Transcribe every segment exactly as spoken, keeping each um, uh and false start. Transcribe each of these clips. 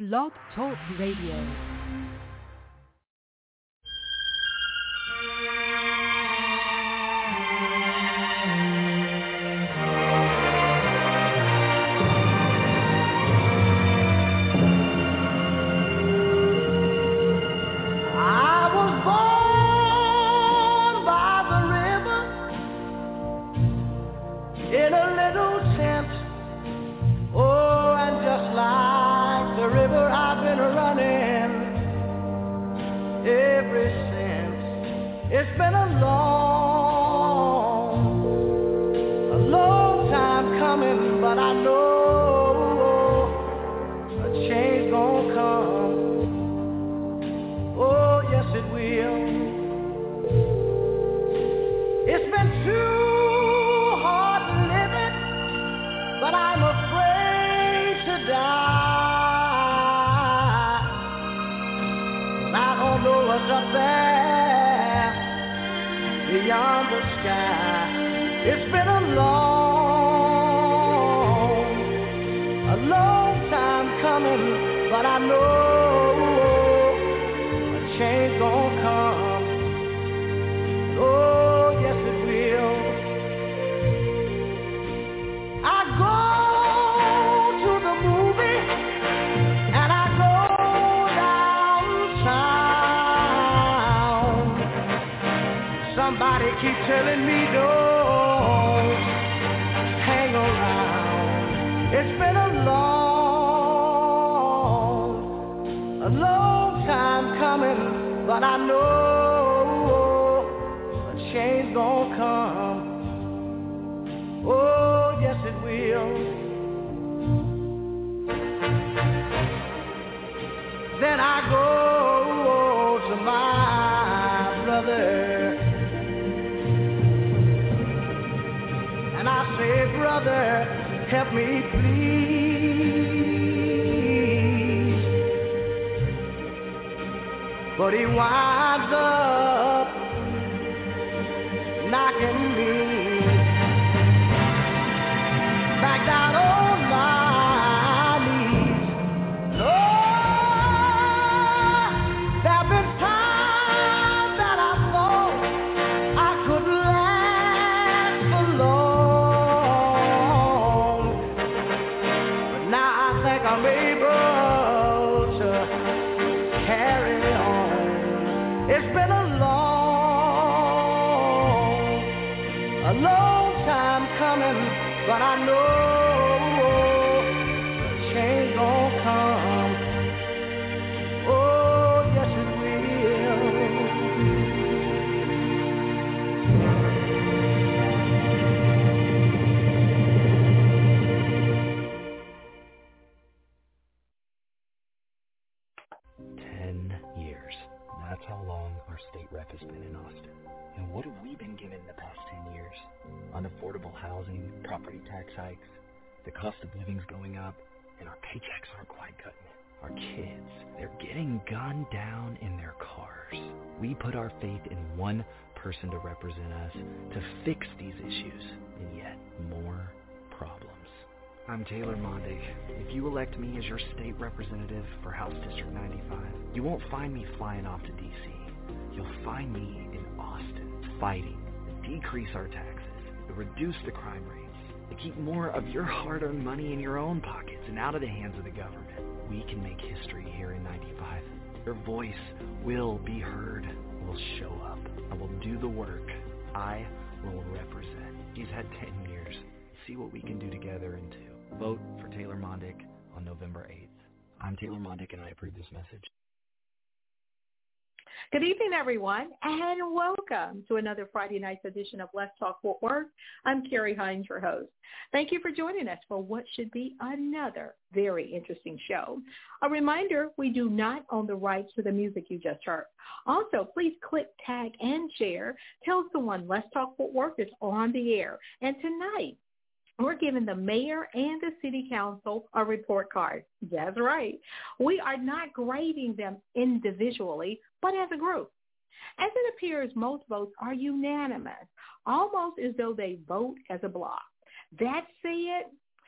Blog Talk Radio. It's been a long, a long time coming, but I know a change gonna come. Oh, yes it will. It's been too hard living, but I'm afraid to die. I don't know what's up there beyond the sky. It's been a long, a long time coming, but I know a change gonna come. Oh, yes it will. I go to the movie and I go downtown. Somebody keep telling me don't hang around. It's been a long, a long time coming, but I know a change gonna come. Oh, yes it will. Then I go to my brother and I say, brother, help me please. But he winds up knocking me back down on my knees. Lord, there have been times that I thought I could last for long. I'm able to carry on. It's been a long, a long time coming, but I know a change gonna come. Oh, yes it That's how long our state rep has been in Austin. And what have we been given the past ten years? Unaffordable housing, property tax hikes, the cost of living's going up, and our paychecks aren't quite cutting it. Our kids, they're getting gunned down in their cars. We put our faith in one person to represent us to fix these issues, and yet more problems. I'm Taylor Mondig. If you elect me as your state representative for House District ninety-five, you won't find me flying off to D C. You'll find me in Austin, fighting to decrease our taxes, to reduce the crime rates, to keep more of your hard-earned money in your own pockets and out of the hands of the government. We can make history here in ninety-five. Your voice will be heard. I will show up. I will do the work. I will represent. He's had ten years. See what we can do together in two. Vote for Taylor Mondig on November eighth. I'm Taylor Mondig, and I approve this message. Good evening, everyone, and welcome to another Friday night's edition of Let's Talk Fort Worth. I'm Carrie Hines, your host. Thank you for joining us for what should be another very interesting show. A reminder, we do not own the rights to the music you just heard. Also, please click, tag, and share. Tell someone Let's Talk Fort Worth is on the air. And tonight, we're giving the mayor and the city council a report card. That's right. We are not grading them individually, but as a group. As it appears, most votes are unanimous, almost as though they vote as a block. That said,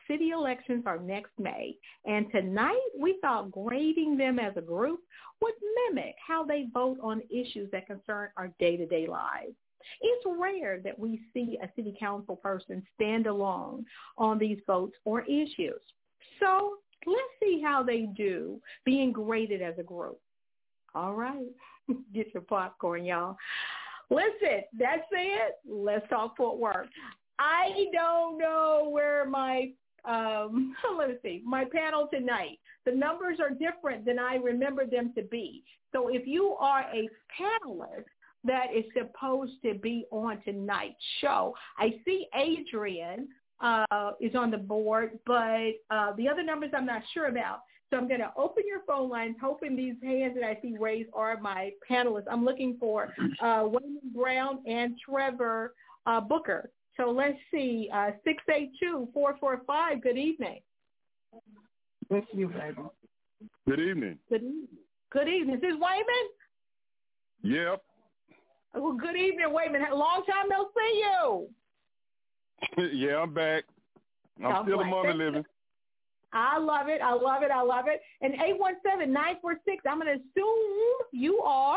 city elections are next May, and tonight we thought grading them as a group would mimic how they vote on issues that concern our day-to-day lives. It's rare that we see a city council person stand alone on these votes or issues. So let's see how they do being graded as a group. All right. Get your popcorn, y'all. Listen, that's it. Let's talk Fort Worth. I don't know where my, um, let me see, my panel tonight, the numbers are different than I remember them to be. So if you are a panelist that is supposed to be on tonight's show, I see Adrian uh, is on the board, but uh, the other numbers I'm not sure about. So I'm going to open your phone lines, hoping these hands that I see raised are my panelists. I'm looking for uh, Wayman Brown and Trevor uh, Booker. So let's see, uh, six eight two, four four five, good evening. Thank you, baby. Good evening. Good evening. Good evening. Is this Wayman? Yep. Well, good evening, Wayman. Long time no see you. Yeah, I'm back. I'm All still right. among the living. I love it. I love it. I love it. And eight one seven, nine four six, I'm going to assume you are.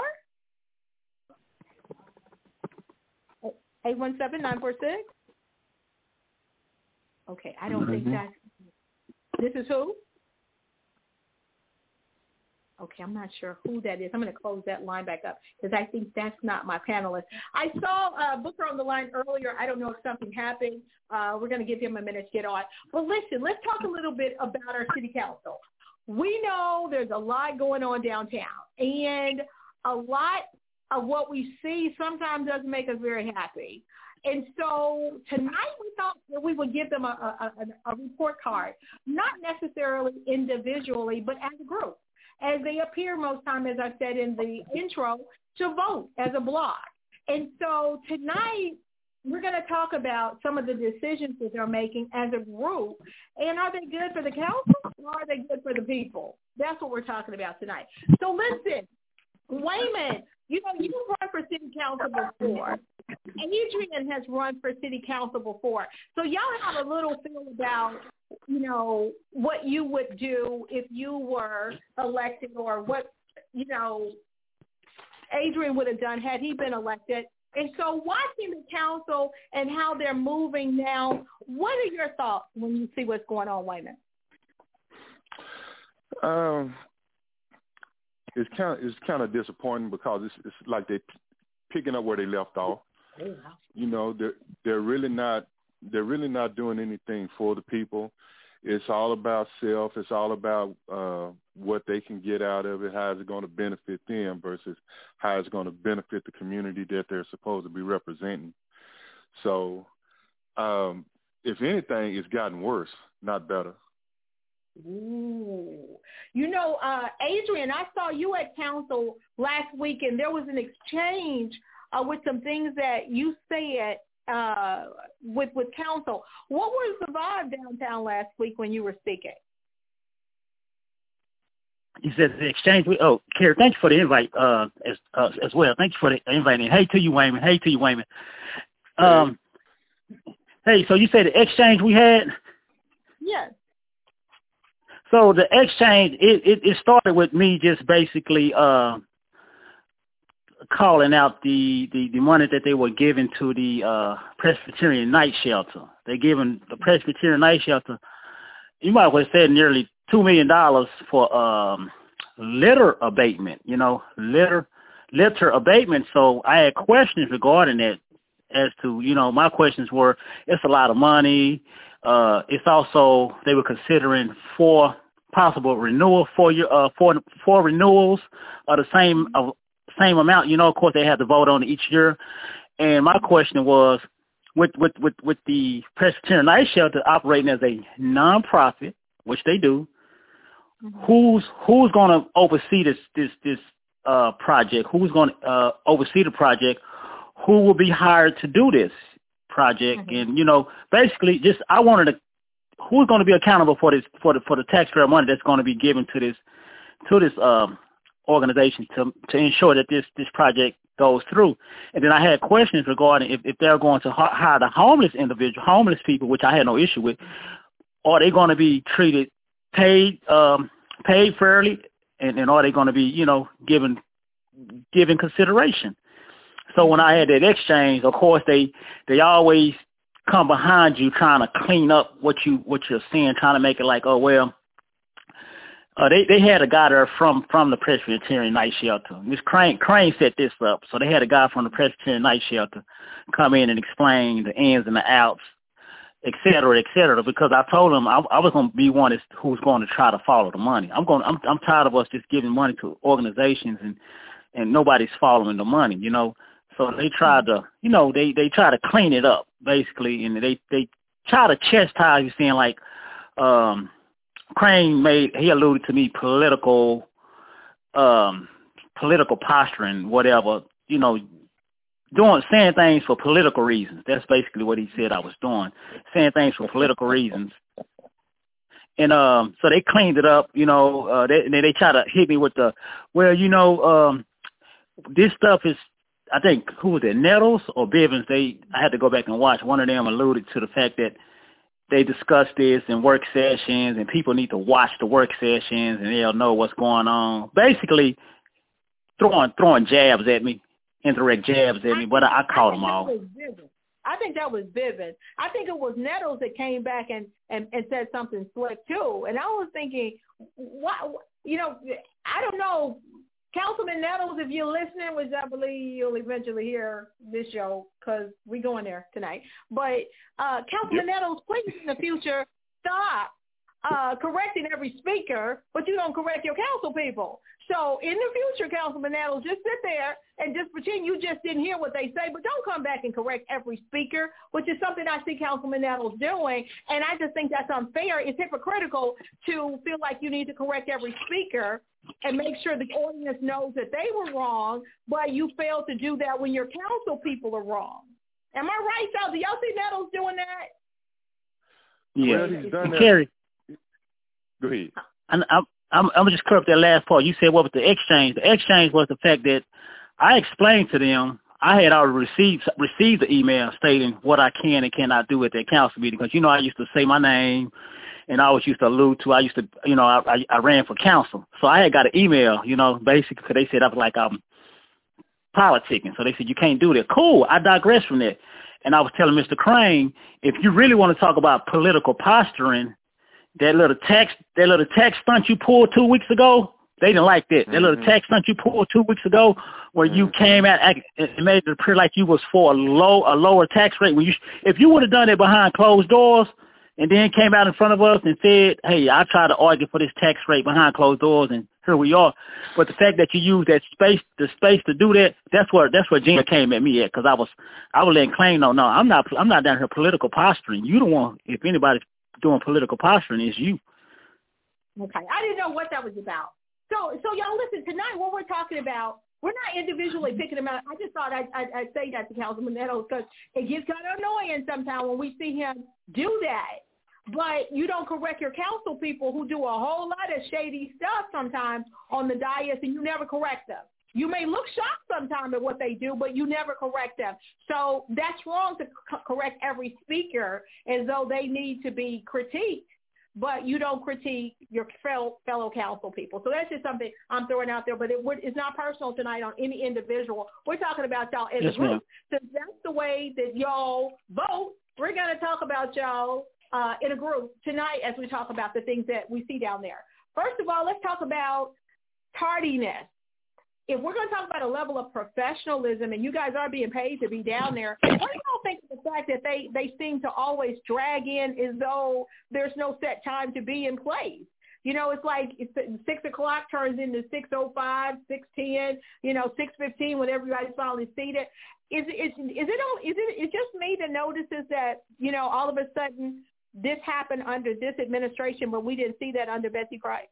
eight one seven, nine four six? Okay, I don't mm-hmm. think that's, this is who? Okay, I'm not sure who that is. I'm going to close that line back up because I think that's not my panelist. I saw uh, Booker on the line earlier. I don't know if something happened. Uh, we're going to give him a minute to get on. But listen, let's talk a little bit about our city council. We know there's a lot going on downtown, and a lot of what we see sometimes doesn't make us very happy. And so tonight we thought that we would give them a, a, a report card, not necessarily individually, but as a group, as they appear most time, as I said in the intro, to vote as a block. And so tonight we're going to talk about some of the decisions that they're making as a group. And are they good for the council or are they good for the people? That's what we're talking about tonight. So listen, Wayman, you know, you've run for city council before. Adrian has run for city council before. So y'all have a little feel about, you know, what you would do if you were elected, or what, you know, Adrian would have done had he been elected. And so watching the council and how they're moving now, what are your thoughts when you see what's going on, Wayman? Um, it's kind of it's kind of disappointing because it's it's like they're picking up where they left off. You know, they're they're really not they're really not doing anything for the people. It's all about self. It's all about uh, what they can get out of it. How is it going to benefit them versus how it's going to benefit the community that they're supposed to be representing. So, um, if anything, it's gotten worse, not better. Ooh. You know, uh, Adrian, I saw you at council last week, and there was an exchange uh, with some things that you said uh, with with council. What was the vibe downtown last week when you were speaking? He said the exchange. We, oh, Carrie, thank you for the invite uh, as uh, as well. Thank you for the invite. And hey to you, Wayman. Hey to you, Wayman. Um, hey, so you said the exchange we had? Yes. So the exchange, it, it, it started with me just basically uh, calling out the, the, the money that they were giving to the uh, Presbyterian Night Shelter. They're giving the Presbyterian Night Shelter, you might have said nearly two million dollars for um, litter abatement, you know, litter, litter abatement. So I had questions regarding that as to, you know, my questions were, it's a lot of money. Uh, it's also, they were considering four possible renewal, four year, uh, four, four renewals of the same, uh, same amount. You know, of course, they had to vote on it each year. And my question was, with, with, with, with the Presbyterian Night Shelter operating as a nonprofit, which they do, mm-hmm. who's, who's going to oversee this, this, this, uh, project? Who's going to, uh, oversee the project? Who will be hired to do this project? Mm-hmm. And, you know, basically just, I wanted to, who's going to be accountable for this, for the, for the taxpayer money that's going to be given to this, to this, um, organization to, to ensure that this, this project goes through. And then I had questions regarding if, if they're going to hire the homeless individual, homeless people, which I had no issue with, are they going to be treated paid um, paid fairly, and, and are they going to be, you know, given given consideration? So when I had that exchange, of course they they always come behind you trying to clean up what you what you're seeing, trying to make it like, oh well. Uh, they they had a guy there from, from the Presbyterian Night Shelter. This Crane Crane set this up, so they had a guy from the Presbyterian Night Shelter come in and explain the ins and the outs, et cetera, et cetera. Because I told him I, I was going to be one who's going to try to follow the money. I'm going. I'm I'm tired of us just giving money to organizations and, and nobody's following the money. You know, so they tried to, you know, they they try to clean it up basically, and they they try to chastise you, saying like. Um, Crane made, he alluded to me political, um, political posturing, whatever, you know, doing, saying things for political reasons. That's basically what he said I was doing, saying things for political reasons. And um, so they cleaned it up, you know, uh, they, they, they try to hit me with the, well, you know, um, this stuff is, I think, who was it, Nettles or Bivens? They, I had to go back and watch. One of them alluded to the fact that they discuss this in work sessions, and people need to watch the work sessions, and they'll know what's going on. Basically, throwing throwing jabs at me, indirect jabs at me, but I, I caught them all. I think that was Bivens. I think it was Nettles that came back and, and, and said something slick, too. And I was thinking, why, you know, I don't know, Councilman Nettles, if you're listening, which I believe you'll eventually hear this show because we're going there tonight. But uh, Councilman yep. Nettles, please in the future stop uh, correcting every speaker, but you don't correct your council people. So in the future, Councilman Nettles, just sit there and just pretend you just didn't hear what they say, but don't come back and correct every speaker, which is something I see Councilman Nettles doing. And I just think that's unfair. It's hypocritical to feel like you need to correct every speaker and make sure the audience knows that they were wrong, but you fail to do that when your council people are wrong. Am I right, y'all? Do y'all see Nettles doing that? Yeah, well, he's done that. Kerry. Go ahead. I'm, I'm, I'm going to just clear up that last part. You said what was the exchange? The exchange was the fact that I explained to them I had already received received the email stating what I can and cannot do at that council meeting because, you know, I used to say my name. And I always used to allude to, I used to, you know, I, I, I ran for council. So I had got an email, you know, basically, because they said I was like, um, politicking. So they said, you can't do that. Cool. I digress from that. And I was telling Mister Crane, if you really want to talk about political posturing, that little tax, that little tax stunt you pulled two weeks ago, they didn't like that. Mm-hmm. That little tax stunt you pulled two weeks ago where mm-hmm. you came out and made it appear like you was for a low, a lower tax rate. When you, if you would have done it behind closed doors, and then came out in front of us and said, hey, I tried to argue for this tax rate behind closed doors, and here we are. But the fact that you use that space, the space to do that, that's where that's where Gina came at me at, because I was I was letting claim, no, no, I'm not I'm not down here political posturing. You the one, if anybody's doing political posturing, it's you. Okay, I didn't know what that was about. So, so y'all listen, tonight what we're talking about, we're not individually picking them out. I just thought I'd, I'd, I'd say that to Councilman Nettles because it gets kind of annoying sometimes when we see him do that. But you don't correct your council people who do a whole lot of shady stuff sometimes on the dais, and you never correct them. You may look shocked sometimes at what they do, but you never correct them. So that's wrong to c- correct every speaker as though they need to be critiqued, but you don't critique your fellow, fellow council people. So that's just something I'm throwing out there, but it would, it's not personal tonight on any individual. We're talking about y'all as yes, a group. Ma'am. Since that's the way that y'all vote, we're going to talk about y'all Uh, in a group tonight as we talk about the things that we see down there. First of all, let's talk about tardiness. If we're going to talk about a level of professionalism, and you guys are being paid to be down there, what do y'all think of the fact that they, they seem to always drag in as though there's no set time to be in place? You know, it's like it's six o'clock turns into six oh five, six ten, you know, six fifteen when everybody's finally seated. Is, is, is, it, is it is it just me that notices that, you know, all of a sudden this happened under this administration, but we didn't see that under Betsy Price?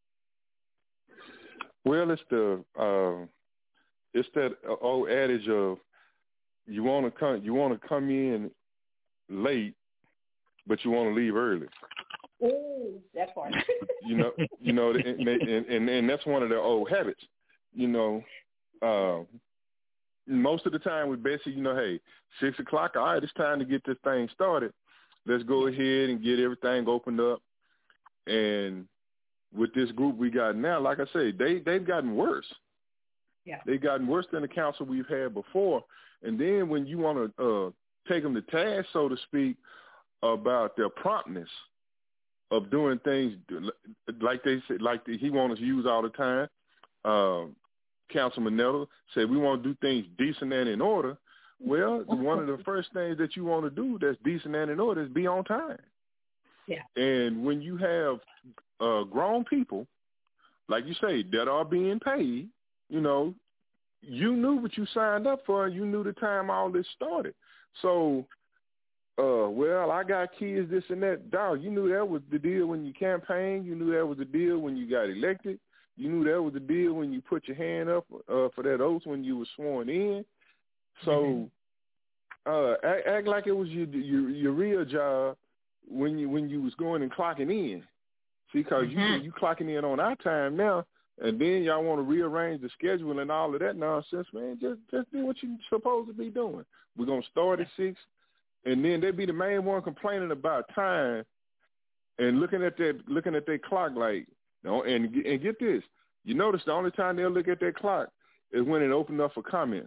Well, it's the uh, it's that old adage of you want to come you want to come in late, but you want to leave early. Oh, that's part. you know, you know, and, and, and, and that's one of their old habits. You know, uh, most of the time with Betsy, you know, hey, six o'clock, all right, it's time to get this thing started. let's go ahead and get everything opened up. And with this group we got now, like I say, they, they've gotten worse. Yeah. They've gotten worse than the council we've had before. And then when you want to uh, take them to task, so to speak, about their promptness of doing things like they said, like he wants to use all the time, uh, Councilman Nettle said we want to do things decent and in order. Well, one of the first things that you want to do that's decent and in order is be on time. Yeah. And when you have uh, grown people, like you say, that are being paid, you know, you knew what you signed up for. You knew the time all this started. So, uh, well, I got kids, this and that. Dog, you knew that was the deal when you campaigned. You knew that was the deal when you got elected. You knew that was the deal when you put your hand up uh, for that oath when you were sworn in. So, uh, act, act like it was your, your your real job when you when you was going and clocking in. See, because mm-hmm. you you clocking in on our time now, and then y'all want to rearrange the schedule and all of that nonsense, man. Just just do what you're supposed to be doing. We're gonna start at six, and then they be the main one complaining about time and looking at that looking at their clock like, no. And and get this, you notice the only time they'll look at their clock is when it opened up for comments.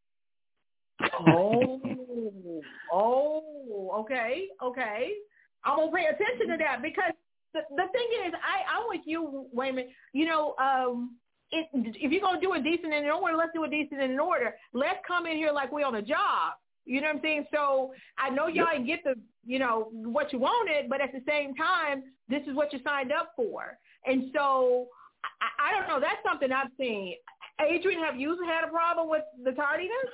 Oh, oh, okay, okay. I'm gonna pay attention to that because the the thing is, I I'm with you, Wayman. You know, um, it, if you're gonna do it decent and in order, let's do it decent and in order. Let's come in here like we're on a job. You know what I'm saying? So I know y'all didn't get the, you know, what you wanted, but at the same time, this is what you signed up for. And so I, I don't know. That's something I've seen. Adrian, have you had a problem with the tardiness?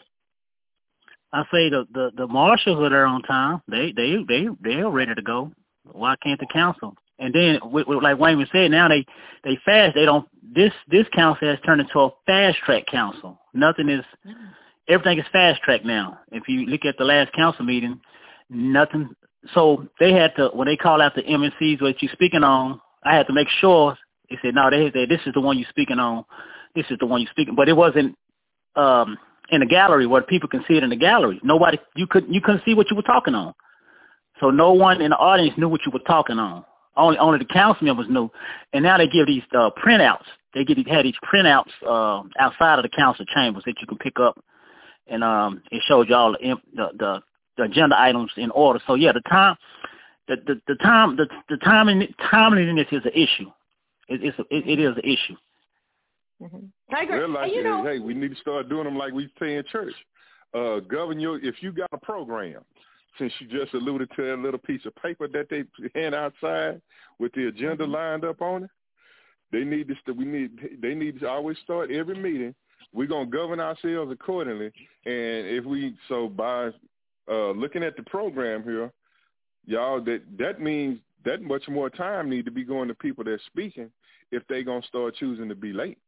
I say the, the, the marshals are there on time. They they they they're ready to go. Why can't the council? And then, with, with, like Wayman said, now they they fast. They don't. This this council has turned into a fast track council. Nothing is. Everything is fast track now. If you look at the last council meeting, nothing. So they had to when they call out the M N Cs what you're speaking on. I had to make sure. They said no. They said this is the one you're speaking on. This is the one you're speaking. But it wasn't. Um, in the gallery where people can see it in the gallery. Nobody, you couldn't, you couldn't see what you were talking on. So no one in the audience knew what you were talking on. Only, only the council members knew. And now they give these uh, printouts. They get had these printouts uh, outside of the council chambers that you can pick up, and um, it shows you all the, the the the agenda items in order. So yeah, the time, the the, the time, the the timing timeliness is an issue. It, it's a, it, it is an issue. Mm-hmm. I agree. Well, like, you know, hey, we need to start doing them like we say in church. Uh, govern your, if you got a program, since you just alluded to that little piece of paper that they hand outside with the agenda mm-hmm. lined up on it, they need to, we need, they need to always start every meeting. We're going to govern ourselves accordingly. And if we, so by uh, looking at the program here, y'all, that, that means that much more time need to be going to people that's speaking if they're going to start choosing to be late.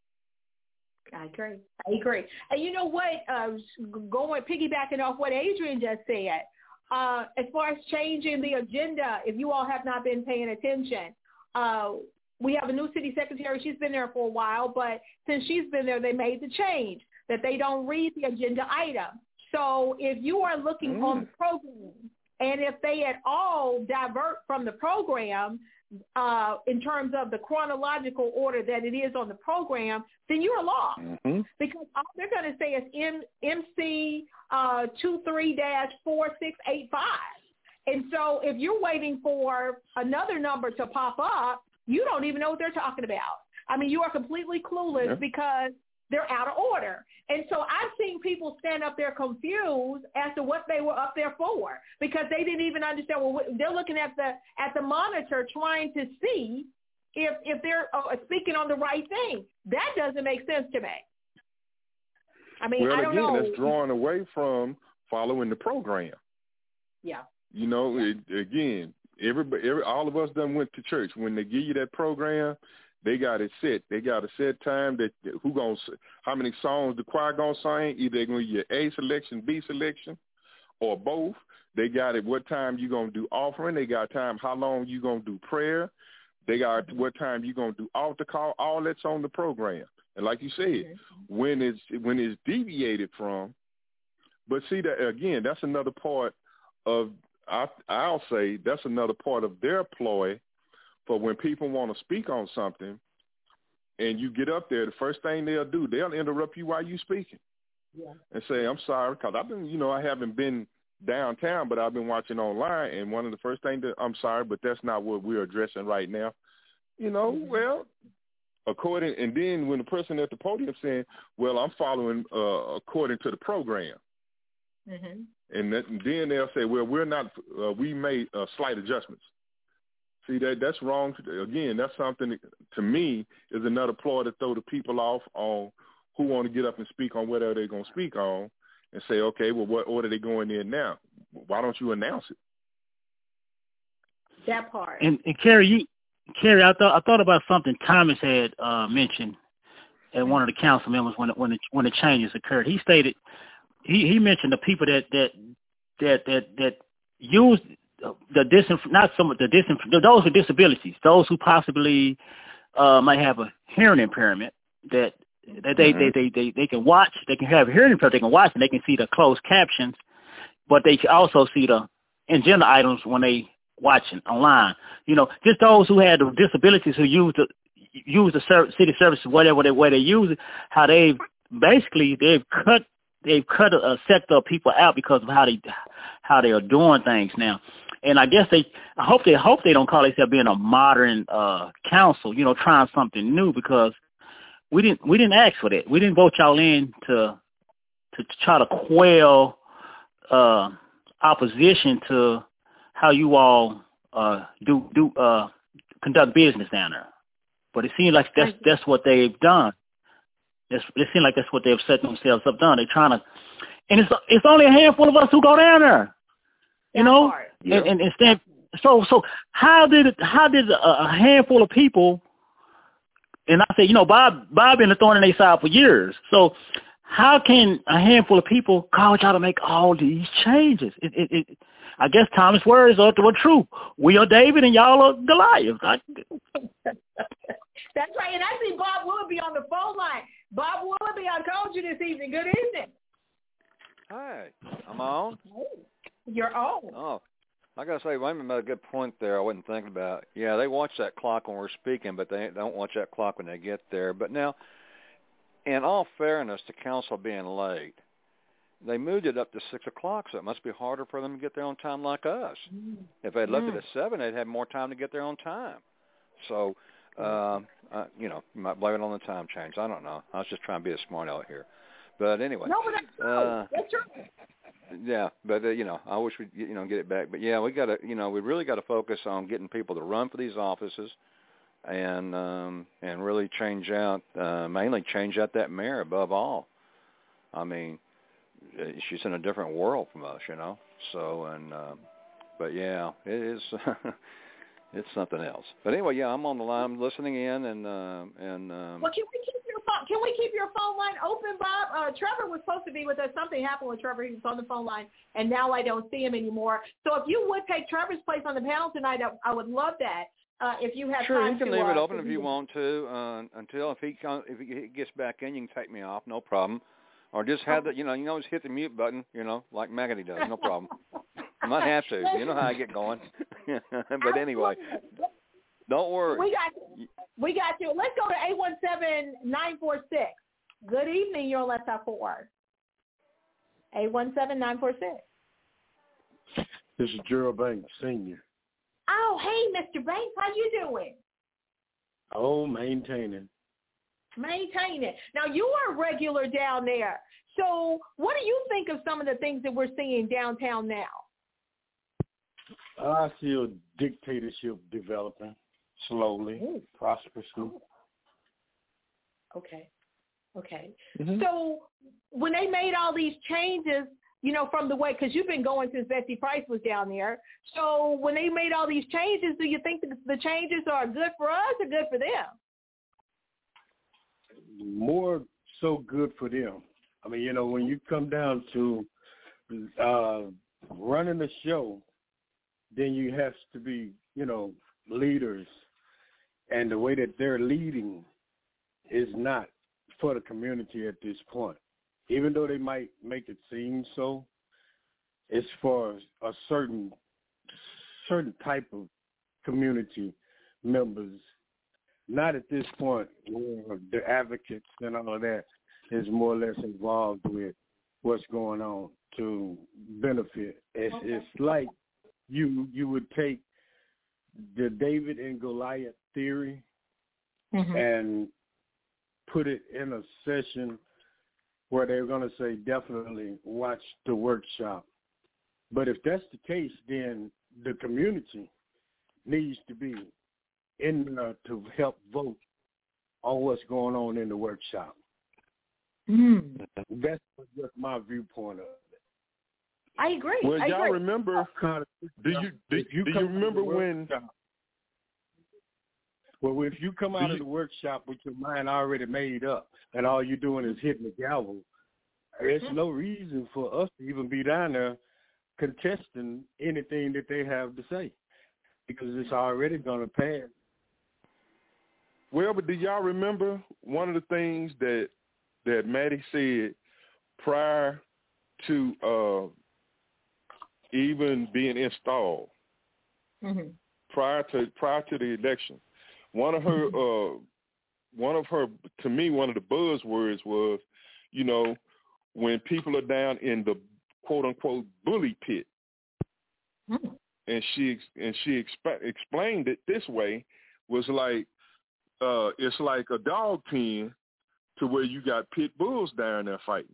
I agree. I agree. And you know what? Uh, going piggybacking off what Adrian just said, uh, as far as changing the agenda, if you all have not been paying attention, uh, we have a new city secretary. She's been there for a while, but since she's been there, they made the change that they don't read the agenda item. So if you are looking mm. on the program, and if they at all divert from the program, uh, in terms of the chronological order that it is on the program, then you're lost. Mm-hmm. Because all they're going to say is M- MC uh, two three dash four six eight five. And so if you're waiting for another number to pop up, you don't even know what they're talking about. I mean, you are completely clueless yeah. because they're out of order. And so I've seen people stand up there confused as to what they were up there for because they didn't even understand. Well, they're looking at the at the monitor trying to see if if they're uh, speaking on the right thing. That doesn't make sense to me. I mean, well, I don't again, know. That's drawing away from following the program. Yeah. You know, it, again, everybody, every, all of us done went to church. When they give you that program, they got it set. They got a set time that who gonna, how many songs the choir gonna sing. Either they're gonna get A selection, B selection, or both. They got it. What time you gonna do offering? They got time. How long you gonna do prayer? They got what time you gonna do altar call. All that's on the program. And like you said, mm-hmm. when it's when it's deviated from, but see that again, that's another part of I, I'll say that's another part of their ploy for when people want to speak on something and you get up there, the first thing they'll do, they'll interrupt you while you're speaking Yeah. and say, I'm sorry, because I've been, you know, I haven't been downtown, but I've been watching online, and one of the first things that, I'm sorry, but that's not what we're addressing right now. You know, mm-hmm. well, according, and then when the person at the podium saying, well, I'm following uh, according to the program. Mm-hmm. And, that, and then they'll say, well, we're not, uh, we made uh, slight adjustments. See, that that's wrong. Again, that's something that, to me, is another ploy to throw the people off on who want to get up and speak on whatever they're going to speak on and say, okay, well, what order are they going in now? Why don't you announce it? That part. And, and Kerry, you, Kerry, I thought I thought about something Thomas had uh, mentioned at one of the council members when when the, when the changes occurred. He stated he, he mentioned the people that that that that that use the disinf- not some of the disinf- those with disabilities, those who possibly uh, might have a hearing impairment that that they, mm-hmm. they, they, they, they can watch, they can have a hearing impairment, they can watch and they can see the closed captions, but they can also see the agenda items when they watching online. You know, just those who had the disabilities who use the use the ser- city services, whatever they way they use it, how they've basically they've cut they've cut a, a sector of people out because of how they how they are doing things now. And I guess they I hope they hope they don't call themselves being a modern uh, council, you know, trying something new, because we didn't we didn't ask for that. We didn't vote y'all in to to try to quell uh, opposition to how you all uh, do do uh, conduct business down there. But it seems like that's that's what they've done. It's, it seems like that's what they've set themselves up done. They're trying to, and it's it's only a handful of us who go down there, you that know. Part. And, and instead, so so how did it, how did a, a handful of people? And I say, you know, Bob Bob been a thorn in their side for years. So how can a handful of people cause y'all to make all these changes? It, it, it, I guess Thomas' words are, are true. We are David and y'all are Goliath. I, That's right. And I see Bob Willoughby on the phone line. Bob Willoughby, I called you this evening. Good evening. Hi. I'm on? You're on. Oh. I got to say, Raymond made a good point there I wasn't thinking about. Yeah, they watch that clock when we're speaking, but they don't watch that clock when they get there. But now, in all fairness to council being late, they moved it up to six o'clock, so it must be harder for them to get there on time like us. Mm. If they'd left mm. it at seven, they'd have more time to get there on time. So, uh, uh, you know, you might blame it on the time change. I don't know. I was just trying to be a smart out here. But anyway. No, but that's true. Uh, that's true. Yeah, but, uh, you know, I wish we'd, you know, get it back. But, yeah, we got to, you know, we really got to focus on getting people to run for these offices and um, and really change out, uh, mainly change out that mayor above all. I mean, she's in a different world from us, you know. So, and, uh, but, yeah, it is, it's something else. But anyway, yeah, I'm on the line, I'm listening in, and, uh, and um, well, can we keep your phone, can we keep your phone line open, Bob? Uh, Trevor was supposed to be with us. Something happened with Trevor. He was on the phone line, and now I don't see him anymore. So if you would take Trevor's place on the panel tonight, I, I would love that. Uh, if you have sure, time you can to, leave uh, it open if you want to uh, until if he comes, if he gets back in, you can take me off, no problem. Or just have the, you know, you know, just hit the mute button, you know, like Maggie does, no problem. You might have to. You know how I get going. But anyway, don't worry. We got you. We got you. Let's go to eight one seven, nine four six. Good evening. You're on Let's Talk Fort Worth. eight one seven, nine four six. This is Gerald Banks, Senior. Oh, hey, Mister Banks. How you doing? Oh, maintaining. Maintaining. Now, you are a regular down there. So what do you think of some of the things that we're seeing downtown now? I see a dictatorship developing slowly, Ooh. prosperously. Okay. Okay. Mm-hmm. So when they made all these changes, you know, from the way, because you've been going since Betsy Price was down there. So when they made all these changes, do you think the changes are good for us or good for them? More so good for them. I mean, you know, when you come down to uh, running the show, then you have to be, you know, leaders. And the way that they're leading is not for the community at this point. Even though they might make it seem so, it's for a certain certain type of community members, not at this point where the advocates and all of that is more or less involved with what's going on to benefit. It's, Okay. it's like you you would take the David and Goliath theory Mm-hmm. and put it in a session where they're going to say, definitely watch the workshop. But if that's the case, then the community needs to be in there to help vote on what's going on in the workshop. Mm. That's just my viewpoint of it. I agree. Well, I y'all agree. remember? Kind of, Do you do, if you do come you out of the remember when? workshop- Well, if you come out Do of you- the workshop with your mind already made up and all you're doing is hitting the gavel, there's no reason for us to even be down there contesting anything that they have to say because it's already going to pass. Well, but do y'all remember one of the things that that Maddie said prior to uh, even being installed, Mm-hmm. prior to prior to the election? One of her, uh, one of her, to me, one of the buzzwords was, you know, when people are down in the quote unquote bully pit, Mm-hmm. and she and she exp- explained it this way, was like, uh, it's like a dog pen to where you got pit bulls down there fighting,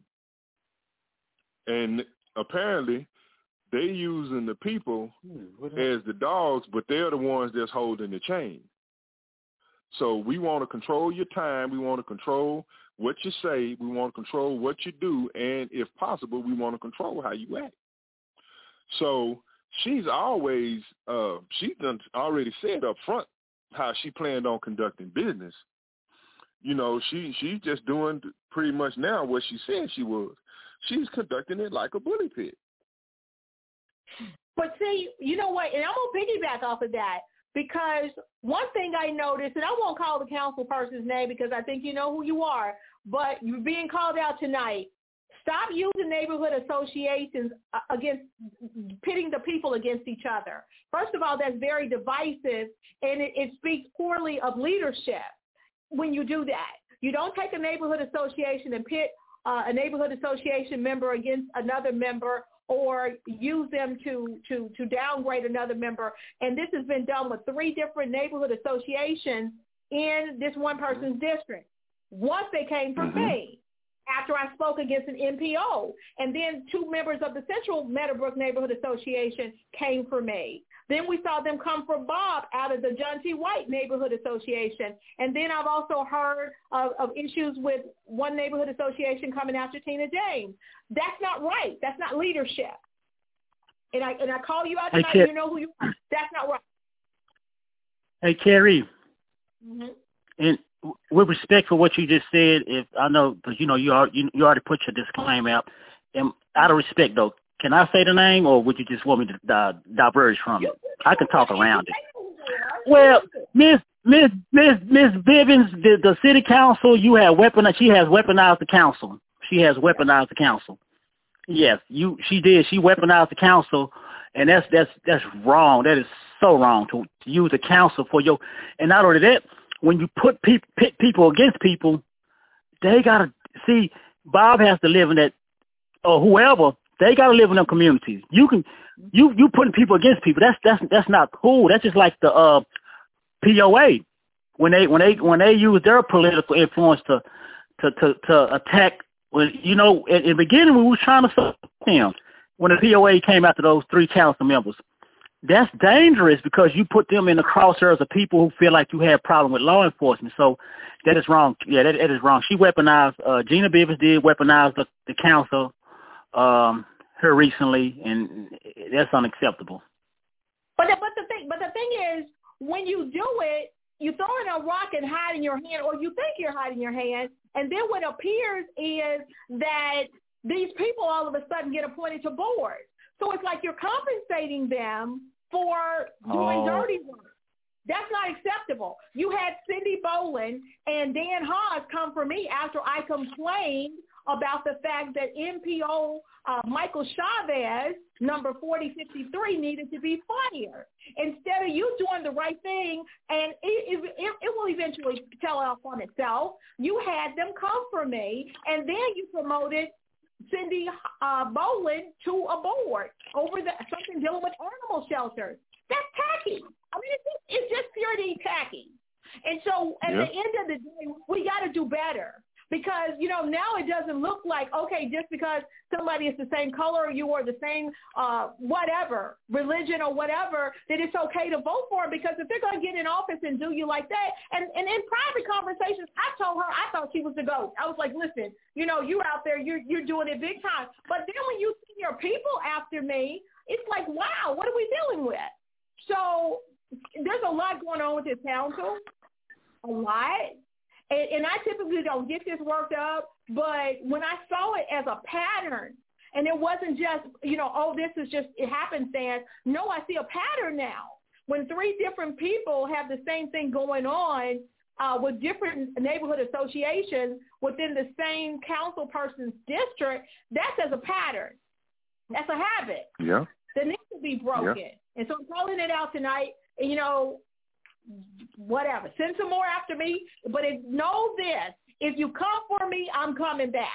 and apparently they using the people as the dogs, but they're the ones that's holding the chain. So we want to control your time. We want to control what you say. We want to control what you do. And if possible, we want to control how you act. So she's always, uh, she's done already said up front how she planned on conducting business. You know, she she's just doing pretty much now what she said she was. She's conducting it like a bully pit. But see, you know what, and I'm going to piggyback off of that. Because one thing I noticed, and I won't call the council person's name because I think you know who you are, but you're being called out tonight. Stop using neighborhood associations against, pitting the people against each other. First of all, that's very divisive, and it, it speaks poorly of leadership when you do that. You don't take a neighborhood association and pit uh, a neighborhood association member against another member or use them to, to, to downgrade another member. And this has been done with three different neighborhood associations in this one person's district. Once they came from Mm-hmm. me after I spoke against an N P O. And then two members of the Central Meadowbrook Neighborhood Association came for me. Then we saw them come for Bob out of the John T. White Neighborhood Association. And then I've also heard of, of issues with one neighborhood association coming after Tina James. That's not right. That's not leadership. And I and I call you out tonight, Hey, and you know who you are. That's not right. Hey, Carrie, Mm-hmm. and with respect for what you just said, if I know, because you know you, are, you you already put your disclaimer out, and out of respect though, can I say the name, or would you just want me to uh, diverge from it? I can talk around it. Well, Miss Miss Miss Miss Bivens, the, the city council, you have weaponized. She has weaponized the council. She has weaponized the council. Yes, you. She did. She weaponized the council, and that's that's that's wrong. That is so wrong to, to use the council for your. And not only that, when you put pe- pit people against people, they gotta see. Bob has to live in that, or whoever. They gotta live in them communities. You can, you you putting people against people. That's that's that's not cool. That's just like the uh, P O A when they when they when they use their political influence to to to, to attack. Well, you know, in, in the beginning we was trying to stop them when the P O A came after those three council members. That's dangerous because you put them in the crosshairs of people who feel like you have a problem with law enforcement. So that is wrong. Yeah, that, that is wrong. She weaponized, uh, Gina Bivens did weaponize the, the council um, here recently, and that's unacceptable. But the, but the thing, but the thing is, when you do it, you throw in a rock and hide in your hand, or you think you're hiding your hand, and then what appears is that these people all of a sudden get appointed to boards. So it's like you're compensating them for doing Oh. dirty work. That's not acceptable. You had Cindy Boland and Dan Haas come for me after I complained about the fact that M P O uh, Michael Chavez, number forty fifty-three, needed to be fired. Instead of you doing the right thing, and it, it, it will eventually tell off on itself, you had them come for me, and then you promoted Cindy uh, Boland to a board over the, something dealing with animal shelters. That's tacky. I mean, it's just, it's just purely tacky. And so at yeah. the end of the day, we got to do better. Because, you know, now it doesn't look like, okay, just because somebody is the same color or you or the same uh, whatever, religion or whatever, that it's okay to vote for it. Because if they're going to get in office and do you like that, and, and in private conversations, I told her I thought she was the GOAT. I was like, listen, you know, you out there, you're, you're doing it big time. But then when you see your people after me, it's like, wow, what are we dealing with? So there's a lot going on with this council, a lot. And, and I typically don't get this worked up, but when I saw it as a pattern, and it wasn't just, you know, oh, this is just, it happenstance. No, I see a pattern now. When three different people have the same thing going on uh, with different neighborhood associations within the same council person's district, that's as a pattern. That's a habit. Yeah. That needs to be broken. Yeah. And so I'm calling it out tonight, you know, whatever. Send some more after me, but it, know this. If you come for me, I'm coming back.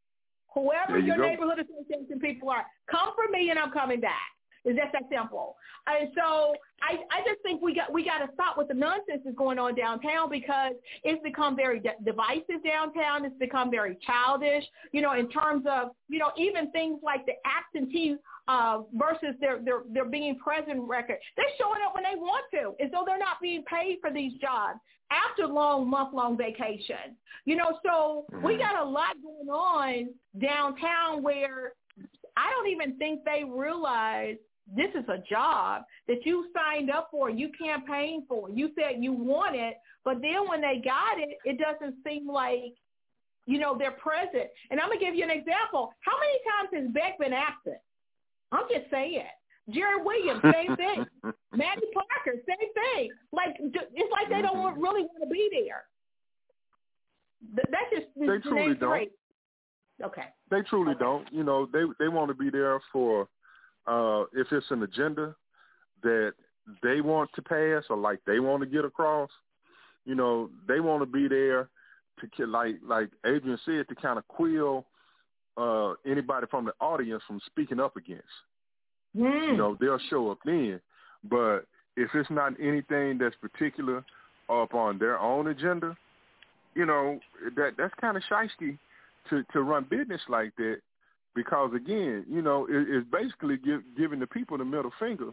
Whoever you your go. neighborhood association people are, come for me and I'm coming back. It's just that simple. And so I, I just think we got we got to stop with the nonsense that's going on downtown, because it's become very de- divisive downtown. It's become very childish, you know, in terms of, you know, even things like the absentee uh, versus their, their, their being present record. They're showing up when they want to, as though they're not being paid for these jobs after long, month-long vacation. You know, so mm-hmm. we got a lot going on downtown where I don't even think they realize this is a job that you signed up for, you campaigned for. You said you want it, but then when they got it, it doesn't seem like, you know, they're present. And I'm going to give you an example. How many times has Beck been absent? I'm just saying. Jerry Williams, same thing. Maddie Parker, same thing. Like, it's like they don't want, really want to be there. That's just they truly don't. Three. Okay. They truly okay. don't. You know, they they want to be there for uh, if it's an agenda that they want to pass or like they want to get across. You know, they want to be there to like like Adrian said, to kind of quill uh, anybody from the audience from speaking up against. Mm. You know, they'll show up then. But if it's not anything that's particular up on their own agenda, you know, that that's kind of shiesty to, to run business like that, because, again, you know, it, it's basically give, giving the people the middle finger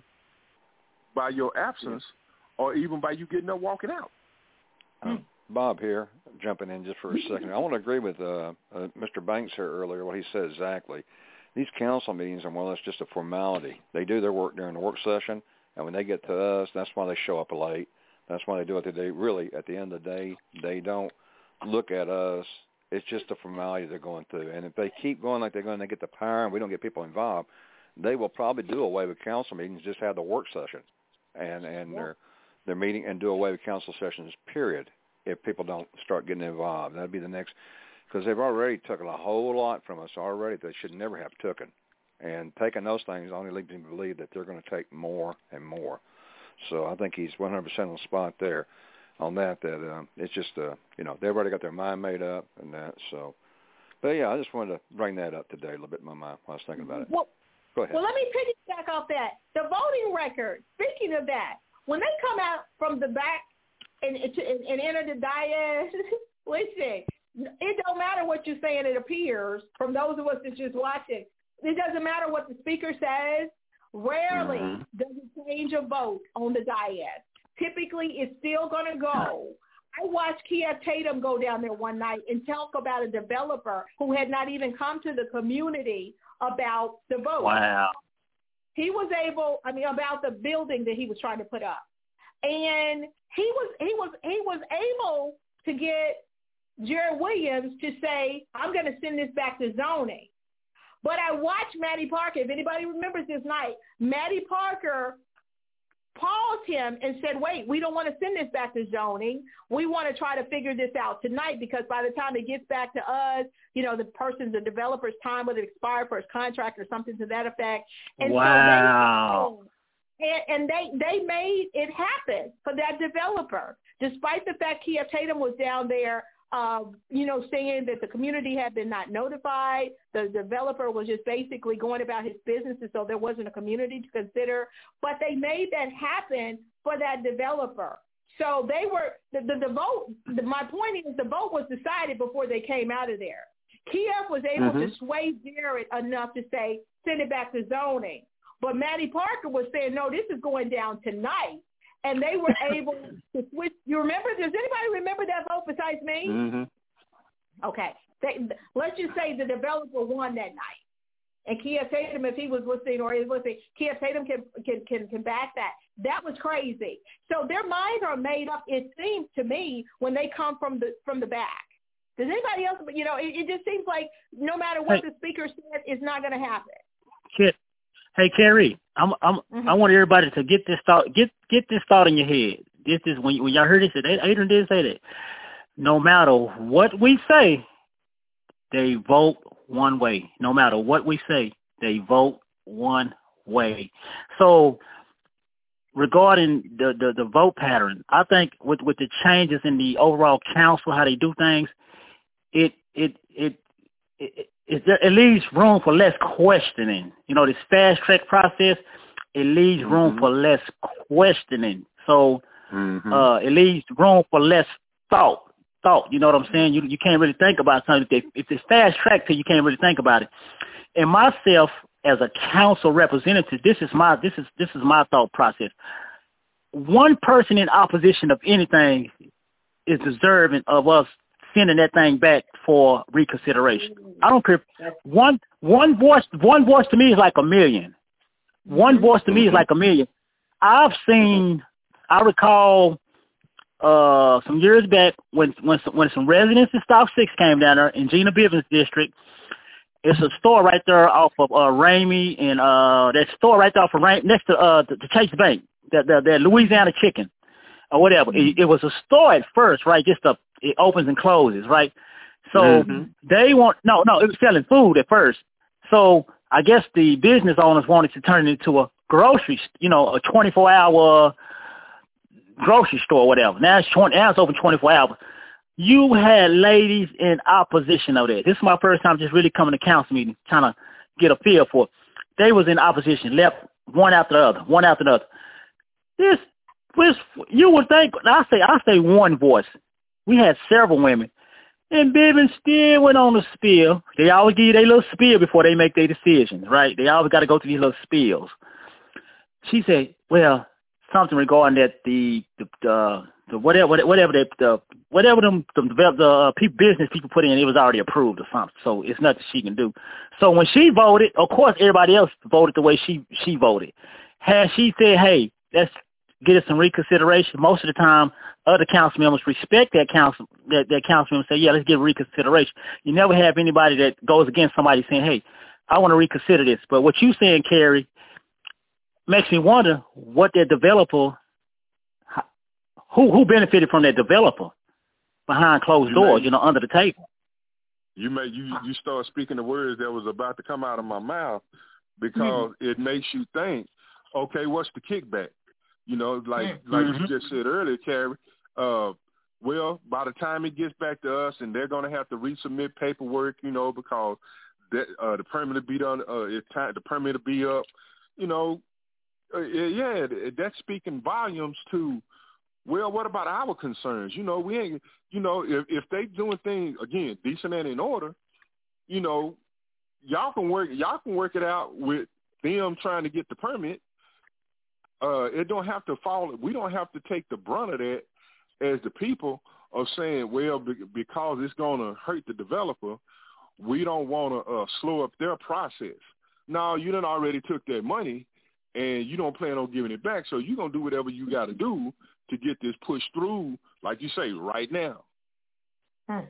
by your absence yeah. or even by you getting up walking out. Um, Bob here, jumping in just for a second. I want to agree with uh, uh, Mister Banks here earlier, what he said exactly. These council meetings are more or less just a formality. They do their work during the work session, and when they get to us, that's why they show up late. That's why they do it today. Really, at the end of the day, they don't look at us. It's just a formality they're going through. And if they keep going like they're going to get the power and we don't get people involved, they will probably do away with council meetings, just have the work session and, and yeah. their, their meeting and do away with council sessions, period, if people don't start getting involved. That would be the next, because they've already taken a whole lot from us already that they should never have taken. And taking those things only leads me to believe that they're going to take more and more. So I think he's one hundred percent on the spot there on that, that um, it's just, uh, you know, they've already got their mind made up and that. So, but, yeah, I just wanted to bring that up today a little bit in my mind while I was thinking about it. Well, Go ahead. Well, let me piggyback off that. The voting record, speaking of that, when they come out from the back and, and, and enter the dais, listen, it don't matter what you're saying, it appears, from those of us that just watch it. It doesn't matter what the speaker says. Rarely mm-hmm. does it change a vote on the dais. Typically, it's still going to go. I watched Kia Tatum go down there one night and talk about a developer who had not even come to the community about the vote. Wow. He was able, I mean, about the building that he was trying to put up. And he was he was he was able to get Jerry Williams to say, I'm going to send this back to zoning. But I watched Maddie Parker. If anybody remembers this night, Maddie Parker paused him and said, wait, we don't want to send this back to zoning. We want to try to figure this out tonight because by the time it gets back to us, you know, the person's, the developer's time would have expired for his contract or something to that effect. And wow. So they, and, and they, they made it happen for that developer, despite the fact Kia Tatum was down there, uh, you know, saying that the community had been not notified. The developer was just basically going about his business, and so there wasn't a community to consider. But they made that happen for that developer. So they were the, the, the vote. The, my point is, the vote was decided before they came out of there. Kiev was able mm-hmm. to sway Jared enough to say send it back to zoning, but Maddie Parker was saying no, this is going down tonight. And they were able to switch. You remember? Does anybody remember that vote besides me? Mm-hmm. Okay. They, let's just say the developer won that night. And Kia Tatum, if he was listening or is listening, Kia Tatum can, can, can, can back that. That was crazy. So their minds are made up, it seems to me, when they come from the from the back. Does anybody else, you know, it, it just seems like no matter what hey. the speaker said, it's not going to happen. Kit. Hey, Carrie, I'm, I'm, mm-hmm. I want everybody to get this thought, get, get this thought in your head. This is when, when y'all heard this, Adrian did say that. No matter what we say, they vote one way. No matter what we say, they vote one way. So, regarding the, the, the vote pattern, I think with, with the changes in the overall council, how they do things, it, it, it, it It, it leaves room for less questioning. You know, this fast track process, it leaves room mm-hmm. for less questioning. So mm-hmm. uh, it leaves room for less thought. Thought, you know what I'm saying? You you can't really think about something. If, they, if it's fast track to you can't really think about it. And myself as a council representative, this is my this is this is my thought process. One person in opposition of anything is deserving of us sending that thing back for reconsideration. I don't care. One one voice one voice to me is like a million. One voice to me is like a million. I've seen. I recall uh, some years back when when some, when some residents in Stock Six came down there in Gina Bivens District. It's a store right there off of uh, Ramey and uh, that store right there off of Ramey, next to uh, the, the Chase Bank, that the, the Louisiana Chicken or whatever. It, it was a store at first, right? Just a it opens and closes, right? So mm-hmm. they want, no, no, it was selling food at first. So I guess the business owners wanted to turn it into a grocery, you know, a twenty-four hour grocery store or whatever. Now it's, twenty, now it's open twenty-four hours. You had ladies in opposition of that. This is my first time just really coming to council meeting, trying to get a feel for it. They was in opposition, left one after the other, one after the other. This, this you would think, I say, I say one voice. We had several women. And Bivens still went on the spiel. They always give you their little spiel before they make their decisions, right? They always got to go through these little spiels. She said, well, something regarding that the the the, the whatever whatever that the whatever them the, the uh, people, business people put in, it was already approved or something. So it's nothing she can do. So when she voted, of course everybody else voted the way she she voted. Had she said, hey, let's get us some reconsideration, most of the time other council members respect that council that, that council member say, yeah, let's give reconsideration. You never have anybody that goes against somebody saying, hey, I want to reconsider this. But what you saying, Carrie, makes me wonder what that developer, who who benefited from that developer behind closed you doors, may, you know, under the table. You may you you start speaking the words that was about to come out of my mouth because mm-hmm. it makes you think, okay, what's the kickback? You know, like mm-hmm. like you just said earlier, Carrie. Uh, well, by the time it gets back to us, and they're going to have to resubmit paperwork, you know, because that uh, the permit will be done. Uh, it's time the permit will be up. You know, uh, yeah, that's speaking volumes to. Well, what about our concerns? You know, we ain't. You know, if if they doing things again decent and in order, you know, y'all can work. Y'all can work it out with them trying to get the permit. Uh, it don't have to fall. We don't have to take the brunt of that as the people of saying, well, because it's going to hurt the developer, we don't want to uh, slow up their process. No, you done already took their money, and you don't plan on giving it back, so you're going to do whatever you got to do to get this pushed through, like you say, right now. Hmm.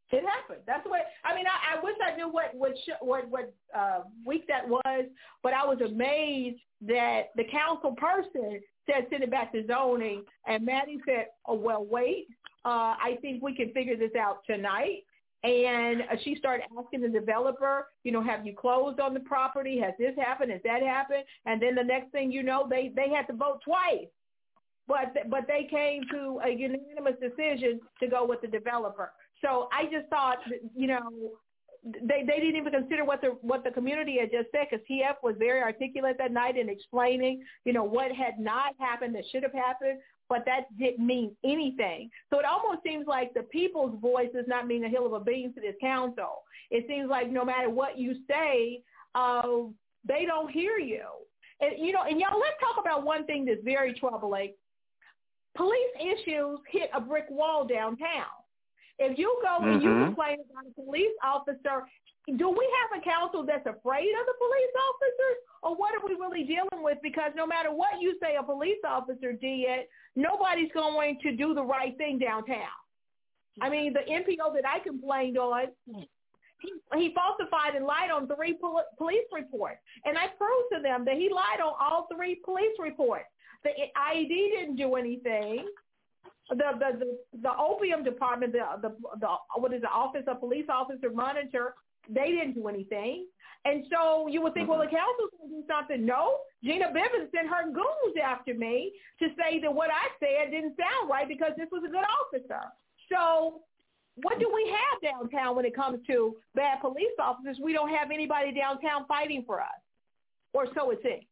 It happened. That's the way. I mean, I, I wish I knew what what sh- what what uh, week that was, but I was amazed that the council person said send it back to zoning, and Maddie said, "Oh well, wait. Uh, I think we can figure this out tonight." And uh, she started asking the developer, you know, have you closed on the property? Has this happened? Has that happened? And then the next thing you know, they they had to vote twice. But but they came to a unanimous decision to go with the developer. So I just thought, that, you know, they they didn't even consider what the what the community had just said, because T F was very articulate that night in explaining, you know, what had not happened that should have happened, but that didn't mean anything. So it almost seems like the people's voice does not mean a hill of a bean to this council. It seems like no matter what you say, uh, they don't hear you. And, you know, and y'all, let's talk about one thing that's very troubling. Police issues hit a brick wall downtown. If you go mm-hmm. and you complain about a police officer, do we have a council that's afraid of the police officers? Or what are we really dealing with? Because no matter what you say a police officer did, nobody's going to do the right thing downtown. I mean, the N P O that I complained on, he, he falsified and lied on three pol- police reports. And I proved to them that he lied on all three police reports. The I E D didn't do anything. The the the, the opium department, the, the the what is the Office of Police Officer Monitor, they didn't do anything. And so you would think, well, the council's going to do something. No, Gina Bivens sent her goons after me to say that what I said didn't sound right because this was a good officer. So what do we have downtown when it comes to bad police officers? We don't have anybody downtown fighting for us, or so it seems.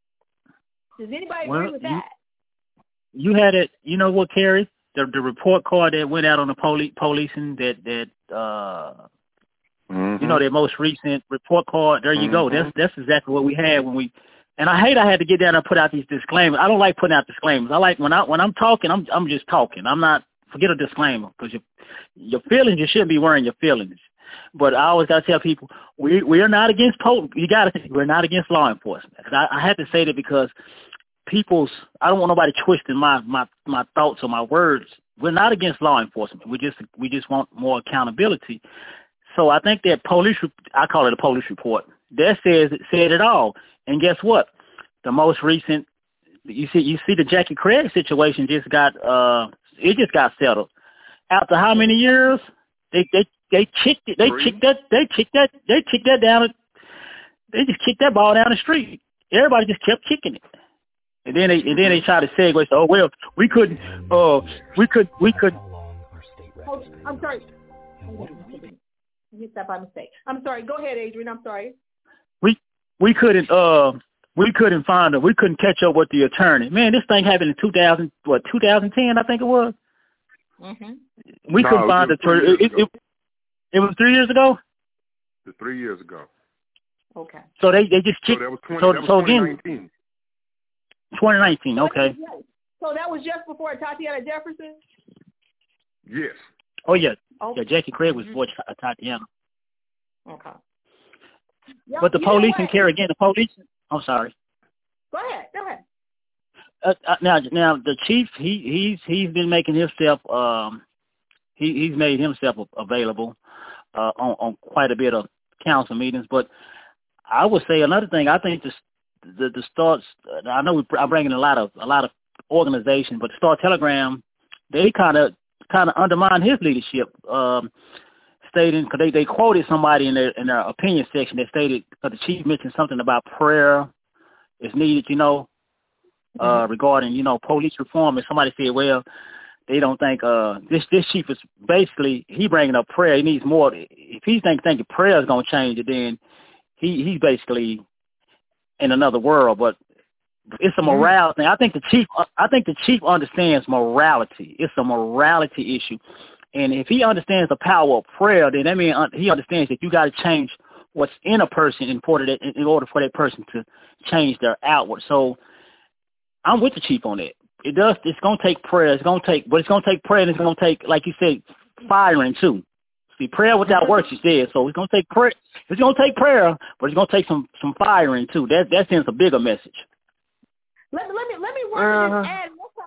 Does anybody well, agree with that? You, you had it. You know what, Carrie? The the report card that went out on the poli- policing that that uh, mm-hmm. you know, their most recent report card. There you mm-hmm. go. That's that's exactly what we had when we. And I hate I had to get down and put out these disclaimers. I don't like putting out disclaimers. I like when I when I'm talking, I'm I'm just talking. I'm not forget a disclaimer because your your feelings, you shouldn't be wearing your feelings. But I always got to tell people, we we are not against police. You got to think we're not against law enforcement. I, I had to say that because people's, I don't want nobody twisting my, my, my thoughts or my words. We're not against law enforcement. We just we just want more accountability. So I think that police, I call it a police report, that says it said it all. And guess what? The most recent, you see you see the Jackie Craig situation just got uh it just got settled. After how many years? They they they kicked it. They kicked that. They kicked that. They kicked that down. They just kicked that ball down the street. Everybody just kept kicking it, and then they and then they tried to segue. So, oh well, we couldn't. Uh, we could. We could. Oh, I'm sorry. Hit that by mistake. I'm sorry. Go ahead, Adrian. I'm sorry. We we couldn't. Uh, we couldn't find it. We couldn't catch up with the attorney. Man, this thing happened in two thousand. What, two thousand ten? I think it was. Mm-hmm. We no, couldn't find the attorney. It, it, it, it was three years ago. It three years ago. Okay. So they they just kicked. So that was twenty. So, that was so twenty nineteen. Again, twenty nineteen. Okay. So that was just before Tatiana Jefferson. Yes. Oh yeah. Oh. Yeah. Jackie Craig was before mm-hmm. Tatiana. Okay. But the police and care again. The police. I'm sorry. Go ahead. Go ahead. Uh, uh, now, now the chief, he he's he's been making himself um he he's made himself available uh, on on quite a bit of council meetings. But I would say another thing. I think the the, the starts. I know we, I'm bringing a lot of a lot of organizations, but the Star Telegram, they kind of kind of undermine his leadership. Um, stating because they, they quoted somebody in their in their opinion section that stated because the chief mentioned something about prayer is needed. You know. Uh, regarding, you know, police reform, and somebody said, well, they don't think uh, this this chief is basically, he bringing up prayer. He needs more. If he think thinking prayer is going to change it, then he he's basically in another world. But it's a morale thing. I think the chief, I think the chief understands morality. It's a morality issue, and if he understands the power of prayer, then that means he understands that you got to change what's in a person in order that, in order for that person to change their outward. So. I'm with the chief on that. It does. It's gonna take prayer. It's gonna take, but it's gonna take prayer, and it's gonna take, like you said, firing too. See, prayer without works, you said. So it's gonna take prayer. It's gonna take prayer, but it's gonna take some some firing too. That that sends a bigger message. Let me let me let me work uh-huh. this ad. Let's talk,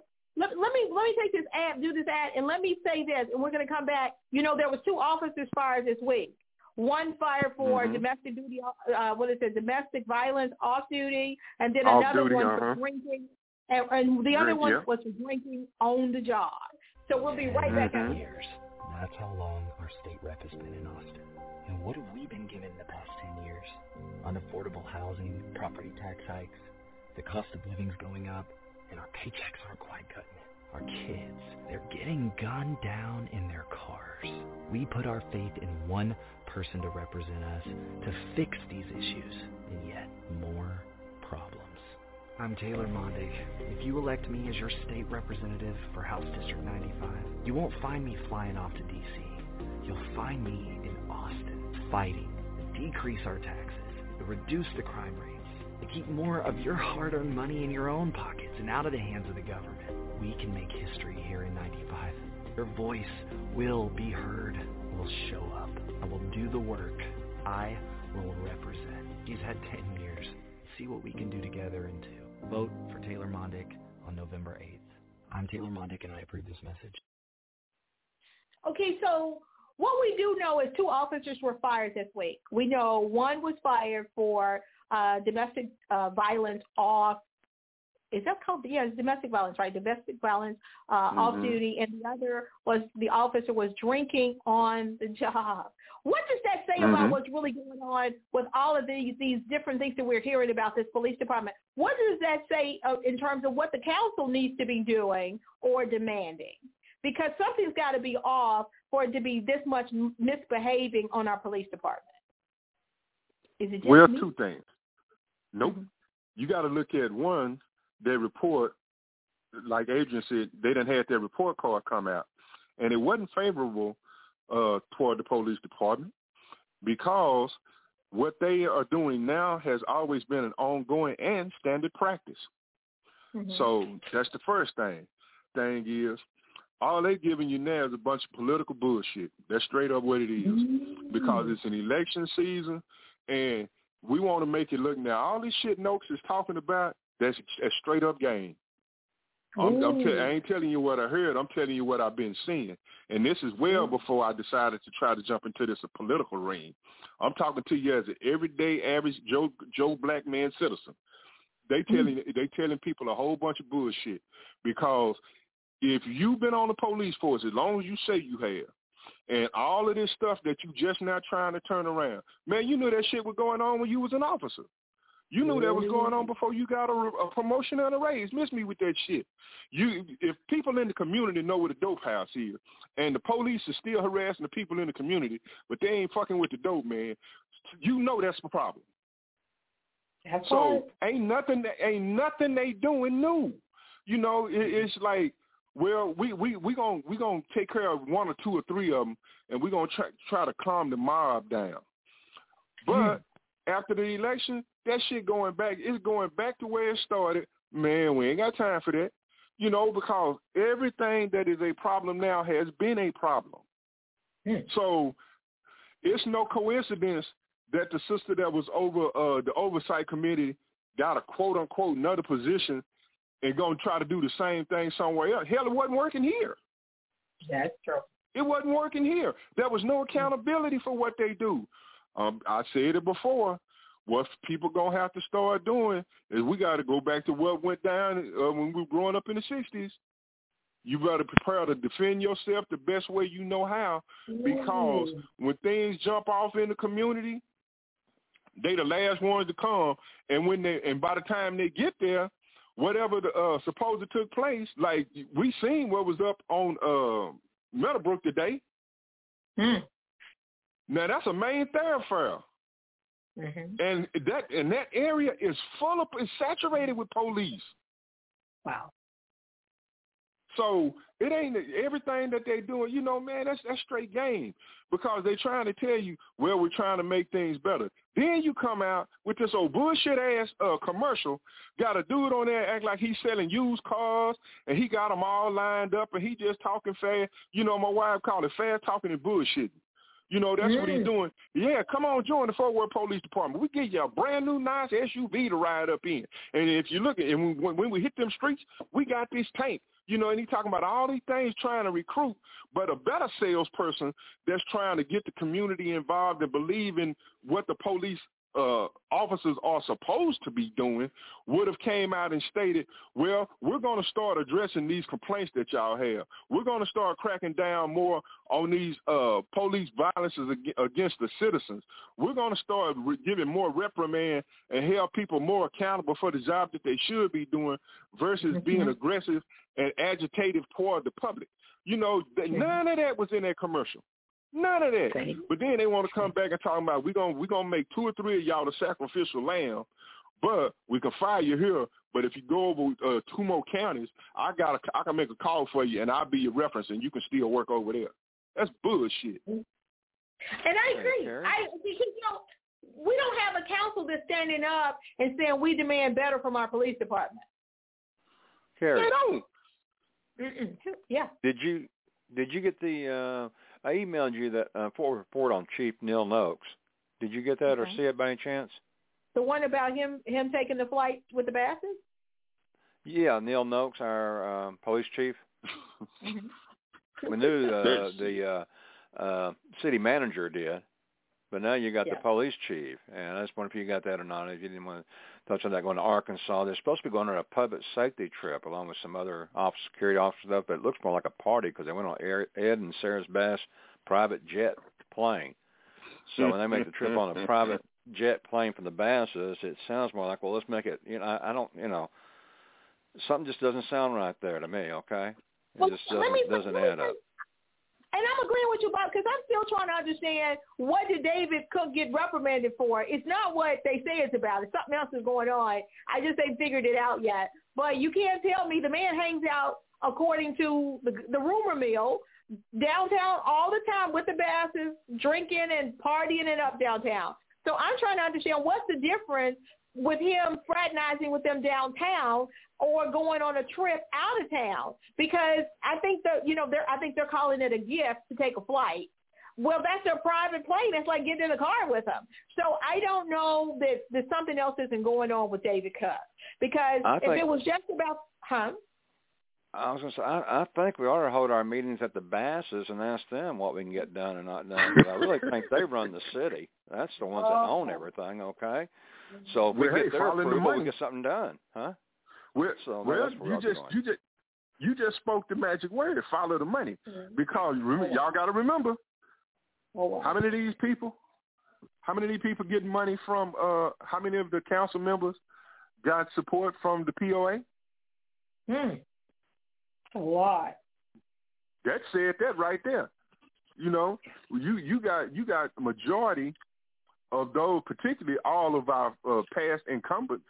let, let me let me take this ad, do this ad, and let me say this, and we're going to come back. You know, there was two officers fired this week. One fired for mm-hmm. domestic duty, uh, what is it, domestic violence off duty, and then off another duty, one uh-huh. for drinking, and, and the Drink, other one yeah. was for drinking on the job. So we'll be right mm-hmm. back after years. That's how long our state rep has been in Austin. And what have we been given the past ten years? Unaffordable housing, property tax hikes, the cost of living's going up, and our paychecks aren't quite cutting it. Our kids, they're getting gunned down in their cars. We put our faith in one person to represent us to fix these issues, and yet more problems. I'm Taylor Mondig. If you elect me as your state representative for House District ninety-five, you won't find me flying off to D C. You'll find me in Austin, fighting to decrease our taxes, to reduce the crime rates, to keep more of your hard-earned money in your own pockets and out of the hands of the government. We can make history here in ninety-five. Your voice will be heard. We'll show up. I will do the work. I will represent. He's had ten years. See what we can do together and two. Vote for Taylor Mondig on November eighth. I'm Taylor Mondig, and I approve this message. Okay, so what we do know is two officers were fired this week. We know one was fired for uh, domestic uh, violence off. Is that called? Yeah, it's domestic violence, right? Domestic violence uh, mm-hmm. off duty, and the other was the officer was drinking on the job. What does that say mm-hmm. about what's really going on with all of these these different things that we're hearing about this police department? What does that say uh, in terms of what the council needs to be doing or demanding? Because something's got to be off for it to be this much misbehaving on our police department. Is it just well, me? two things. Nope. Mm-hmm. You got to look at one. Their report, like Adrian said, they done had their report card come out, and it wasn't favorable uh, toward the police department because what they are doing now has always been an ongoing and standard practice. Mm-hmm. So that's the first thing. Thing is, all they're giving you now is a bunch of political bullshit. That's straight up what it is mm-hmm. because it's an election season, and we want to make it look now. All this shit Noakes is talking about, that's a straight up game. I'm, I'm te- I ain't telling you what I heard. I'm telling you what I've been seeing. And this is well before I decided to try to jump into this a political ring. I'm talking to you as an everyday average Joe Joe black man citizen. They telling mm. they telling people a whole bunch of bullshit because if you've been on the police force as long as you say you have, and all of this stuff that you just now trying to turn around, man, you knew that shit was going on when you was an officer. You knew that was going on before you got a, a promotion and a raise. Miss me with that shit. You, if people in the community know what a dope house is, and the police is still harassing the people in the community, but they ain't fucking with the dope, man, you know that's the problem. That's so right. ain't nothing, ain't nothing they doing new. You know, it, it's like, well, we we we gonna we gonna take care of one or two or three of them, and we gonna try try to calm the mob down. But mm. after the election, that shit going back, it's going back to where it started. Man, we ain't got time for that. You know, because everything that is a problem now has been a problem. Mm. So it's no coincidence that the sister that was over uh, the oversight committee got a quote-unquote another position and going to try to do the same thing somewhere else. Hell, it wasn't working here. That's true. It wasn't working here. There was no accountability for what they do. Um, I said it before. What people going to have to start doing is we got to go back to what went down uh, when we were growing up in the sixties. You got to prepare to defend yourself the best way you know how, because mm. when things jump off in the community, they the last ones to come. And when they and by the time they get there, whatever the uh, supposed took place, like we seen what was up on uh, Meadowbrook today. Mm. Now that's a main thoroughfare. Mm-hmm. And that and that area is full of, is saturated with police. Wow. So it ain't everything that they doing, you know, man, that's that's straight game, because they trying to tell you, well, we're trying to make things better. Then you come out with this old bullshit ass uh, commercial, got a dude on there act like he's selling used cars, and he got them all lined up, and he just talking fast. You know, my wife called it fast talking and bullshitting. You know, that's mm. what he's doing. Yeah, come on, join the Fort Worth Police Department. We give you a brand new nice S U V to ride up in. And if you look at it, and when, when we hit them streets, we got this tank. You know, and he's talking about all these things trying to recruit, but a better salesperson that's trying to get the community involved and believe in what the police uh, officers are supposed to be doing would have came out and stated, well, we're going to start addressing these complaints that y'all have. We're going to start cracking down more on these uh, police violences ag- against the citizens. We're going to start re- giving more reprimand and held people more accountable for the job that they should be doing versus mm-hmm. being aggressive and agitative toward the public. You know, th- mm-hmm. none of that was in that commercial. None of that. Okay. But then they want to come back and talk about we're gonna we're gonna make two or three of y'all the sacrificial lamb, but we can fire you here. But if you go over uh, two more counties, I got I can make a call for you and I'll be your reference and you can still work over there. That's bullshit. And I agree. I because you know we don't have a council that's standing up and saying we demand better from our police department. Carrie, they don't. Mm-mm. Yeah. Did you did you get the? Uh, I emailed you that uh, full report on Chief Neil Noakes. Did you get that okay. or see it by any chance? The one about him him taking the flight with the Basses? Yeah, Neil Noakes, our uh, police chief. Mm-hmm. We knew uh, the uh, uh, city manager did, but now you got yeah. the police chief. And I just wonder if you got that or not. If you didn't want to touch on that, going to Arkansas. They're supposed to be going on a public safety trip along with some other office, security officer stuff, but it looks more like a party because they went on Ed and Sarah's Bass private jet plane. So when they make the trip on a private jet plane from the Basses, it sounds more like, well, let's make it, you know, I, I don't, you know, something just doesn't sound right there to me, okay? It well, just doesn't, me, doesn't add up. And I'm agreeing with you, Bob, because I'm still trying to understand what did David Cook get reprimanded for. It's not what they say it's about. It's something else is going on. I just ain't figured it out yet. But you can't tell me the man hangs out, according to the, the rumor mill, downtown all the time with the Basses, drinking and partying it up downtown. So I'm trying to understand what's the difference with him fraternizing with them downtown or going on a trip out of town, because I think that, you know, they're, I think they're calling it a gift to take a flight. Well, that's their private plane. That's like getting in a car with them. So I don't know that, that something else isn't going on with David Cook, because I if think, it was just about, huh? I was going to say, I, I think we ought to hold our meetings at the Basses and ask them what we can get done and not done. But I really think they run the city. That's the ones that own everything, okay? So if we well, get hey, their approval, the we get something done, huh? Well, so well you just you just you just spoke the magic word, follow the money, mm-hmm. because remember, y'all got to remember oh, wow. how many of these people, how many of these people getting money from? Uh, how many of the council members got support from the P O A? Hmm, a lot. That said that right there. You know, you you got you got a majority of those, particularly all of our uh, past incumbents,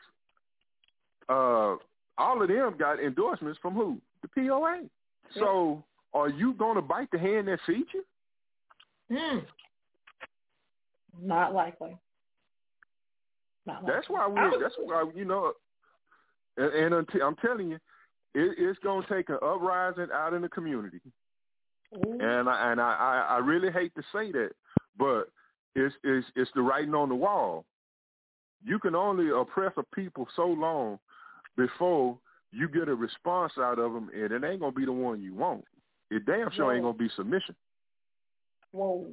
uh, all of them got endorsements from who? The P O A. Yeah. So are you going to bite the hand that feeds you? Hmm. Not likely. Not likely. That's why we. That's why you know. And, and until, I'm telling you, it, it's going to take an uprising out in the community. Ooh. And I, and I, I really hate to say that, but it's, it's it's the writing on the wall. You can only oppress a people so long before you get a response out of them, and it ain't gonna be the one you want. It damn sure Whoa. ain't gonna be submission. Whoa,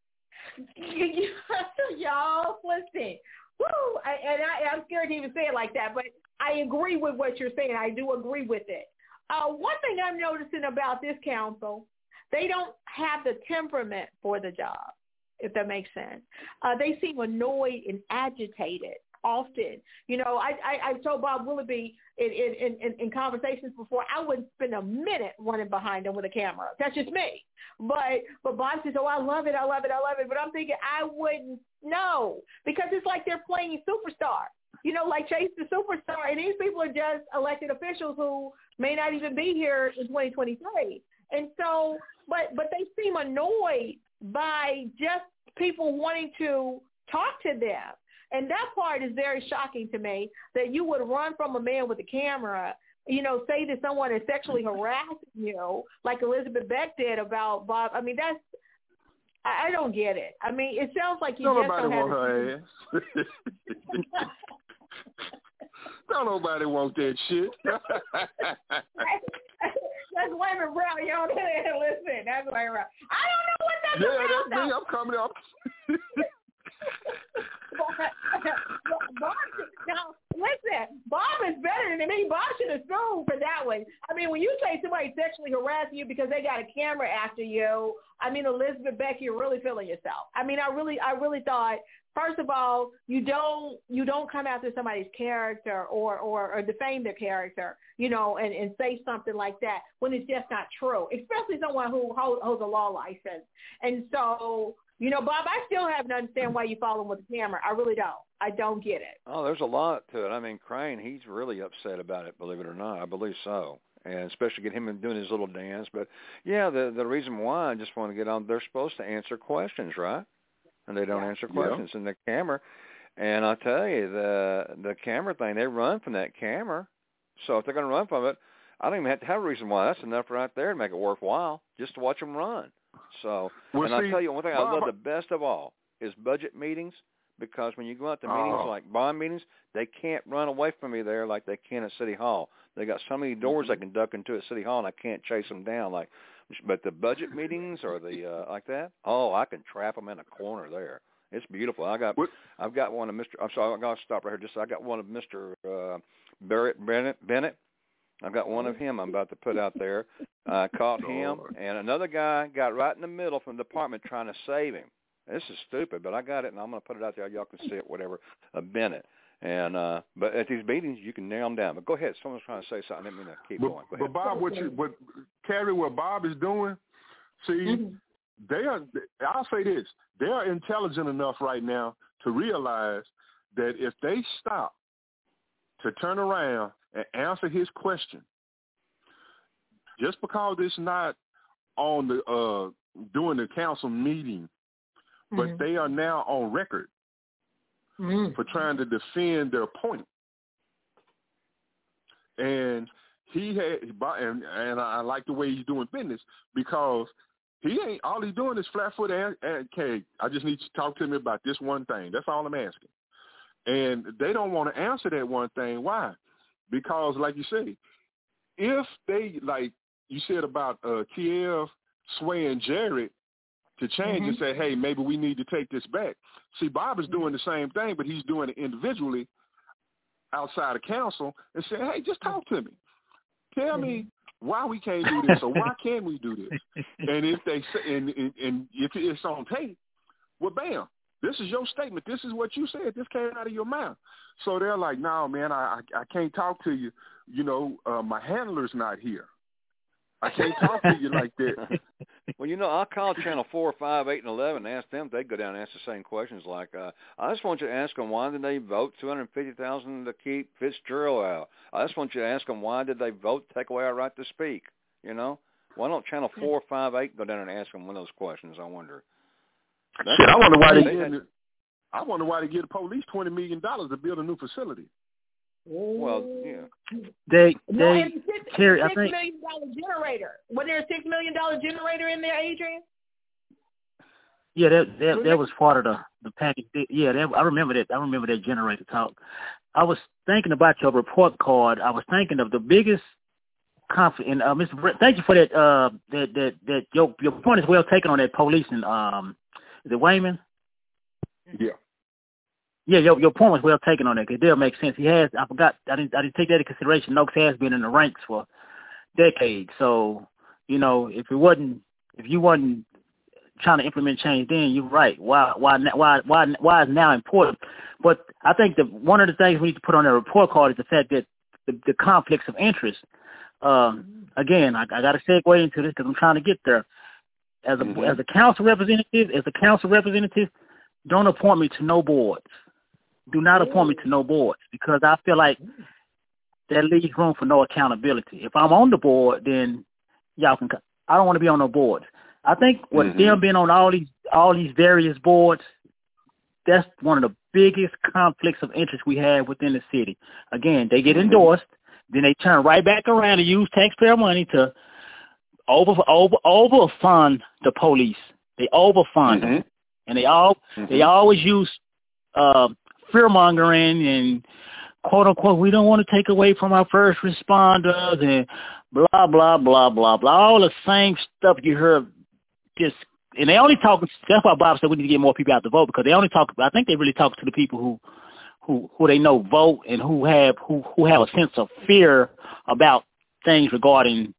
y'all, listen. Woo! I, and I, I'm scared to even say it like that, but I agree with what you're saying. I do agree with it. Uh, one thing I'm noticing about this council, they don't have the temperament for the job, if that makes sense. Uh, they seem annoyed and agitated often. You know, I, I, I told Bob Willoughby in, in, in, in conversations before, I wouldn't spend a minute running behind them with a camera. That's just me. But but Bob says, oh, I love it, I love it, I love it. But I'm thinking I wouldn't know, because it's like they're playing superstar. You know, like Chase the Superstar. And these people are just elected officials who may not even be here in twenty twenty-three. And so, but but they seem annoyed by just people wanting to talk to them. And that part is very shocking to me, that you would run from a man with a camera, you know, say that someone is sexually harassing you, like Elizabeth Beck did about Bob. I mean, that's, I, I don't get it. I mean, it sounds like you don't just nobody don't have want her ass. Don't nobody want that shit. That's Wayman Brown. Y'all listen. That's Wayman Brown. I don't know what that's yeah, about. that's though. me. I'm coming up. Bob, now, listen, Bob is better than me. Bob should have sued for that one. I mean, when you say somebody sexually harassing you because they got a camera after you, I mean, Elizabeth Beck, you're really feeling yourself. I mean, I really, I really thought, first of all, you don't, you don't come after somebody's character or, or, or defame their character, you know, and, and say something like that when it's just not true, especially someone who holds, holds a law license. And so, you know, Bob, I still haven't understand why you follow him with the camera. I really don't. I don't get it. Oh, there's a lot to it. I mean, Crane, he's really upset about it, believe it or not. I believe so. And especially get him doing his little dance. But, yeah, the the reason why I just want to get on, they're supposed to answer questions, right? And they don't yeah. answer questions. Yeah. And the camera, and I'll tell you, the the camera thing, they run from that camera. So if they're going to run from it, I don't even have to have a reason why. That's enough right there to make it worthwhile, just to watch them run. So, well, and see, I'll tell you one thing Bob, I love the best of all is budget meetings, because when you go out to meetings oh. like bond meetings, they can't run away from me there like they can at City Hall. They got so many doors mm-hmm. they can duck into at City Hall, and I can't chase them down. Like, but the budget meetings or the uh, like that, oh, I can trap them in a corner there. It's beautiful. I got, what? I've got one of Mister I'm sorry, I'm gonna stop right here. Just I got one of Mister Uh, Barrett Bennett. Bennett. I've got one of him I'm about to put out there. I uh, caught him, and another guy got right in the middle from the department trying to save him. This is stupid, but I got it, and I'm going to put it out there. Y'all can see it, whatever. Uh, Bennett. And uh, but at these meetings, you can nail them down. But go ahead. Someone's trying to say something. I didn't mean to keep but, going. Go ahead. But Bob, what you, what Carrie, what Bob is doing, see, mm-hmm. they are. I'll say this: they are intelligent enough right now to realize that if they stop to turn around and answer his question, just because it's not on the uh, during the council meeting, but mm-hmm. they are now on record mm-hmm. for trying to defend their point. And he had, and, and I like the way he's doing business, because he ain't, all he's doing is flat foot and, and okay, I just need you to talk to me about this one thing. That's all I'm asking. And they don't want to answer that one thing. Why? Because, like you say, if they, like you said about uh, Kiev swaying Jared to change mm-hmm. and say, hey, maybe we need to take this back. See, Bob is doing the same thing, but he's doing it individually outside of council and saying, hey, just talk to me. Tell mm-hmm. me why we can't do this, or why can we do this? And if they say, and, and, and if it's on tape, well, bam, this is your statement. This is what you said. This came out of your mouth. So they're like, no, man, I I, I can't talk to you. You know, uh, my handler's not here. I can't talk to you like that. Well, you know, I'll call Channel four, five, eight, and eleven and ask them if they go down and ask the same questions. Like, uh, I just want you to ask them, why did they vote two hundred fifty thousand dollars to keep Fitzgerald out? I just want you to ask them, why did they vote to take away our right to speak? You know? Why don't Channel four, five, eight go down and ask them one of those questions, I wonder. That's Shit, I wonder why they, they had, I wonder why they give the police twenty million dollars to build a new facility. Well, yeah. They, no, they, six, Terry, six I think, million dollar generator. Was there a six million dollar generator in there, Adrian? Yeah, that that, that was part of the the package. Yeah, that, I remember that. I remember that generator talk. I was thinking about your report card. I was thinking of the biggest conflict. And uh, Mister Brett, thank you for that. Uh, that that that your your point is well taken on that police and um, is it Wayman? Yeah. Yeah, your your point was well taken on that. It does make sense. He has. I forgot. I didn't. I didn't take that into consideration. Noakes has been in the ranks for decades. So you know, if it wasn't, if you wasn't trying to implement change, then you're right. Why? Why? Why? Why? Why is now important? But I think that one of the things we need to put on the report card is the fact that the, the conflicts of interest. Um, again, I, I got to segue into this because I'm trying to get there. As a mm-hmm. as a council representative, as a council representative, don't appoint me to no boards. Do not appoint me to no boards, because I feel like that leaves room for no accountability. If I'm on the board, then y'all can. I don't want to be on no boards. I think with mm-hmm. them being on all these all these various boards, that's one of the biggest conflicts of interest we have within the city. Again, they get endorsed, then they turn right back around and use taxpayer money to over over overfund the police. They overfund mm-hmm. them, and they all mm-hmm. they always use uh, fear mongering and quote unquote, we don't want to take away from our first responders and blah blah blah blah blah. All the same stuff you heard. Just and they only talk. That's why Bob said we need to get more people out to vote, because they only talk. I think they really talk to the people who. Who, who they know vote and who have who, who have a sense of fear about things regarding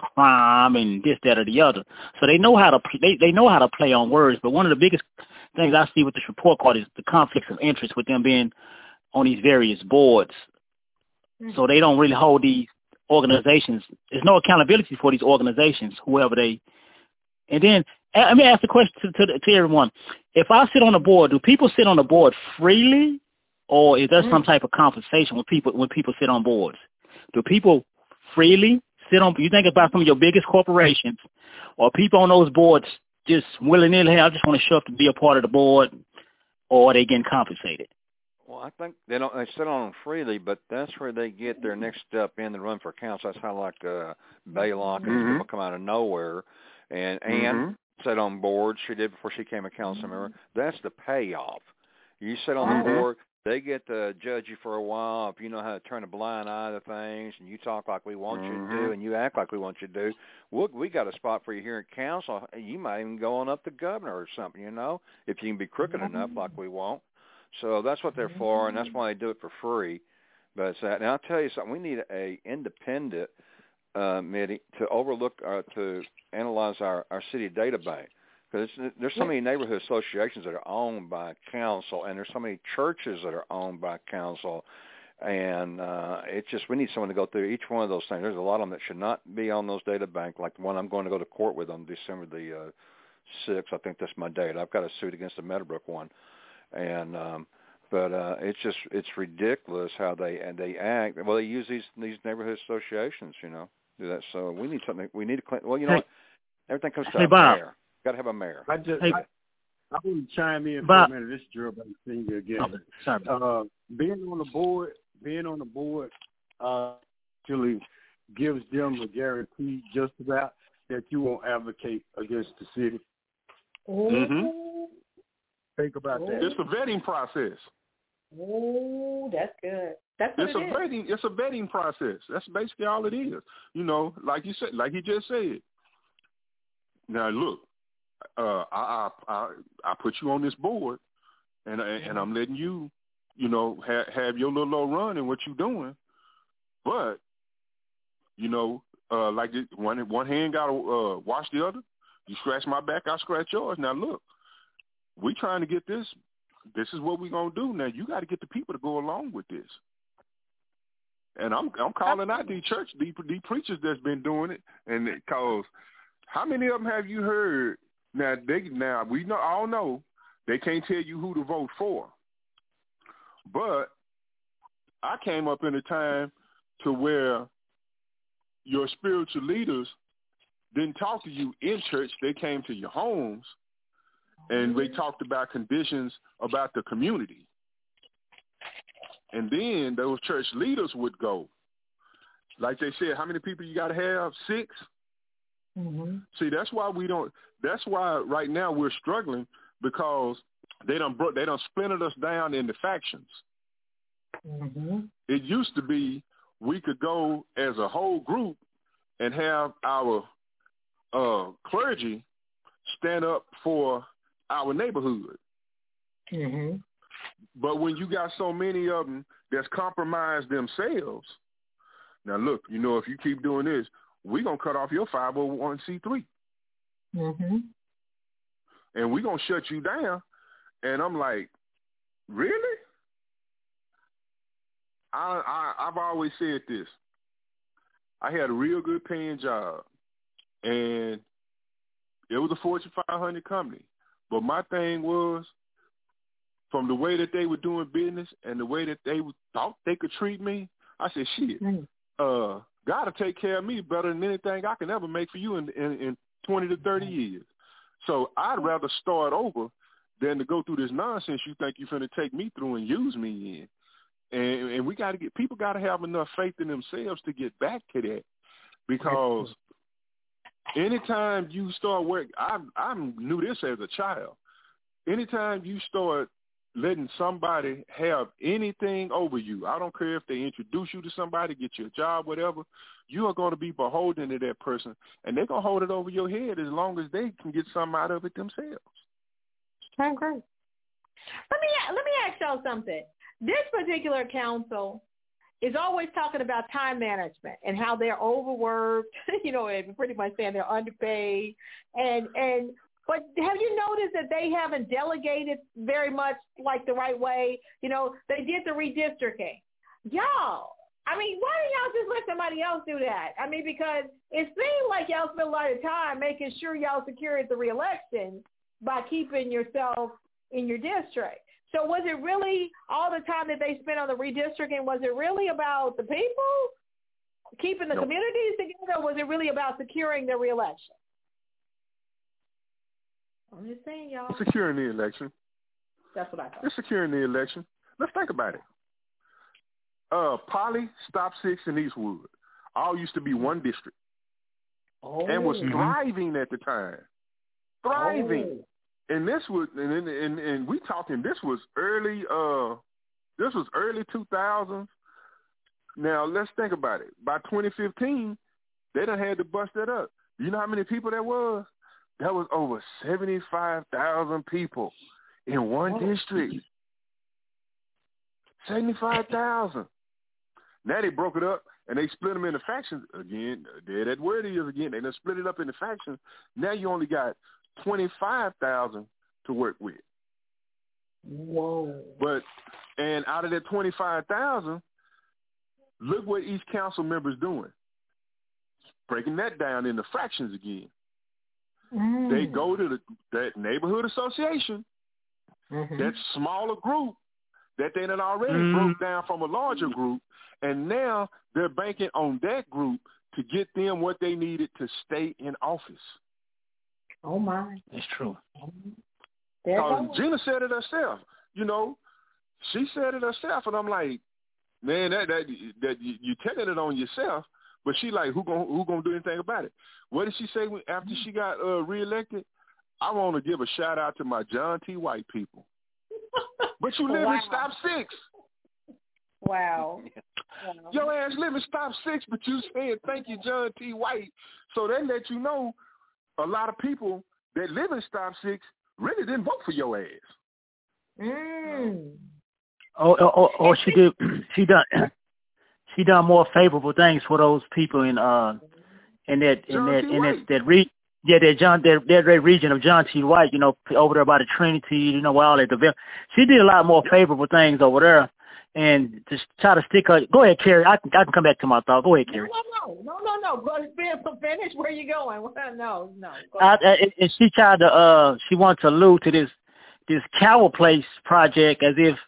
crime and this, that, or the other. So they know how to they they know how to play on words. But one of the biggest things I see with this report card is the conflicts of interest with them being on these various boards. Mm-hmm. So they don't really hold these organizations. There's no accountability for these organizations, whoever they. And then let me ask the question to to, to everyone: if I sit on the board, do people sit on the board freely? Or is there some type of compensation when people when people sit on boards? Do people freely sit on? You think about some of your biggest corporations, or people on those boards just willy nilly? Hey, I just want to show up to be a part of the board, or are they getting compensated? Well, I think they don't. They sit on them freely, but that's where they get their next step in the run for council. That's how like uh, Baylock and mm-hmm. people come out of nowhere, and mm-hmm. Ann sat on boards. She did before she became a council member. That's the payoff. You sit on mm-hmm. the board. They get to judge you for a while if you know how to turn a blind eye to things, and you talk like we want mm-hmm. you to do, and you act like we want you to do. We'll, we got a spot for you here at council. You might even go on up to governor or something, you know, if you can be crooked mm-hmm. enough like we want. So that's what they're for, and that's why they do it for free. But it's that. Now I'll tell you something. We need a independent uh, Mitty to overlook, uh, to analyze our, our city data bank. Because there's so many neighborhood associations that are owned by council, and there's so many churches that are owned by council, and uh, it's just we need someone to go through each one of those things. There's a lot of them that should not be on those data bank, like the one I'm going to go to court with on December the uh, sixth. I think that's my date. I've got a suit against the Meadowbrook one, and um, but uh, it's just it's ridiculous how they and they act. Well, they use these these neighborhood associations, you know, do that. So we need something. We need to clean. Well, you know, hey, what? Everything comes to hey, a Bob. mayor. Got to have a mayor. I just, hey. I, I want to chime in Bob. for a minute. This is Drew Senior again. Oh, sorry. Uh, being on the board, being on the board, uh, actually gives them a guarantee just about that you won't advocate against the city. Mm-hmm. Think about that. It's a vetting process. Oh, that's good. That's what it's it a is. vetting. It's a vetting process. That's basically all it is. You know, like you said, like he just said. Now look. Uh, I, I I put you on this board, and and I'm letting you, you know, have have your little old run in what you're doing. But, you know, uh, like it, one one hand got to uh, wash the other. You scratch my back, I scratch yours. Now look, we trying to get this. This is what we're gonna do. Now you got to get the people to go along with this. And I'm I'm calling out these church, these, these preachers that's been doing it, and because how many of them have you heard? Now they now we know all know they can't tell you who to vote for. But I came up in a time to where your spiritual leaders didn't talk to you in church. They came to your homes and they talked about conditions about the community. And then those church leaders would go. Like they said, how many people you got to have? Six? Mm-hmm. See, that's why we don't. That's why right now we're struggling because they done bro- they done splintered us down into factions. Mm-hmm. It used to be we could go as a whole group and have our uh, clergy stand up for our neighborhood. Mm-hmm. But when you got so many of them that's compromised themselves, now look, you know, if you keep doing this, we're going to cut off your five oh one c three. Mm-hmm. And we're going to shut you down. And I'm like, really? I, I, I've always said this. I had a real good paying job. And it was a Fortune five hundred company. But my thing was, from the way that they were doing business and the way that they thought they could treat me, I said, shit, mm. uh, God will take care of me better than anything I can ever make for you in, in, in twenty to thirty years. So I'd rather start over than to go through this nonsense you think you're going to take me through and use me in. And, and we got to get, people got to have enough faith in themselves to get back to that, because anytime you start work, I I knew this as a child. Anytime you start letting somebody have anything over you, I don't care if they introduce you to somebody, get you a job, whatever, you are going to be beholden to that person, and they're going to hold it over your head as long as they can get something out of it themselves. I agree. Let me let me ask y'all something. This particular council is always talking about time management and how they're overworked, you know, and pretty much saying they're underpaid. And and but have you noticed that they haven't delegated very much like the right way? You know, they did the redistricting. Y'all, I mean, why don't y'all just let somebody else do that? I mean, because it seemed like y'all spent a lot of time making sure y'all secured the reelection by keeping yourself in your district. So was it really all the time that they spent on the redistricting, was it really about the people, keeping the no. communities together, or was it really about securing the reelection? I'm just saying, y'all. Securing the election. That's what I thought. It's securing the election. Let's think about it. Uh, Poly, Stop Six, and Eastwood all used to be one district oh. and was thriving at the time. Thriving. Oh. And this was, and, and and we talking. This was early. Uh, this was early two thousands. Now let's think about it. By twenty fifteen, they done had to bust that up. You know how many people that was? That was over seventy-five thousand people in one oh. district. Seventy-five thousand. Now they broke it up and they split them into factions again. There that word is again. They done split it up into factions. Now you only got twenty-five thousand to work with. Whoa. But, and out of that twenty-five thousand, look what each council member's doing. Breaking that down into fractions again. Mm. They go to the, that neighborhood association, mm-hmm. that smaller group that they done already mm. broke down from a larger group, and now they're banking on that group to get them what they needed to stay in office. Oh, my. That's true. Uh, Gina said it herself. You know, she said it herself, and I'm like, man, that that that you, you taking it on yourself. But she like, who gonna who gonna do anything about it? What did she say when, after she got uh, reelected? I want to give a shout out to my John T. White people. But you live wow. in Stop Six. Wow. wow. Your ass live in Stop Six, but you saying thank you, John T. White. So they let you know a lot of people that live in Stop Six really didn't vote for your ass. Mm. Oh, oh, oh, oh she did. She done. She done more favorable things for those people in uh in that in John that T. in White. that, that re yeah that John that that, that region of John T. White, you know, over there by the Trinity, you know, where all that developed. She did a lot more favorable things over there. And to try to stick her. Go ahead, Carrie. I can I can come back to my thought. Go ahead, Carrie. No, no, no, no, no. Go finish. Where you going? No, no. I, I, and she tried to. Uh, she wanted to allude to this this Cower Place project as if,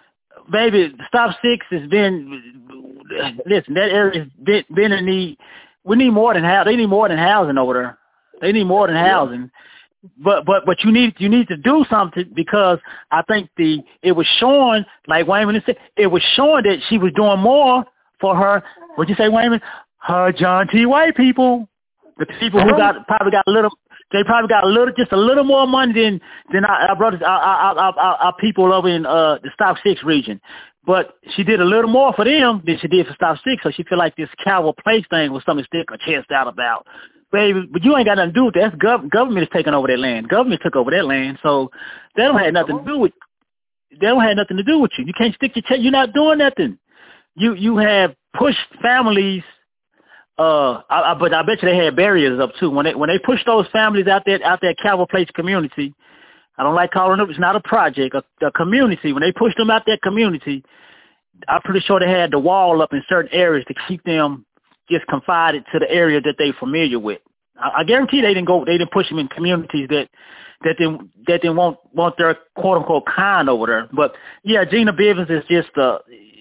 baby, Stop Six has been. Listen, that area has been, been in need. We need more than housing. They need more than housing over there. They need more than housing. But but but you need you need to do something, because I think the it was showing, like Wayman said, it was showing that she was doing more for her. What'd you say, Wayman? Her John T. White people, the people who got probably got a little, they probably got a little, just a little more money than than our, our brothers, our, our, our, our, our people over in uh, the Stop Six region. But she did a little more for them than she did for Stop Six, so she feel like this Cower Place thing was something to stick her chest out about. Baby, but you ain't got nothing to do with that. That's gov- government is taking over that land. Government took over that land, so that don't have nothing to do with. That don't have nothing to do with you. You can't stick your chest. You're not doing nothing. You you have pushed families. Uh, I, I, but I bet you they had barriers up too. When they when they pushed those families out there out there Cower Place community, I don't like calling it. It's not a project, a, a community. When they pushed them out that community, I'm pretty sure they had the wall up in certain areas to keep them just confided to the area that they familiar with. I, I guarantee they didn't go. They didn't push them in communities that that they that they want want their quote unquote kind over there. But yeah, Gina Bivens is just uh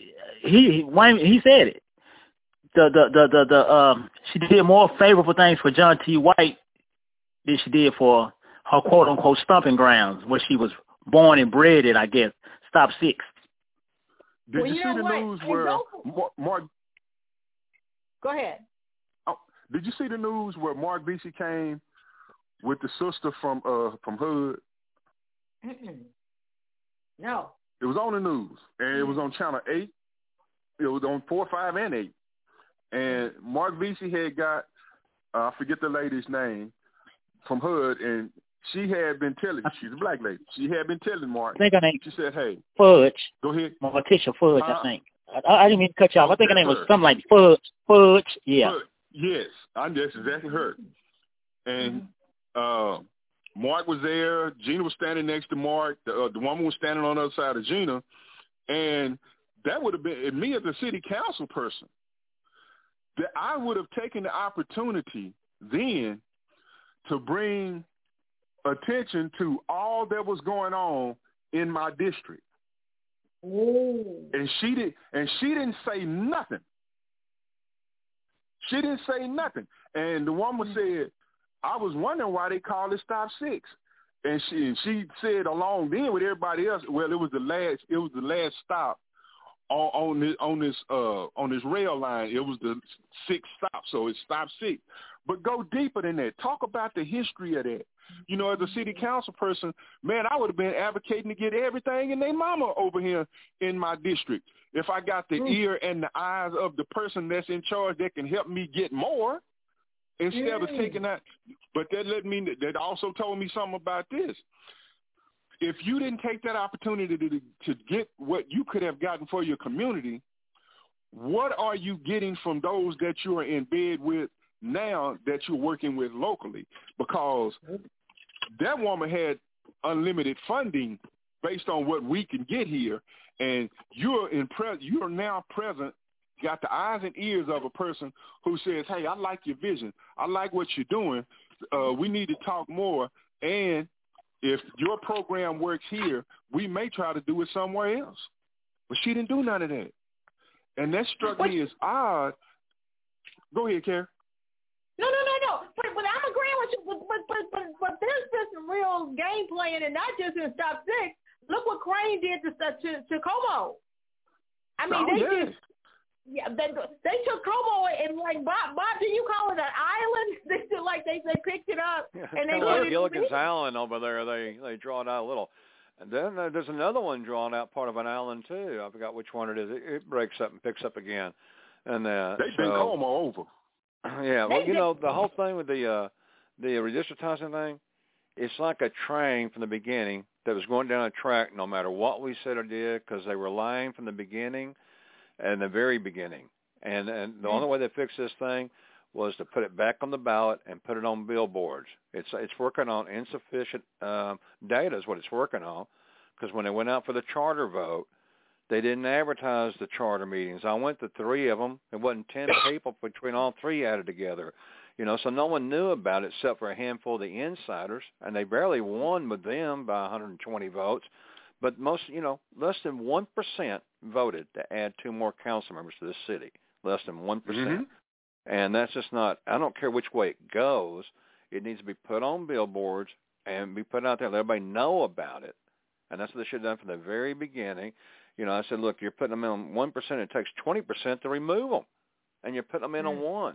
he Wayne he said it. The the the the, the um she did more favorable things for John T. White than she did for her quote unquote stomping grounds where she was born and bred at, I guess. Stop Six. Did well, you, you see the what? news where Mark? Go ahead. Oh, Did you see the news where Mark Vesey came with the sister from uh from Hood? Mm-mm. No. It was on the news, and it was on Channel eight. It was on four, five, and eight. And Mark Vesey had got, uh, I forget the lady's name, from Hood, and she had been telling, she's a black lady, she had been telling Mark, I think her name she said, hey. Fudge. Go ahead. Morticia Fudge, uh, I think. I, I didn't mean to cut you off. I think her name her. was something like Fudge. Fudge, yeah. Fudge. Yes, I that's exactly her. And uh, Mark was there. Gina was standing next to Mark. The, uh, the woman was standing on the other side of Gina. And that would have been, me as a city council person, that I would have taken the opportunity then to bring attention to all that was going on in my district. Ooh. And she did, and she didn't say nothing. She didn't say nothing. And the woman mm-hmm. said, I was wondering why they called it Stop Six. And she and she said along then with everybody else, well, it was the last it was the last stop on, on this on this uh on this rail line. It was the sixth stop, so it's Stop Six. But go deeper than that. Talk about the history of that. You know, as a city council person, man, I would have been advocating to get everything in their mama over here in my district. If I got the mm. ear and the eyes of the person that's in charge that can help me get more instead mm. of taking that. But that let me, that also told me something about this. If you didn't take that opportunity to, to get what you could have gotten for your community, what are you getting from those that you are in bed with now that you're working with locally? Because that woman had unlimited funding based on what we can get here, and you're in pre- you're now present, got the eyes and ears of a person who says, hey, I like your vision. I like what you're doing. Uh, we need to talk more, and if your program works here, we may try to do it somewhere else. But she didn't do none of that. And that struck me as odd. Go ahead, Carrie. No, no, no, no. But, but I'm agreeing with you. But, but, but, but, but there's been some real game playing, and not just in Stop Six. Look what Crane did to to, to Como. I mean, oh, they yeah. just yeah, they they took Como and like Bob, Bob, do you call it an island? They still like they they picked it up yeah, and they like put it Gilligan's in. Island over there. They they draw it out a little. And then uh, there's another one drawn out, part of an island too. I forgot which one it is. It, it breaks up and picks up again. And uh, they've so, been Como over. Yeah, well, you know, the whole thing with the uh, the redistrictizing thing, it's like a train from the beginning that was going down a track no matter what we said or did, because they were lying from the beginning and the very beginning. And and the mm-hmm. only way they fixed this thing was to put it back on the ballot and put it on billboards. It's it's working on insufficient um, data is what it's working on, because when they went out for the charter vote, they didn't advertise the charter meetings. I went to three of them. There wasn't ten people between all three added together. You know, so no one knew about it except for a handful of the insiders, and they barely won with them by one hundred twenty votes. But most, you know, less than one percent voted to add two more council members to this city, less than one percent. Mm-hmm. And that's just not, I don't care which way it goes. It needs to be put on billboards and be put out there. Let everybody know about it. And that's what they should have done from the very beginning. You know, I said, look, you're putting them in on one percent. It takes twenty percent to remove them. And you're putting them in mm-hmm. on one.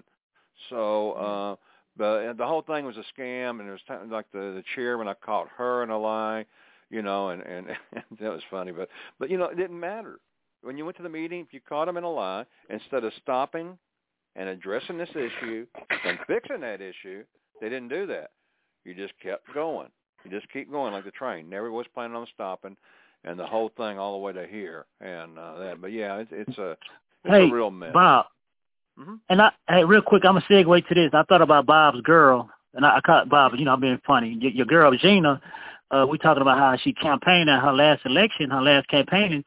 So, uh, but the whole thing was a scam. And it was t- like the, the chairman, I caught her in a lie, you know, and, and, and that was funny. But, but, you know, it didn't matter. When you went to the meeting, if you caught them in a lie, instead of stopping and addressing this issue and fixing that issue, they didn't do that. You just kept going. You just keep going like the train. Never was planning on stopping, and the whole thing all the way to here and uh, that. But yeah, it's, it's a it's hey, a real mess. Bob. Mm-hmm. And I, hey, real quick, I'm gonna segue to this. I thought about Bob's girl, and I, I caught Bob. You know, I'm being funny. Your, your girl Gina. Uh, we talking about how she campaigned at her last election, her last campaigning.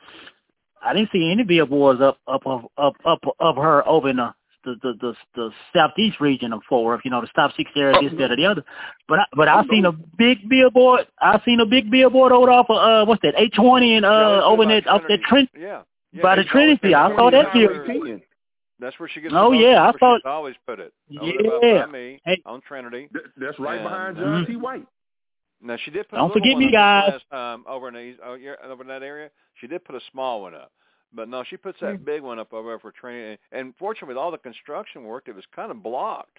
I didn't see any billboards up up of up up of her over in the the the, the, the southeast region of Fort Worth, you know, the Stop Six area, this, that, or the other. But I, but I seen a big billboard. I seen a big billboard over off of uh, what's that, eight twenty and uh, yeah, over that off that Trinity. Yeah, yeah. By the Trinity, I saw that billboard. That's where she gets. Oh yeah, I thought. Always put it. Yeah, by me hey. on Trinity. That's right and, behind John mm-hmm. T. White. Now she did put. Don't a forget one me, guys. Last time over in the, oh, over in that area, she did put a small one up. But no, she puts that big one up over for training. And fortunately, with all the construction work, it was kind of blocked.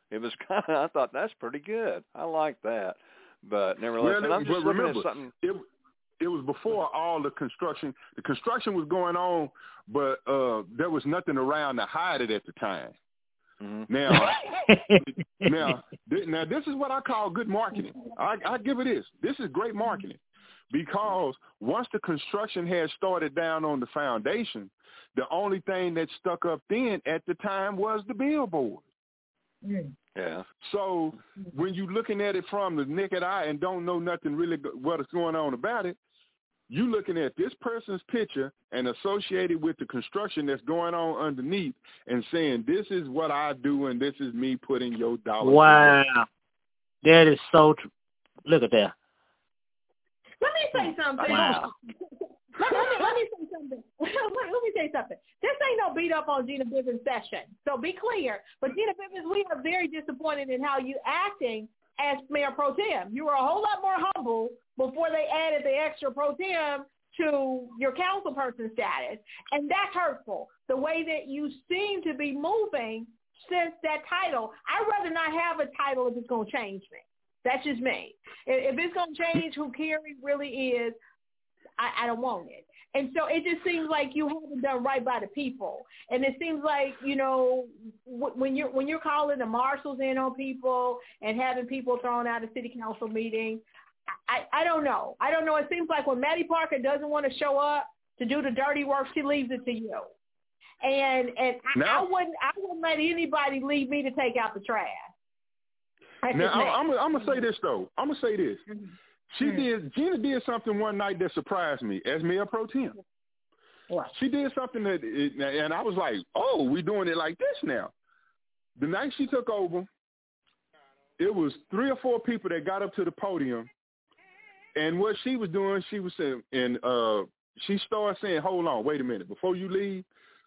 It was kind of, I thought, that's pretty good. I like that. But nevertheless, well, and I'm just but looking remember, at something. It, it was before all the construction. The construction was going on, but uh, there was nothing around to hide it at the time. Mm-hmm. Now, now, th- now, this is what I call good marketing. I, I give it this. This is great marketing, because once the construction had started down on the foundation, the only thing that stuck up then at the time was the billboard. Yeah. So when you're looking at it from the naked eye and don't know nothing really go- what is going on about it, you looking at this person's picture and associated with the construction that's going on underneath and saying, this is what I do and this is me putting your dollars. Wow. That is so true. Look at that. Let me say something. Wow. let, me, let me say something. let, let me say something. This ain't no beat up on Gina Bivens' session. So be clear. But Gina Bivens, we are very disappointed in how you acting as Mayor Pro Tem. You were a whole lot more humble before they added the extra Pro Tem to your council person status. And that's hurtful. The way that you seem to be moving since that title. I'd rather not have a title if it's going to change me. That's just me. If it's going to change who Carrie really is, I, I don't want it. And so it just seems like you haven't done right by the people. And it seems like, you know, w- when you're when you're calling the marshals in on people and having people thrown out of city council meetings, I, I don't know. I don't know. It seems like when Maddie Parker doesn't want to show up to do the dirty work, she leaves it to you. And and I, I wouldn't I wouldn't let anybody leave me to take out the trash. That's now I, I'm, I'm gonna say this though. I'm gonna say this. Mm-hmm. She mm-hmm. did. Gina did something one night that surprised me as Mayor Pro Tem. What? She did something that, and I was like, "Oh, we doing it like this now." The night she took over, it was three or four people that got up to the podium, and what she was doing, she was saying, and uh, she started saying, "Hold on, wait a minute, before you leave,"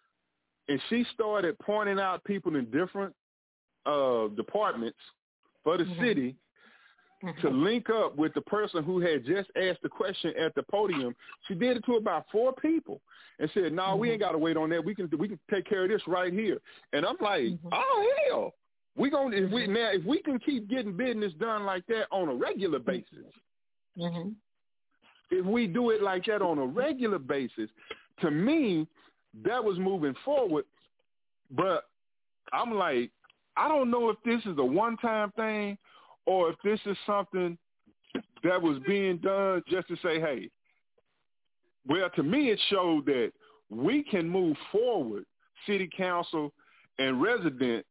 and she started pointing out people in different uh, departments for the mm-hmm. city. To link up with the person who had just asked the question at the podium. She did it to about four people and said, no, mm-hmm. we ain't got to wait on that. We can we can take care of this right here. And I'm like, mm-hmm. oh, hell. We gonna, if we, now, if we can keep getting business done like that on a regular basis, mm-hmm. if we do it like that on a regular basis, to me, that was moving forward. But I'm like, I don't know if this is a one-time thing or if this is something that was being done just to say, hey, well, to me it showed that we can move forward, city council and resident,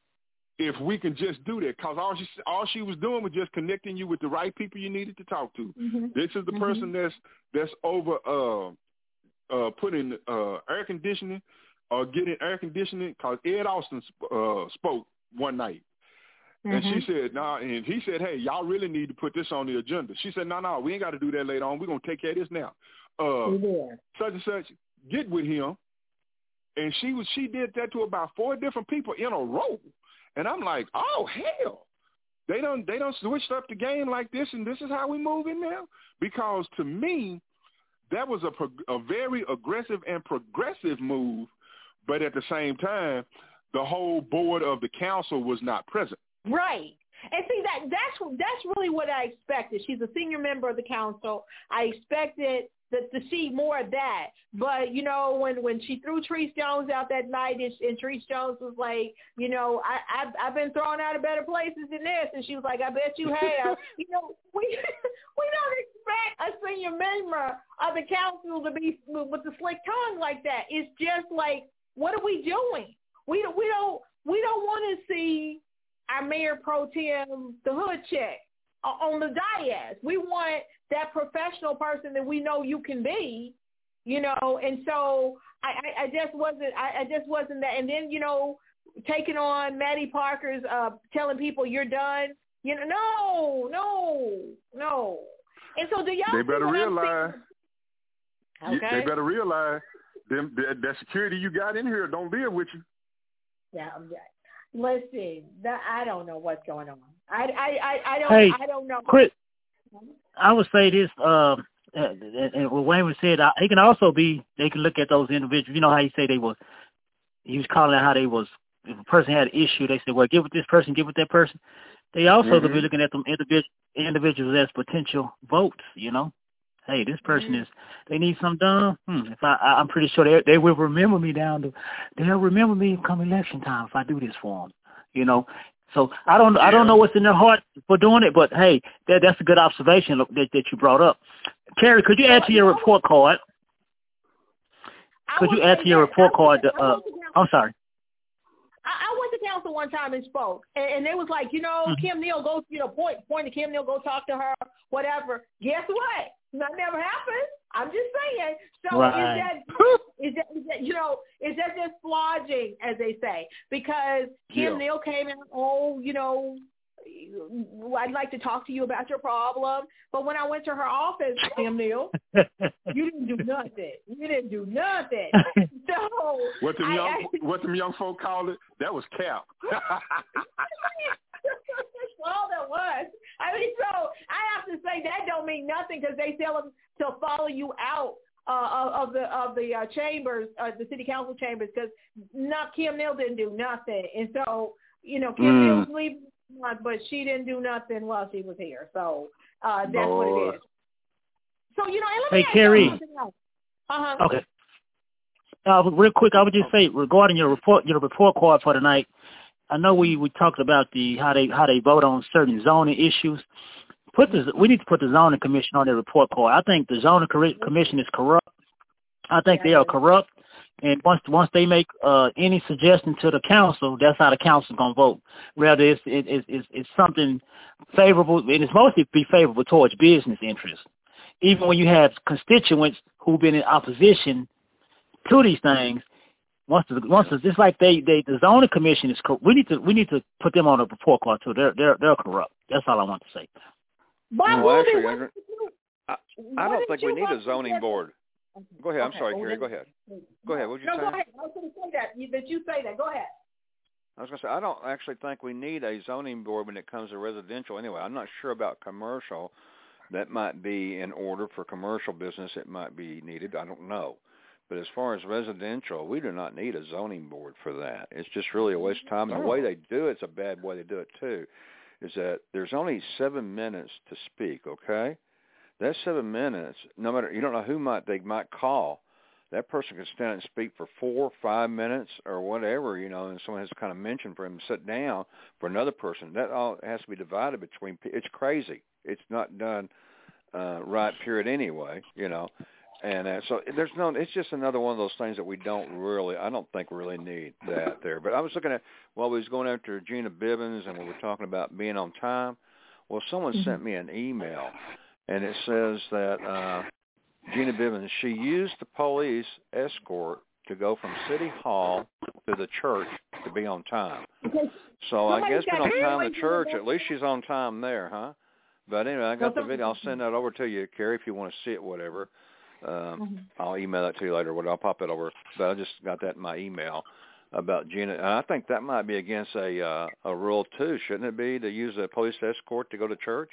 if we can just do that. Because all she, all she was doing was just connecting you with the right people you needed to talk to. Mm-hmm. This is the mm-hmm. person that's that's over uh, uh, putting uh, air conditioning or getting air conditioning, because Ed Austin uh, spoke one night. And mm-hmm. she said, no, nah, and he said, hey, y'all really need to put this on the agenda. She said, no, no, we ain't got to do that later on. We're going to take care of this now. Uh, yeah. Such and such, get with him. And she was, she did that to about four different people in a row. And I'm like, oh, hell. They don't, they don't switched up the game like this, and this is how we move in now? Because to me, that was a, a very aggressive and progressive move. But at the same time, the whole board of the council was not present. Right. And see, that that's that's really what I expected. She's a senior member of the council. I expected that, to see more of that. But, you know, when, when she threw Treese Jones out that night and, and Treese Jones was like, you know, I, I've, I've been thrown out of better places than this. And she was like, I bet you have. you know, we we don't expect a senior member of the council to be with the slick tongue like that. It's just like, what are we doing? We don't, we don't, we don't want to see our Mayor Pro Tem, the hood chick, on the dais. We want that professional person that we know you can be, you know. And so I, I, I just wasn't. I, I just wasn't that. And then, you know, taking on Maddie Parker's, uh, telling people you're done. You know, no, no, no. And so do y'all? They better realize. Okay. They better realize them that, that security you got in here don't live with you. Yeah. Listen, that, I don't know what's going on. I, I, I, I don't. Hey, I don't know. Chris, I would say this. Um, and, and what Wayne said, uh, he can also be. They can look at those individuals. You know how you say they was. He was calling out how they was if a person had an issue, they say, well, get with this person, get with that person. They also mm-hmm. could be looking at them individual, individuals as potential votes, you know. Hey, this person mm-hmm. is, they need something done. Hmm, if I, I, I'm pretty sure they they will remember me down to, they'll remember me come election time if I do this for them, you know. So I don't, yeah. I don't know what's in their heart for doing it, but hey, that that's a good observation that, that you brought up. Carrie, could you add to your report card? Could you add to your report card? Uh, I'm sorry. I went to council one time and spoke, and, and they was like, you know, mm-hmm. Kim Neal, go, you know, point, point to Kim Neal, go talk to her, whatever. Guess what? That never happened. I'm just saying. So right. is that, is that, is that, you know, is that just flogging, as they say? Because Kim yeah. Neal came out, oh, you know, I'd like to talk to you about your problem. But when I went to her office, Kim Neal, you didn't do nothing. You didn't do nothing. So what them young I, I, what them young folk called it? That was cap. That's all that was. I mean, so I have to say that don't mean nothing because they tell them to follow you out uh, of the of the uh, chambers, uh, the city council chambers, because not Kim Neal didn't do nothing, and so you know Kim mm. Neal's leaving. But she didn't do nothing while she was here, so uh, that's Lord. What it is. So you know, and let me hey, ask Carrie. you something else. Uh-huh. Okay. Uh, real quick, I would just say regarding your report, your report card for tonight. I know we, we talked about the how they how they vote on certain zoning issues. Put the we need to put the zoning commission on their report card. I think the zoning commission is corrupt. I think yeah, they are corrupt. And once once they make uh, any suggestion to the council, that's how the council's gonna vote. Rather, it's it, it, it's it's something favorable, and it's mostly be favorable towards business interests. Even when you have constituents who've been in opposition to these things, once the, once the, just like they, they the zoning commission is corrupt, we need to we need to put them on a report card too. They're they're they're corrupt. That's all I want to say. Bob, well, actually, what, I, I don't think we need a zoning board. Go ahead. I'm okay. sorry, Carrie. Go ahead. Go ahead. What did you no, say? No, go ahead. I was going to say that. You, that you say that. Go ahead. I was going to say, I don't actually think we need a zoning board when it comes to residential. Anyway, I'm not sure about commercial. That might be in order for commercial business. It might be needed. I don't know. But as far as residential, we do not need a zoning board for that. It's just really a waste of time. And the way they do it, it's a bad way they do it, too, is that there's only seven minutes to speak, okay? That's seven minutes. No matter, you don't know who might they might call. That person can stand and speak for four, five minutes or whatever, you know, and someone has to kind of mention for him to sit down for another person. That all has to be divided between. It's crazy. It's not done uh, right, period, anyway, you know. And uh, so there's no. It's just another one of those things that we don't really. I don't think we really need that there. But I was looking at while we was going after Gina Bibbins and we were talking about being on time. Well, someone mm-hmm. sent me an email. And it says that uh, Gina Bibbins, she used the police escort to go from City Hall to the church to be on time. So I guess being on time in the church, at least she's on time there, huh? But anyway, I got the video. I'll send that over to you, Carrie, if you want to see it, whatever. Um, mm-hmm. I'll email that to you later. I'll pop it over. But I just got that in my email about Gina. And I think that might be against a uh, a rule, too, shouldn't it be, to use a police escort to go to church?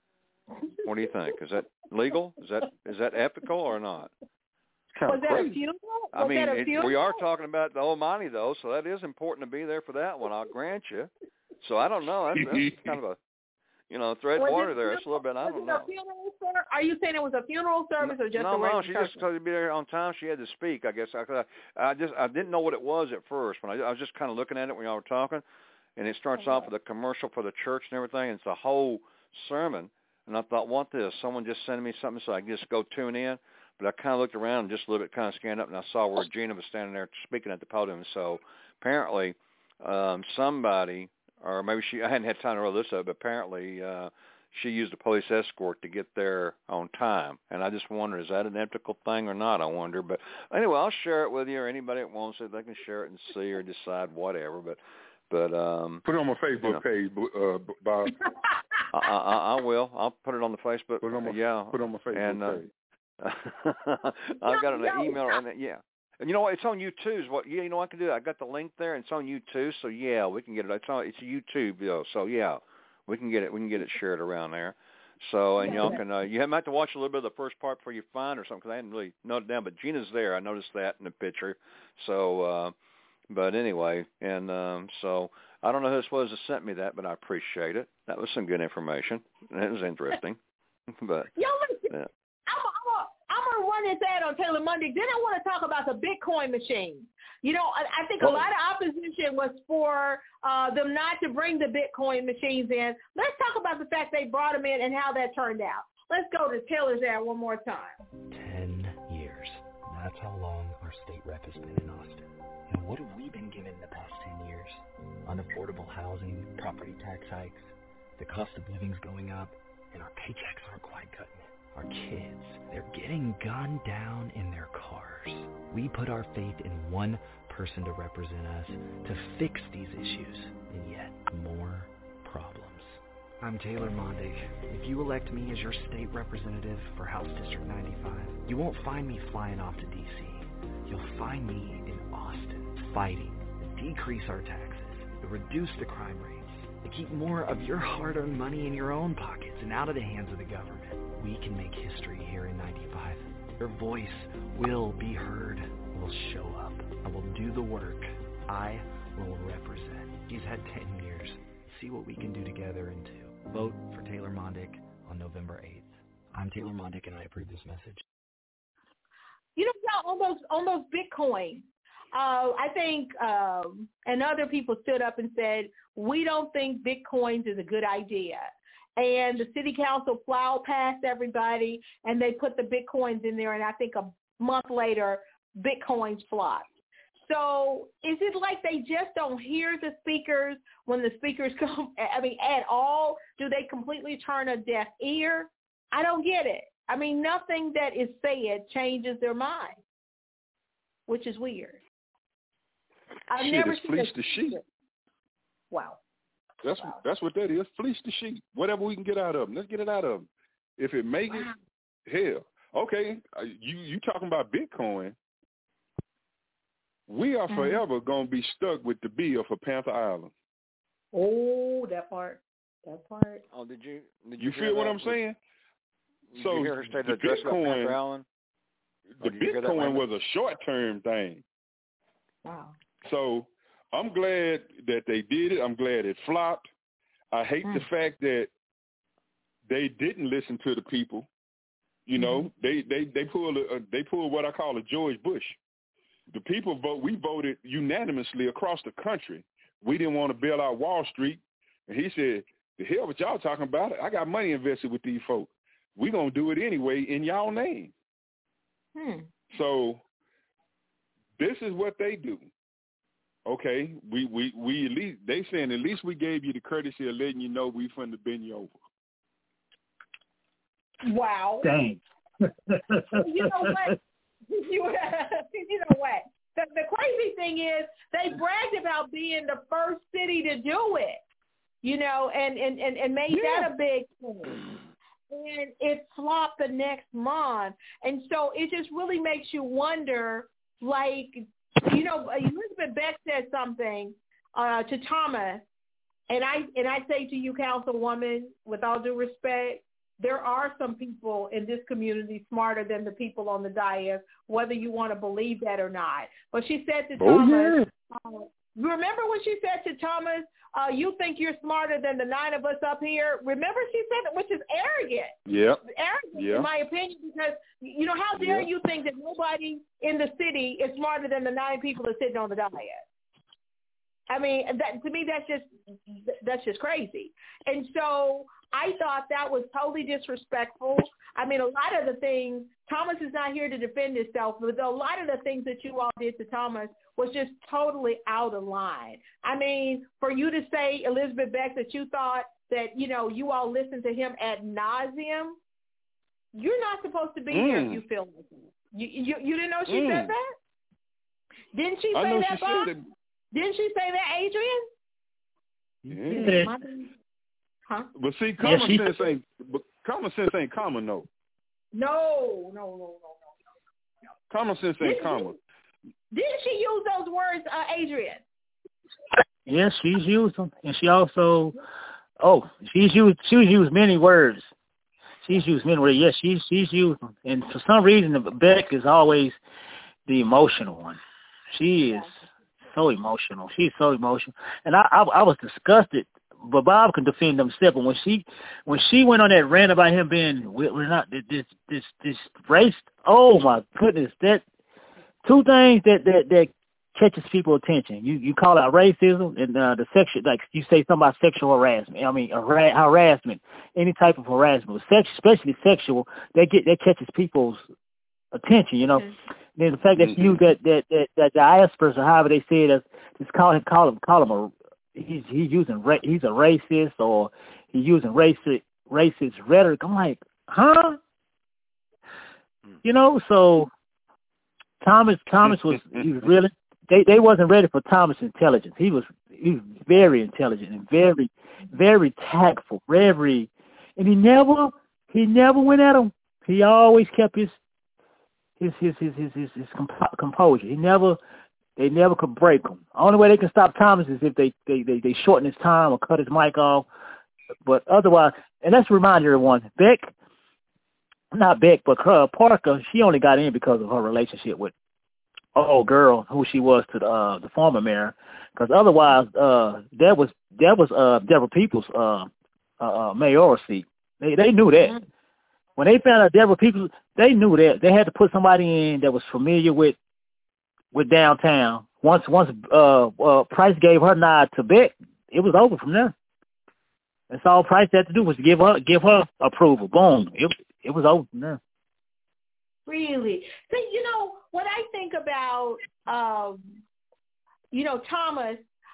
What do you think? Is that legal? Is that is that ethical or not? Was that a funeral? I mean, it, we are talking about the Almighty, though, so that is important to be there for that one. I'll grant you. So I don't know. That's, that's kind of a, you know, thread water there. It's a little bit. I don't know. Are you saying it was a funeral service or just no, a regular no? She service? just to be there on time. She had to speak. I guess I, I just I didn't know what it was at first. When I, I was just kind of looking at it when y'all were talking, and it starts okay. off with a commercial for the church and everything. And it's a whole sermon. And I thought, want this? Someone just sending me something so I can just go tune in. But I kind of looked around and just a little bit kind of scanned up, and I saw where Gina was standing there speaking at the podium. So apparently um, somebody, or maybe she, I hadn't had time to roll this up, but apparently uh, she used a police escort to get there on time. And I just wonder, is that an ethical thing or not, I wonder. But anyway, I'll share it with you, or anybody that wants it, they can share it and see or decide whatever. But But um, put it on my Facebook you know, page, uh, Bob. I, I, I will. I'll put it on the Facebook. Put it on my, yeah. Put it on my Facebook and, uh, page. I've got an email on it. Yeah. And you know what? It's on YouTube. Is what? Yeah. You know what I can do? I got the link there, and it's on YouTube. So yeah, we can get it. It's on. It's a YouTube video. So yeah, we can get it. We can get it shared around there. So and y'all can. Uh, you might have to watch a little bit of the first part before you find or something because I hadn't really noted it down. But Gina's there. I noticed that in the picture. So. uh But anyway, and um, so I don't know who was that sent me that, but I appreciate it. That was some good information. It was interesting. But Yo, listen, yeah. I'm gonna I'm gonna run this ad on Taylor Monday. Then I want to talk about the Bitcoin machine. You know, I, I think a lot of opposition was for uh, them not to bring the Bitcoin machines in. Let's talk about the fact they brought them in and how that turned out. Let's go to Taylor's ad one more time. Ten years. That's how long our state rep has been in Austin. And what have we been given the past ten years? Unaffordable housing, property tax hikes, the cost of living's going up, and our paychecks aren't quite cutting it. Our kids, they're getting gunned down in their cars. We put our faith in one person to represent us to fix these issues, and yet more problems. I'm Taylor Mondig. If you elect me as your state representative for House District ninety-five, you won't find me flying off to D C. You'll find me in Austin, fighting to decrease our taxes, to reduce the crime rates, to keep more of your hard-earned money in your own pockets and out of the hands of the government. We can make history here in ninety-five. Your voice will be heard. We'll show up. I will do the work. I will represent. He's had ten years. See what we can do together and two. Vote for Taylor Mondig on November eighth. I'm Taylor Mondig, and I approve this message. You know, on those on those Bitcoin, uh, I think, um, and other people stood up and said, we don't think Bitcoins is a good idea. And the city council plowed past everybody, and they put the Bitcoins in there, and I think a month later, Bitcoins flopped. So is it like they just don't hear the speakers when the speakers come, I mean, at all? Do they completely turn a deaf ear? I don't get it. I mean, nothing that is said changes their mind, which is weird. I've Shit, never it's seen fleece a- the sheep. Wow. That's Wow. that's what that is. Fleece the sheep. Whatever we can get out of them, let's get it out of them. If it make Wow. it, hell, okay. uh, You you talking about Bitcoin? We are Mhm. forever gonna be stuck with the bill for Panther Island. Oh, that part. That part. Oh, did you did You you hear feel what that? I'm saying? Did So you hear her state the address about Bitcoin- Panther Island? The Oh, did you hear that, Bitcoin Raymond? was a short term thing. Wow. So I'm glad that they did it. I'm glad it flopped. I hate Mm. the fact that they didn't listen to the people. You know, Mhm. they they they pulled a, they pulled what I call a George Bush. The people vote. We voted unanimously across the country. We didn't want to bail out Wall Street, and he said, "The hell with y'all talking about it? I got money invested with these folks. We gonna do it anyway in y'all name." Hmm. So this is what they do. Okay, we we we at least they saying at least we gave you the courtesy of letting you know we finna bend you over. Wow. Dang. You know what? You, you know what? The, the crazy thing is they bragged about being the first city to do it, you know, and, and, and, and made Yeah. that a big thing. And it flopped the next month. And so it just really makes you wonder, like, you know, Elizabeth Beck said something uh, to Thomas, and I and I say to you, Councilwoman, with all due respect, there are some people in this community smarter than the people on the dais, whether you want to believe that or not. But she said to Oh, Thomas, uh, remember when she said to Thomas, uh, you think you're smarter than the nine of us up here? Remember she said that, which is arrogant. Yep. Arrogant, Yeah. in my opinion, because, you know, how dare Yeah. you think that nobody in the city is smarter than the nine people that are sitting on the dais? I mean, that, to me, that's just that's just crazy. And so I thought that was totally disrespectful. I mean, a lot of the things, Thomas is not here to defend himself, but a lot of the things that you all did to Thomas was just totally out of line. I mean, for you to say, Elizabeth Beck, that you thought that, you know, you all listened to him ad nauseum, you're not supposed to be Mm. here if you feel like that. You, you, you didn't know she Mm. said that? Didn't she I say know that, she Bob? said it. Didn't she say that, Adrian? Yeah. My- Huh? But see, common she- sense ain't. But common sense ain't common though. No, no, no, no, no. Common sense ain't Didn't- common. Didn't she use those words, uh, Adrian? Yes, she's used them, and she also, oh, she's used she's used many words. She's used many words. Yes, she's she's used them, and for some reason, Beck is always the emotional one. She is so emotional. She's so emotional, and I, I, I was disgusted. But Bob can defend himself. But when she, when she went on that rant about him being, we're not this, this, this race. Oh my goodness, that two things that that that catches people's attention. You you call it racism and uh, the sexual, like you say something about sexual harassment. I mean, harass, harassment, any type of harassment, sex, especially sexual. That get that catches people's attention. You know. Mm-hmm. Then the fact that you that that that, that the Aspers or however they say it, just call him call him call him a he's he's using ra- he's a racist or he's using racist racist rhetoric. I'm like, huh? You know, so Thomas Thomas was he was really they they wasn't ready for Thomas' intelligence. He was he was very intelligent and very very tactful, very, and he never he never went at him. He always kept his His his his his his, his comp- composure. He never, they never could break him. The only way they can stop Thomas is if they they, they, they shorten his time or cut his mic off. But otherwise, and let's remind everyone, Beck, not Beck, but her, Parker, she only got in because of her relationship with old girl who she was to the uh, the former mayor. Because otherwise, uh, that was that was uh Deborah Peoples' uh, uh, mayoral seat. They they knew that. Mm-hmm. When they found out Deborah Peoples, they knew that they had to put somebody in that was familiar with with downtown. Once once uh, uh, Price gave her nod to Beck, it was over from there. That's all Price had to do was give her give her approval. Boom, it it was over from there. Really? So you know when I think about um, you know Thomas,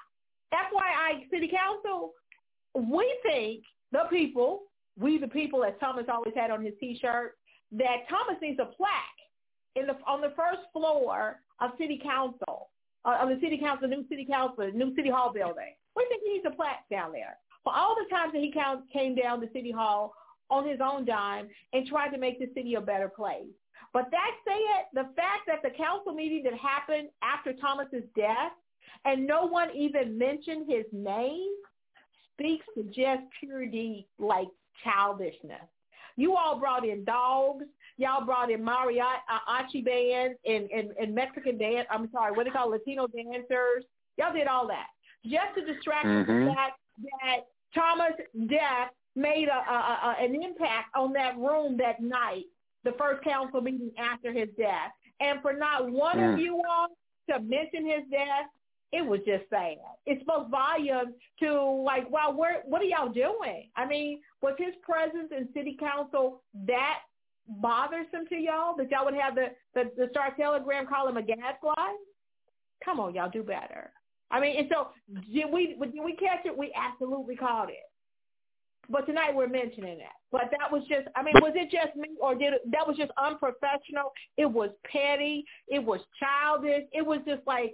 F Y I City Council, we think the people. We the people, as Thomas always had on his T-shirt, that Thomas needs a plaque in the on the first floor of City Council, uh, of the City Council, new City Council, new City Hall building. We think he needs a plaque down there for all the times that he count, came down to City Hall on his own dime and tried to make the city a better place. But that said, the fact that the council meeting that happened after Thomas's death and no one even mentioned his name speaks to just purity, like childishness. You all brought in dogs. Y'all brought in mariachi bands and, and, and Mexican dance. I'm sorry, what do they call Latino dancers? Y'all did all that just to distract mm-hmm. from the fact that Thomas' death made a, a, a, an impact on that room that night, the first council meeting after his death. And for not one mm. of you all to mention his death, it was just sad. It spoke volumes to, like, wow, where, what are y'all doing? I mean, was his presence in city council that bothersome to y'all, that y'all would have the, the, the Star-Telegram call him a gadfly? Come on, y'all, do better. I mean, and so did we, did we catch it? We absolutely caught it. But tonight we're mentioning that. But that was just, I mean, was it just me or did it, that was just unprofessional? It was petty. It was childish. It was just like,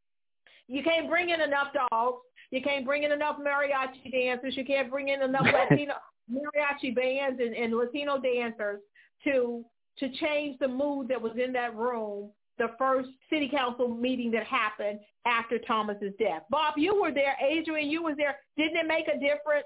you can't bring in enough dogs. You can't bring in enough mariachi dancers. You can't bring in enough Latino mariachi bands and, and Latino dancers to to change the mood that was in that room, the first city council meeting that happened after Thomas's death. Bob, you were there. Adrian, you were there. Didn't it make a difference?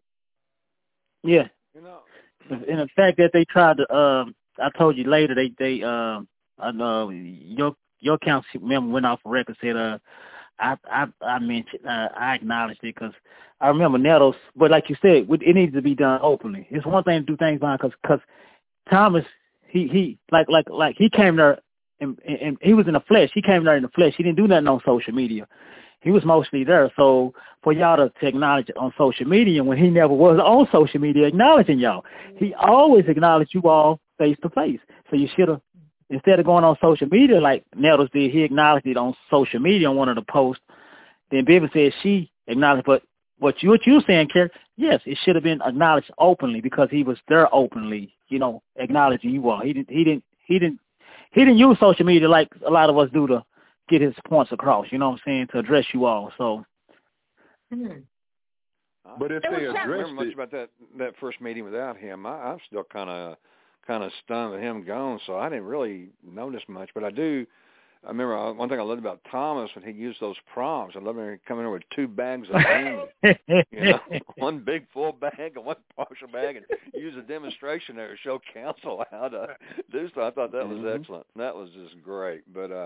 Yeah. You know, and the fact that they tried to, um, I told you later, they, they, um, I know your your council member went off the record and said, uh, I, I, I mentioned, uh, I acknowledged it because I remember Nettles, but like you said, it needs to be done openly. It's one thing to do things behind, because because Thomas, he, he like like like he came there and, and he was in the flesh. He came there in the flesh. He didn't do nothing on social media. He was mostly there. So for y'all to, to acknowledge it on social media when he never was on social media acknowledging y'all, he always acknowledged you all face to face. So you should have, instead of going on social media like Nettles did, he acknowledged it on social media on one of the posts. Then Bibbin said she acknowledged, but what you what you saying, Kerry? Yes, it should have been acknowledged openly because he was there openly, you know, acknowledging you all. He didn't he didn't he didn't he didn't use social media like a lot of us do to get his points across. You know what I'm saying? To address you all. So. Mm-hmm. But if they addressed I don't remember much about that that first meeting without him. I, I'm still kind of. kind of stunned with him gone, so I didn't really notice much. But I do, I remember one thing I loved about Thomas when he used those prompts. I loved him coming in with two bags of beans, you know, one big full bag and one partial bag, and use a demonstration there to show council how to do stuff. I thought that was mm-hmm. excellent. That was just great. But uh,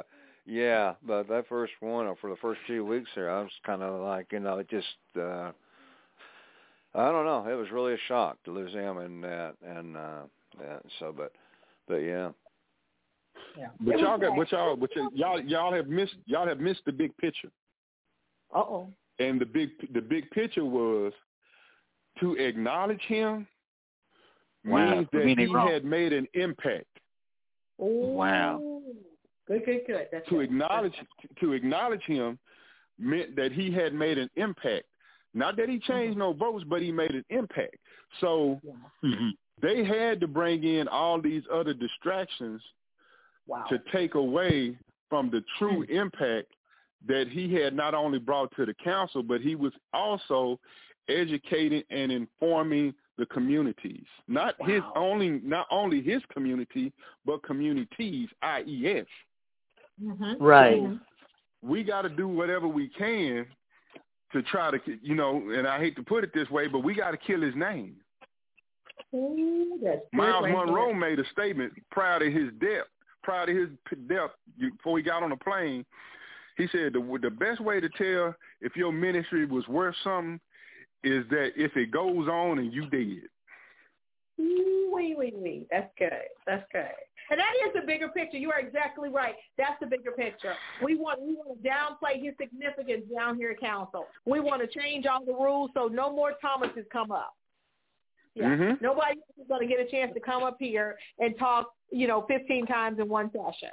Yeah, but that first one, or for the first few weeks there, I was kind of like, you know, it just, uh, I don't know. It was really a shock to lose him and that, and uh, that, so, but, but yeah. Yeah. But y'all got, but y'all, but y'all, y'all have missed, y'all have missed the big picture. Uh oh. And the big, the big picture was to acknowledge him Wow. means that he wrong. had made an impact. Ooh. Wow. Good, good, good. That's to good. acknowledge to acknowledge him meant that he had made an impact. Not that he changed mm-hmm. no votes, but he made an impact. So yeah. mm-hmm. they had to bring in all these other distractions wow. to take away from the true mm-hmm. impact that he had not only brought to the council, but he was also educating and informing the communities. Not wow. his only, not only his community, but communities, I E S. Mm-hmm. Right. So we got to do whatever we can to try to, you know, and I hate to put it this way, but we got to kill his name. Ooh, that's Miles right Monroe there. made a statement prior to his death, prior to his death, before he got on the plane. He said the the best way to tell if your ministry was worth something is that if it goes on and you dead. Ooh, wee, wee, wee. That's good. That's good. And that is the bigger picture. You are exactly right. That's the bigger picture. We want we want to downplay his significance down here at council. We want to change all the rules so no more Thomases come up. Yeah. Mm-hmm. Nobody's going to get a chance to come up here and talk, you know, fifteen times in one session.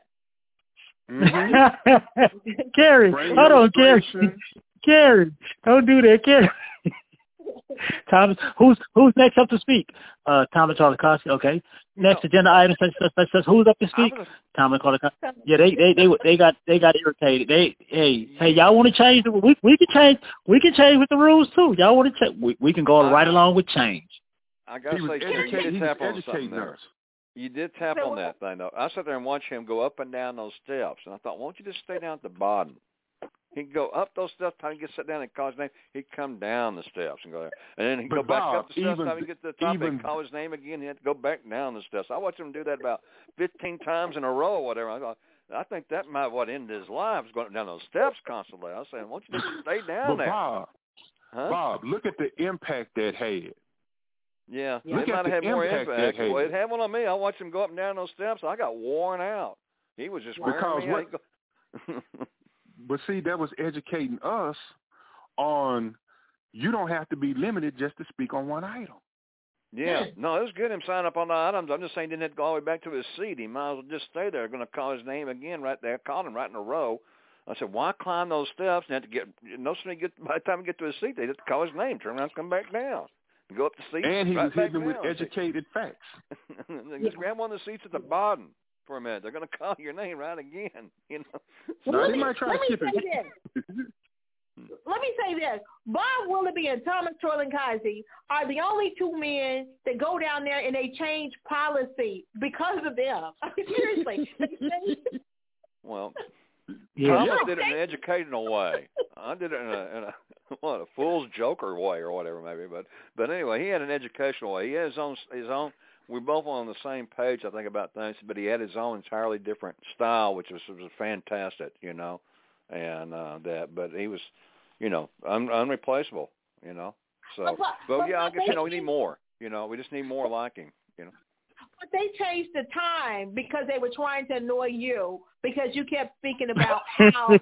Mm-hmm. Carrie, hold on, Carrie. Carrie, don't do that, Carrie. Thomas, who's who's next up to speak? Uh, Thomas Cholikowski. Okay. Next no. agenda item says, says, says who's up to speak? Gonna... Thomas Cholikowski. Yeah, they they they they got they got irritated. They hey hey y'all want to change the we we can change we can change with the rules too. Y'all want to change? We we can go uh, right along with change. I gotta say, Carrie, you did tap on something there. You did tap on that thing, though. I sat there and watched him go up and down those steps, and I thought, why don't you just stay down at the bottom? He'd go up those steps, time he gets sit down and call his name, he'd come down the steps and go there. And then he'd but go back Bob, up the steps, even, time he get to the top, even, he'd call his name again, he had to go back down the steps. I watched him do that about fifteen times in a row or whatever. I thought, I think that might what ended his life, was going down those steps constantly. I was saying, why don't you just stay down but there? Bob, huh? Bob, look at the impact that had. Yeah, Look it might have had more impact. Well, it had one on me. I watched him go up and down those steps. I got worn out. He was just wearing because me what, out. But see, that was educating us on you don't have to be limited just to speak on one item. Yeah, no, it was good him sign up on the items. I'm just saying he didn't have to go all the way back to his seat. He might as well just stay there. Going to call his name again right there. Called him right in a row. I said, why climb those steps and have to get? No sooner get by the time he get to his seat, they just call his name, turn around, and come back down. Go up the seat. And he right was hitting them with down. educated facts. Just grab one of the seats at the bottom for a minute. They're going to call your name right again. You know. So let they me, might try let to me skip say it. this. Let me say this. Bob Willoughby and Thomas Cholikowski are the only two men that go down there and they change policy because of them. I mean, seriously. Well, yeah. Thomas did it in an educational way. I did it in a, in a what a fool's joker way or whatever maybe. But but anyway, he had an educational way. He had his own his own. We're both on the same page, I think, about things. But he had his own entirely different style, which was, was fantastic, you know. And uh, that, but he was, you know, un, unreplaceable, you know. So, but, but, but yeah, I guess you know we need more. You know, we just need more like him, you know. But they changed the time because they were trying to annoy you because you kept speaking about how.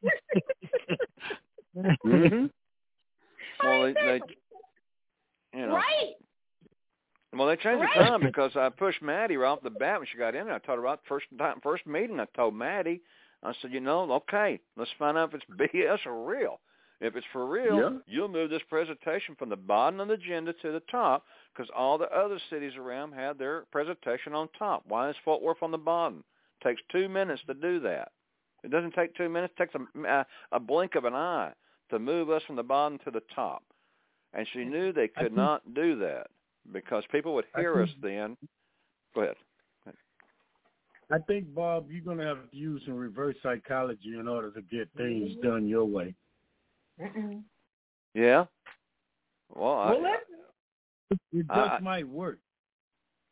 mm-hmm. Well, they, they, you know. Right. Well, they changed right. the time because I pushed Maddie right off the bat when she got in there. I told her about the first time, first meeting. I told Maddie, I said, you know, okay, let's find out if it's B S or real. If it's for real, yeah. you'll move this presentation from the bottom of the agenda to the top because all the other cities around had their presentation on top. Why is Fort Worth on the bottom? It takes two minutes to do that. It doesn't take two minutes. It takes a, a, a blink of an eye to move us from the bottom to the top. And she knew they could think, not do that because people would hear think, us then. Go ahead. I think, Bob, you're going to have to use some reverse psychology in order to get things done your way. Mm-mm. Yeah? Well, I, well it, it just I, might work.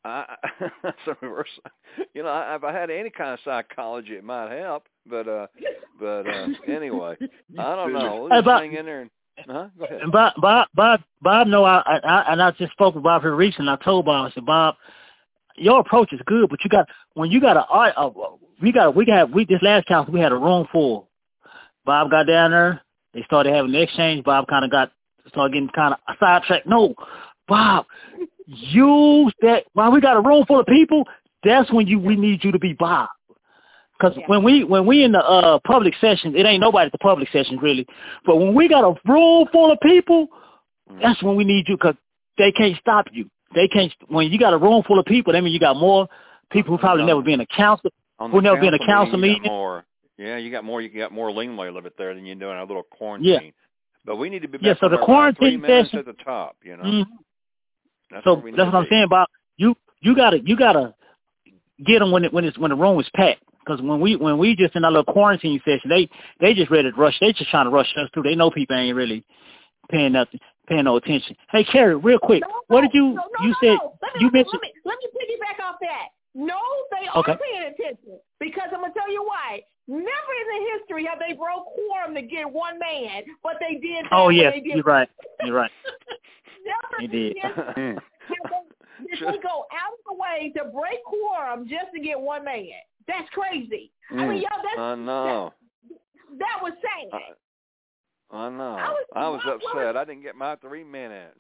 I, that's a reverse. You know, I, if I had any kind of psychology, it might help. But uh, but uh, anyway, I don't know. Let's hey, Bob, hang in there. And, huh? Go ahead. Bob, Bob, Bob, Bob. No, I, I, and I just spoke with Bob here recently. I told Bob, I said, Bob, your approach is good, but you got when you got a, uh, we got we got we this last council we had a room full. Bob got down there. They started having the exchange. Bob kind of got started getting kind of sidetracked. No, Bob, use that. While we got a room full of people, that's when you we need you to be Bob. Because yeah. when we when we in the uh, public sessions, it ain't nobody at the public sessions really. But when we got a room full of people, that's when we need you because they can't stop you. They can't. When you got a room full of people, that means you got more people who probably never been a council, who never been a council meeting. More, yeah, you got more. You got more leeway of it there than you do in a little quarantine. Yeah. But we need to be back yeah. So the quarantine session at the top, you know. Mm-hmm. That's so that's what I'm be. saying about you. You gotta you gotta get them when it when it's when the room is packed. Because when we when we just in our little quarantine session, they they just ready to rush. They just trying to rush us too. They know people ain't really paying nothing, paying no attention. Hey, Carrie, real quick, no, what did you no, no, you no, said no. Let me, you let me, mentioned? Let me, let me piggyback off that. No, they are okay. paying attention because I'm gonna tell you why. Never in the history have they broke quorum to get one man, but they did. That Oh yes, they did. you're right. You're right. Never they did. have they, did they go out of the way to break quorum just to get one man? That's crazy. Mm, I mean, y'all, that's I know. That, that was sad. I, I know. I was, I was what, upset. what was, I didn't get my three minutes.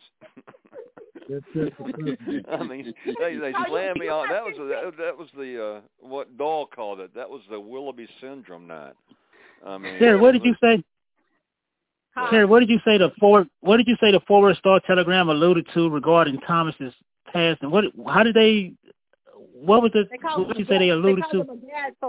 I mean, they they slammed me on. That was that, that was the uh, what Dahl called it. That was the Willoughby syndrome night. I mean, Sarah, what did you say? Huh? Sarah, what did you say the forward? What did you say the Forward Star Telegram alluded to regarding Thomas's past? And what? How did they? What was the? What did you say they alluded they to? Him a gadfly.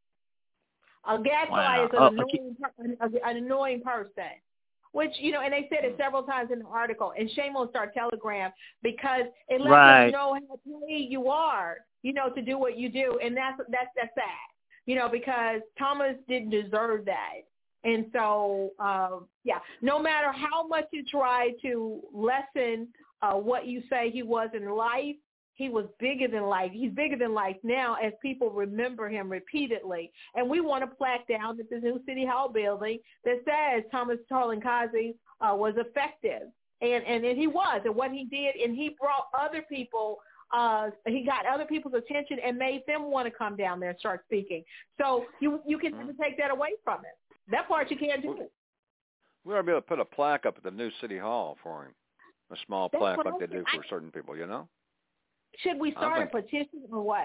A gadfly Wow. is an, uh, annoying, okay. an annoying person. Which, you know, and they said it several times in the article, and shame on Star Telegram, because it lets right. them know how paid you are, you know, to do what you do, and that's that's that's sad, you know, because Thomas didn't deserve that. And so, uh, yeah, no matter how much you try to lessen uh, what you say he was in life, he was bigger than life. He's bigger than life now as people remember him repeatedly. And we want a plaque down at the new City Hall building that says Thomas Tarling-Kazi uh, was effective. And, and and he was. And what he did, and he brought other people, uh, he got other people's attention and made them want to come down there and start speaking. So you you can never take that away from him. That part you can't do. We ought to be able to put a plaque up at the new City Hall for him, a small That's plaque like I they do I, for certain people, you know? Should we start think, a petition or what?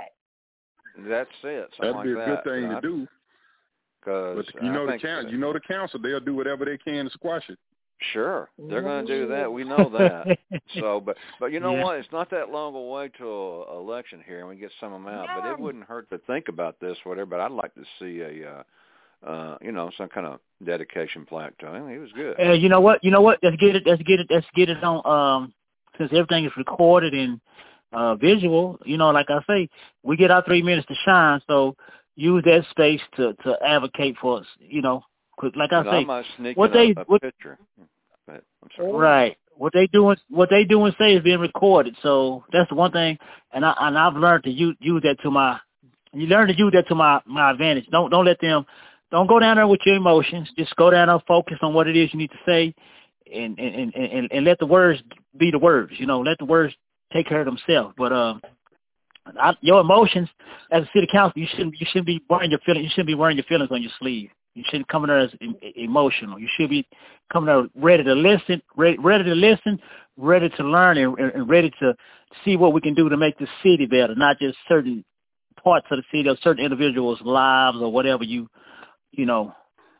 That's it. That'd like be a that. good thing you know? to do. Because you know I the council, you know the council, they'll do whatever they can to squash it. Sure, they're going to do that. We know that. so, but but you know yeah. what? It's not that long away till election here, and we get some of them out. But it wouldn't hurt to think about this, whatever. But I'd like to see a, uh, uh, you know, some kind of dedication plaque to him. He was good. Uh, you know what? You know what? Let's get it. Let's get it. Let's get it on. Um, since everything is recorded and uh, visual, you know, like I say, we get our three minutes to shine. So use that space to, to advocate for us. You know, like I and say, I might sneak what in they a, a what, picture. But I'm sorry. Right. What they do and what they do and say is being recorded. So that's the one thing, and I and I've learned to use, use that to my. You learn to use that to my, my advantage. Don't don't let them. Don't go down there with your emotions. Just go down there, focus on what it is you need to say, and and, and, and let the words be the words. You know, let the words take care of themselves. But um, I, your emotions as a city council, you shouldn't you shouldn't be wearing your feelings. You shouldn't be wearing your feelings on your sleeve. You shouldn't come in there as emotional. You should be coming there ready to listen, ready, ready to listen, ready to learn, and, and ready to see what we can do to make the city better, not just certain parts of the city or certain individuals' lives or whatever you. You know,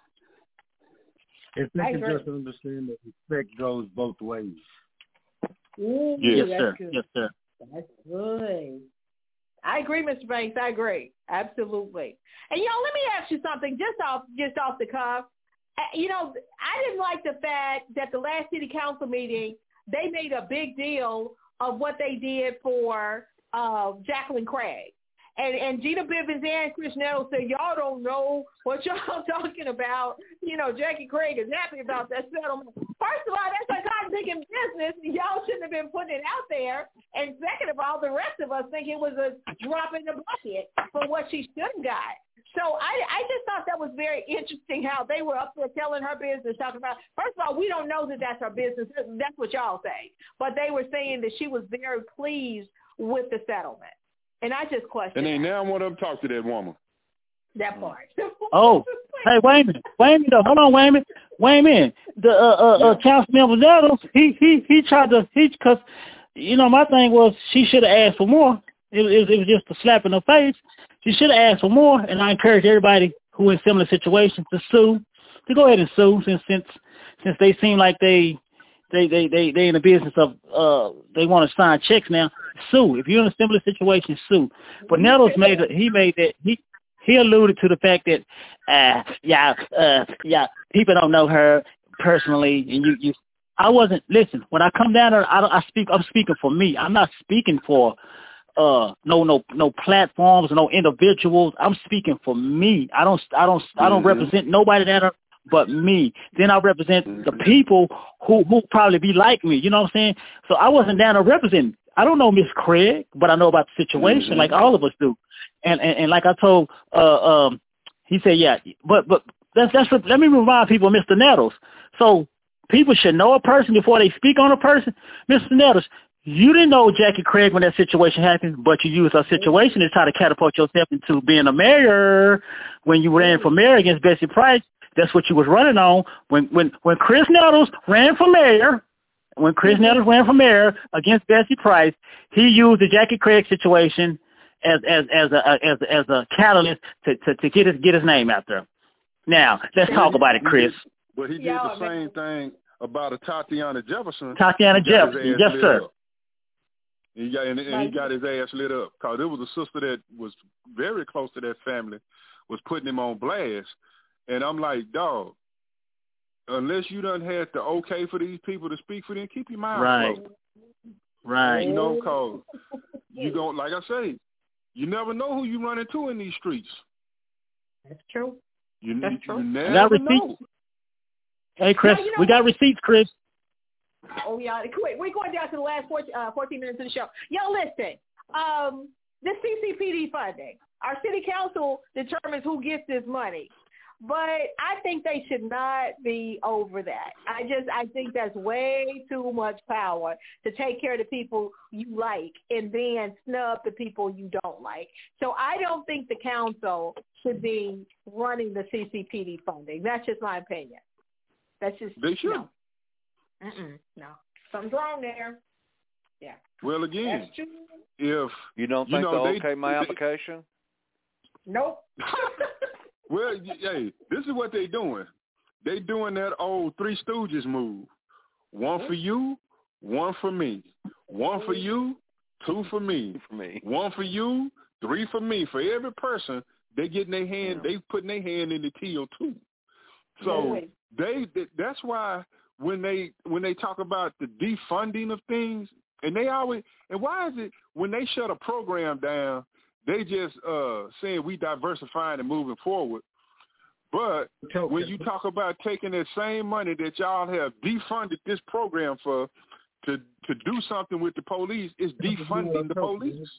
if they can just understand that respect goes both ways. Ooh, yes, that's sir. good. Yes, sir. That's good. I agree, Mister Banks. I agree. Absolutely. And, you know, let me ask you something just off just off the cuff. You know, I didn't like the fact that the last city council meeting, they made a big deal of what they did for uh, Jacqueline Craig. And and Gina Bivens and Chris Nettles said, y'all don't know what y'all talking about. You know, Jackie Craig is happy about that settlement. first of all, that's a cotton-picking business. Y'all shouldn't have been putting it out there. And second of all, the rest of us think it was a drop in the bucket for what she should have got. So I, I just thought that was very interesting how they were up there telling her business, talking about, first of all, we don't know that that's her business. That's what y'all say. But they were saying that she was very pleased with the settlement. And I just questioned And they that. now want them to talk to that woman. That part. Oh, hey, wait a minute. Wait a minute. Though. Hold on, wait a minute. Wait a minute. The uh, uh, uh, Councilman Nettles, he, he, he tried to, he, because, you know, my thing was she should have asked for more. It, it, it was just a slap in her face. She should have asked for more, and I encourage everybody who in similar situations to sue, to go ahead and sue, since since since they seem like they they they they they in the business of uh they want to sign checks now. Sue. If you're in a similar situation, sue. But Nettles made it. He made that he he alluded to the fact that uh yeah uh yeah people don't know her personally, and you you. I wasn't listen when I come down there. I don't, I speak. I'm speaking for me. I'm not speaking for. Uh, no, no, no platforms, no individuals. I'm speaking for me. I don't, I don't, I don't mm-hmm. represent nobody that are but me. Then I represent mm-hmm. the people who who probably be like me. You know what I'm saying? So I wasn't down to represent. I don't know Miss Craig, but I know about the situation, mm-hmm. like all of us do. And and, and like I told, uh, um, he said, yeah, but but that's that's. Let me remind people, Mister Nettles. So people should know a person before they speak on a person, Mister Nettles. You didn't know Jackie Craig when that situation happened, but you used her situation to try to catapult yourself into being a mayor when you ran for mayor against Bessie Price. That's what you was running on. When when when Chris Nettles ran for mayor, when Chris Nettles ran for mayor against Bessie Price, he used the Jackie Craig situation as as as a as as a catalyst to to, to get his get his name out there. Now let's talk about it, Chris. But he did the same thing about a Tatiana Jefferson. Tatiana Jefferson, yes, sir. Up. He got and, and he got his ass lit up because it was a sister that was very close to that family was putting him on blast, and I'm like, dog, unless you done had the okay for these people to speak for them, keep your mouth right. closed. Right. You know, cause you don't like I say, you never know who you run into in these streets. That's true. You, That's you, true. you never know. Hey, Chris, yeah, you know, we got receipts, Chris. Oh, yeah. Quick, we're going down to the last fourteen, uh, fourteen minutes of the show. Yo, listen, um, the C C P D funding, our city council determines who gets this money. But I think they should not be over that. I just, I think that's way too much power to take care of the people you like and then snub the people you don't like. So I don't think the council should be running the C C P D funding. That's just my opinion. That's just, they should. No. Mm-mm, no. Something's wrong there. Yeah. Well, again, That's true. if you don't think you know, they'll they, okay my they, application? Nope. Well, hey, this is what they doing. They doing that old Three Stooges move. One for you, one for me. One for you, two for me. For me. One for you, three for me. For every person, they getting their hand. Yeah. They putting their hand in the till too. So yeah. they, they. That's why when they when they talk about the defunding of things, and they always and why is it when they shut a program down? They just uh, saying we diversifying and moving forward. But okay. when you talk about taking that same money that y'all have defunded this program for to to do something with the police, it's defunding the police.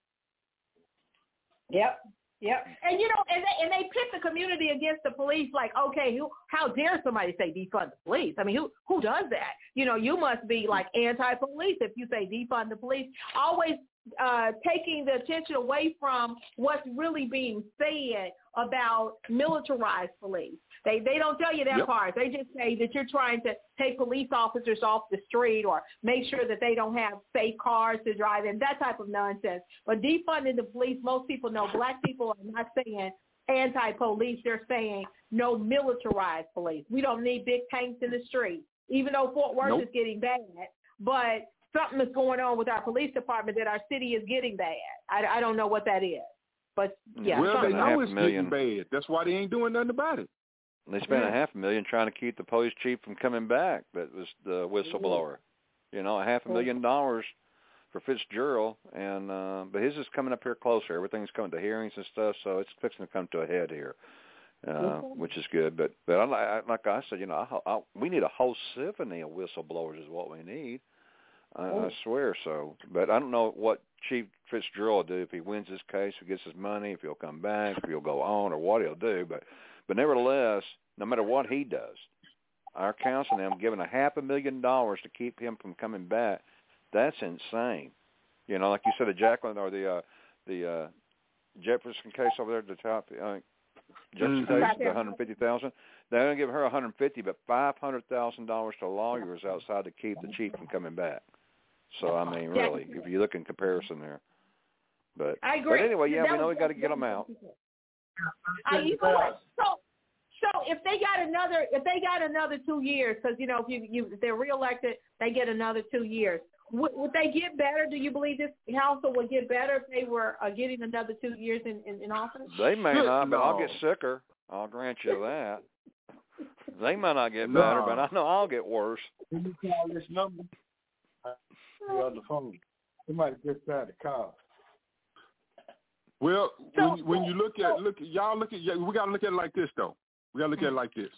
Yep. Yep. And, you know, and they, and they pit the community against the police like, okay, who, how dare somebody say defund the police? I mean, who who does that? You know, you must be like anti-police if you say defund the police. Always uh, taking the attention away from what's really being said about militarized police. They they don't tell you that yep. part. They just say that you're trying to take police officers off the street or make sure that they don't have safe cars to drive in, that type of nonsense. But defunding the police, most people know black people are not saying anti-police. They're saying no militarized police. We don't need big tanks in the street, even though Fort Worth nope. is getting bad. But something is going on with our police department that our city is getting bad. I, I don't know what that is. But, yeah. Well, they know it's million. getting bad. That's why they ain't doing nothing about it. They spent yeah. a half a million trying to keep the police chief from coming back. That was the whistleblower. You know, a half a million dollars for Fitzgerald, and uh, but his is coming up here closer. Everything's coming to hearings and stuff, so it's fixing to come to a head here. uh, which is good. But but I, I, like I said, you know, I, I, we need a whole symphony of whistleblowers is what we need. I, I swear so. But I don't know what Chief Fitzgerald will do if he wins this case, if he gets his money, if he'll come back, if he'll go on, or what he'll do. But but nevertheless, no matter what he does, our council and them giving a half a million dollars to keep him from coming back, that's insane. You know, like you said, the Jacqueline or the uh, the uh, Jefferson case over there at the top, uh, Jefferson Mm-hmm. case, the one hundred fifty thousand. They're going to give her one hundred fifty, but five hundred thousand dollars to lawyers outside to keep the chief from coming back. So I mean, really, if you look in comparison there. But I agree. But anyway, yeah, That we know was- we got to get them out. Uh, you know what? So, so if they got another, if they got another two years, because you know, if you, you if they're reelected, they get another two years. Would, would they get better? Do you believe this council would get better if they were uh, getting another two years in, in, in office? They may not, but No. I'll get sicker. I'll grant you that. They might not get No. better, but I know I'll get worse. Can you call this number? Be on the phone. Somebody just tried to call. Well, So- when, when you look so- at look, y'all look at yeah, we got to look at it like this though. We got to look at it like this.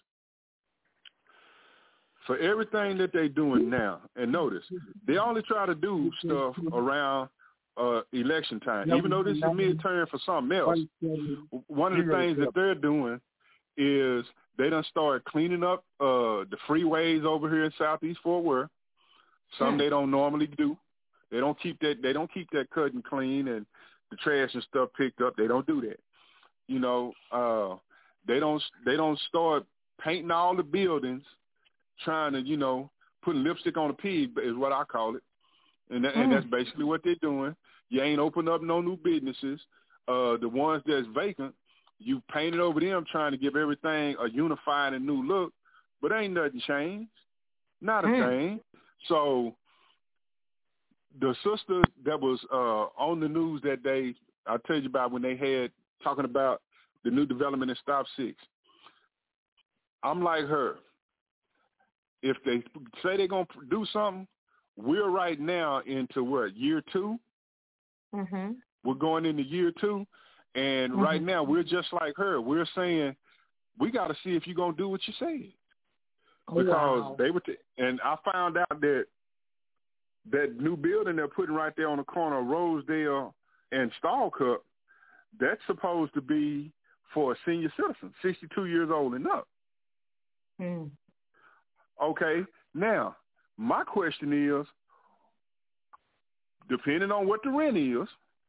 For everything that they're doing now, and notice they only try to do stuff around uh, election time, even though this is a midterm for something else. One of the things that they're doing is they done started cleaning up uh, the freeways over here in Southeast Fort Worth. Some they don't normally do. They don't keep that. They don't keep that cut and clean and the trash and stuff picked up. They don't do that. You know, uh, they don't. They don't start painting all the buildings, trying to, you know, putting lipstick on a pig is what I call it, and that, mm. and that's basically what they're doing. You ain't open up no new businesses. Uh, the ones that's vacant, you painted over them, trying to give everything a unified and new look, but ain't nothing changed. Not a mm. thing. So the sister that was uh, on the news that day, I tell you about when they had talking about the new development in Stop Six. I'm like her. If they say they're going to do something, we're right now into what, year two? Mm-hmm. We're going into year two, and mm-hmm. right now we're just like her. We're saying we got to see if you're going to do what you said. Because wow. they were, t- and I found out that that new building they're putting right there on the corner of Rosedale and Stallcup, that's supposed to be for a senior citizen, sixty-two years old and up. Mm. Okay, now, my question is, depending on what the rent is,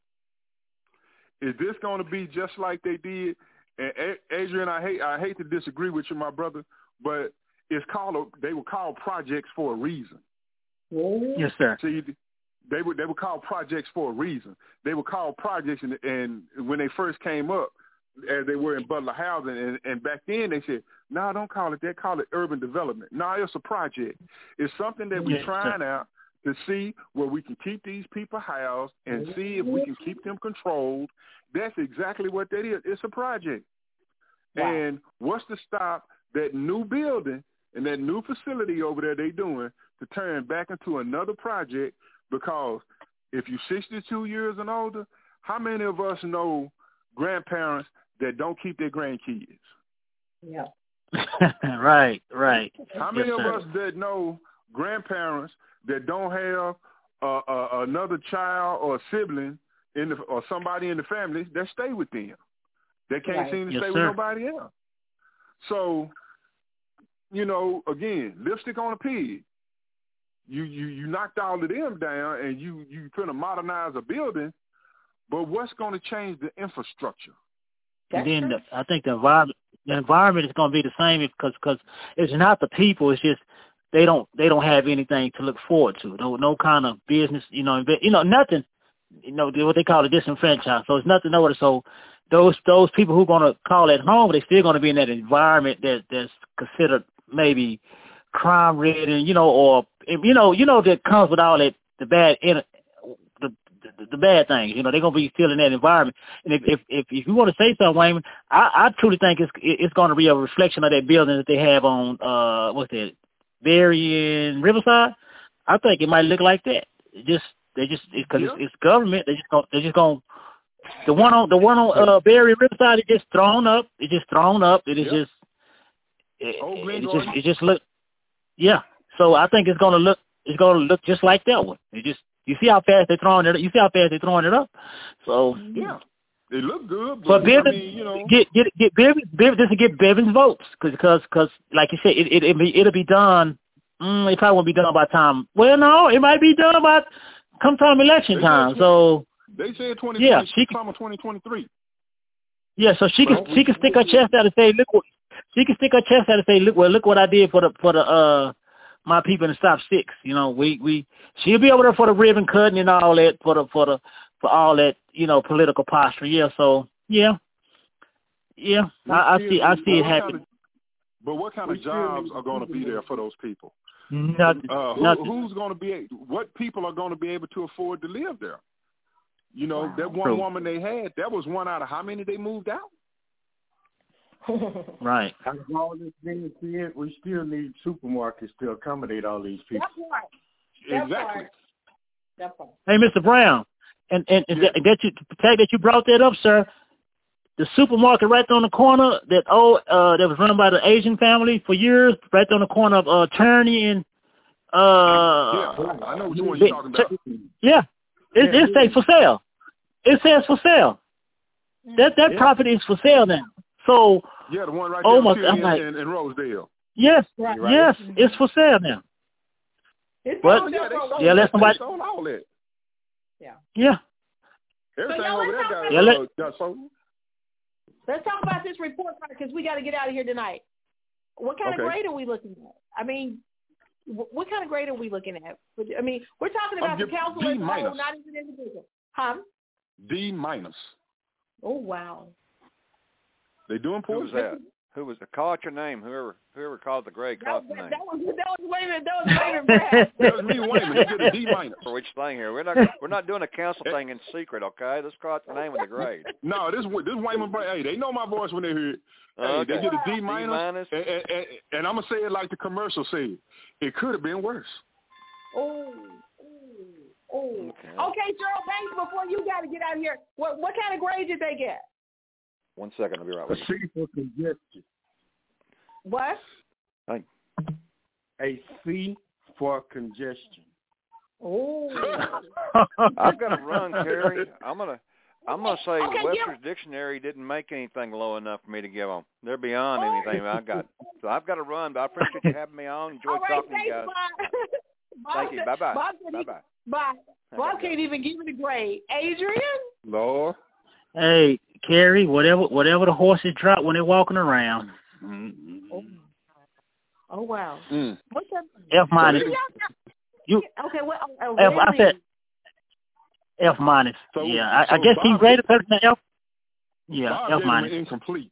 is this going to be just like they did? And Adrian, I hate I hate to disagree with you, my brother, but it's called a, they were called projects for a reason. Yes, sir. See, they were they were called projects for a reason. They were called projects, and, and when they first came up, as they were in Butler housing, and, and back then they said, no, don't call it that, call it urban development. No, it's a project. It's something that we're yes, trying sir. out to see where we can keep these people housed and see if we can keep them controlled. That's exactly what that is. It's a project. Wow. And what's to stop that new building and that new facility over there they doing to turn back into another project? Because if you're sixty-two years and older, how many of us know grandparents that don't keep their grandkids? Yeah. right, right. How many yes, of sir. us that know grandparents that don't have uh, uh, another child or sibling in the, or somebody in the family that stay with them? They can't right. seem to yes, stay sir. with nobody else. So, you know, again, lipstick on a pig. You you you knocked all of them down, and you you trying to modernize a building, but what's going to change the infrastructure? And then the, I think the environment the environment is going to be the same because because it's not the people. It's just they don't they don't have anything to look forward to. No no kind of business. You know you know nothing. You know what they call a disenfranchised. So it's nothing over. So those those people who are going to call at home, they're still going to be in that environment that that's considered maybe crime ridden. You know or you know you know that comes with all that the bad the the, the bad things. You know they're going to be still in that environment. And if if if, if you want to say something, Wayman, I, I truly think it's it's going to be a reflection of that building that they have on uh what's that Berry and Riverside. I think it might look like that. It just they just because it, it's, it's government. They just gonna, they just going The one on the one on uh, Berry Riverside is just thrown up. It's just thrown up. It is yep. just it, oh, it, it just it just look yeah. So I think it's gonna look it's gonna look just like that one. It just you see how fast they're throwing it. You see how fast they're throwing it up. So yeah, it looked good. But, but Bivens, I mean, you know, get get get Bivens, Bivens this will get Bivens votes because because like you said, it it it'll be, it'll be done. Mm, it probably won't be done by time. Well, no, it might be done by come time election time. So. They said twenty yeah, she summer twenty twenty-three. Yeah, so she can she can stick her chest out and say, look, what, she can stick her chest out and say, look, well, look what I did for the for the uh my people in the top six. You know, we we she'll be over there for the ribbon cutting and all that for the for the for all that you know political posture. Yeah, so yeah, yeah, I, I see I see it happen. Of, but what kind of jobs are going to be there for those people? Nothing. Uh, who, nothing. Who's going to be? What people are going to be able to afford to live there? You know, wow. that one True. woman they had, that was one out of how many they moved out? Right. As all this being said, we still need supermarkets to accommodate all these people. That's right. That's exactly. Right. That's right. Hey, Mister Brown, and and, and yeah. that, that you the fact that you brought that up, sir. The supermarket right there on the corner that oh uh, that was run by the Asian family for years, right there on the corner of uh, Turney and uh. Yeah, I know which one you're talking about. Yeah. It, it says for sale. It says for sale. That that yeah. property is for sale now. So yeah, the one right oh there my, in, like, in, in Rosedale. Yes, right. yes, it's for sale now. It's but yeah, yeah, let somebody. Sold all that. Yeah. Yeah. Everything so over there got, yeah, uh, let, got sold. Let's talk about this report card because we got to get out of here tonight. What kind okay. of grade are we looking at? I mean. What kind of grade are we looking at? I mean, we're talking about the council as a whole, not as an individual. Huh? D minus. Oh, wow. They doing poor. Who was that? Who was the? Call out your name. Whoever whoever called the grade, call out the name. That was that was Wayman. That was Wayman Brad. That was me, Wayman. They did a D minus. For each thing here, we're not we're not doing a council thing in secret, okay? Let's call out the name of the grade. No, this this Wayman Brad. Hey, they know my voice when they hear it. Hey, okay. They get a D minus, D minus. And, and, and, and I'm gonna say it like the commercial said. It could have been worse. Oh, oh, oh. Okay, okay Gerald, thanks. Before you got to get out of here, what what kind of grade did they get? One second, I'll be right with you. A C for congestion. What? Hey. A C for congestion. Oh. I've got to run, Terry. I'm gonna. I'm going to say okay, Webster's yeah. Dictionary didn't make anything low enough for me to give them. They're beyond oh. anything I've got. So I've got to run, but I appreciate you having me on. Enjoy All right, talking thanks, to you guys. Bob. Thank you. Bye-bye. Bob Bye-bye. Bye. Bob can't even give me the grade. Adrian? Lord. Hey, Carrie, whatever whatever the horses drop when they're walking around. Oh, oh wow. Mm. What's that? F minus. You, okay, well, oh, F, really? I said F minus. So, yeah, I, so I guess Bob, he's rated person to F. Yeah, Bob F gave minus. me incomplete.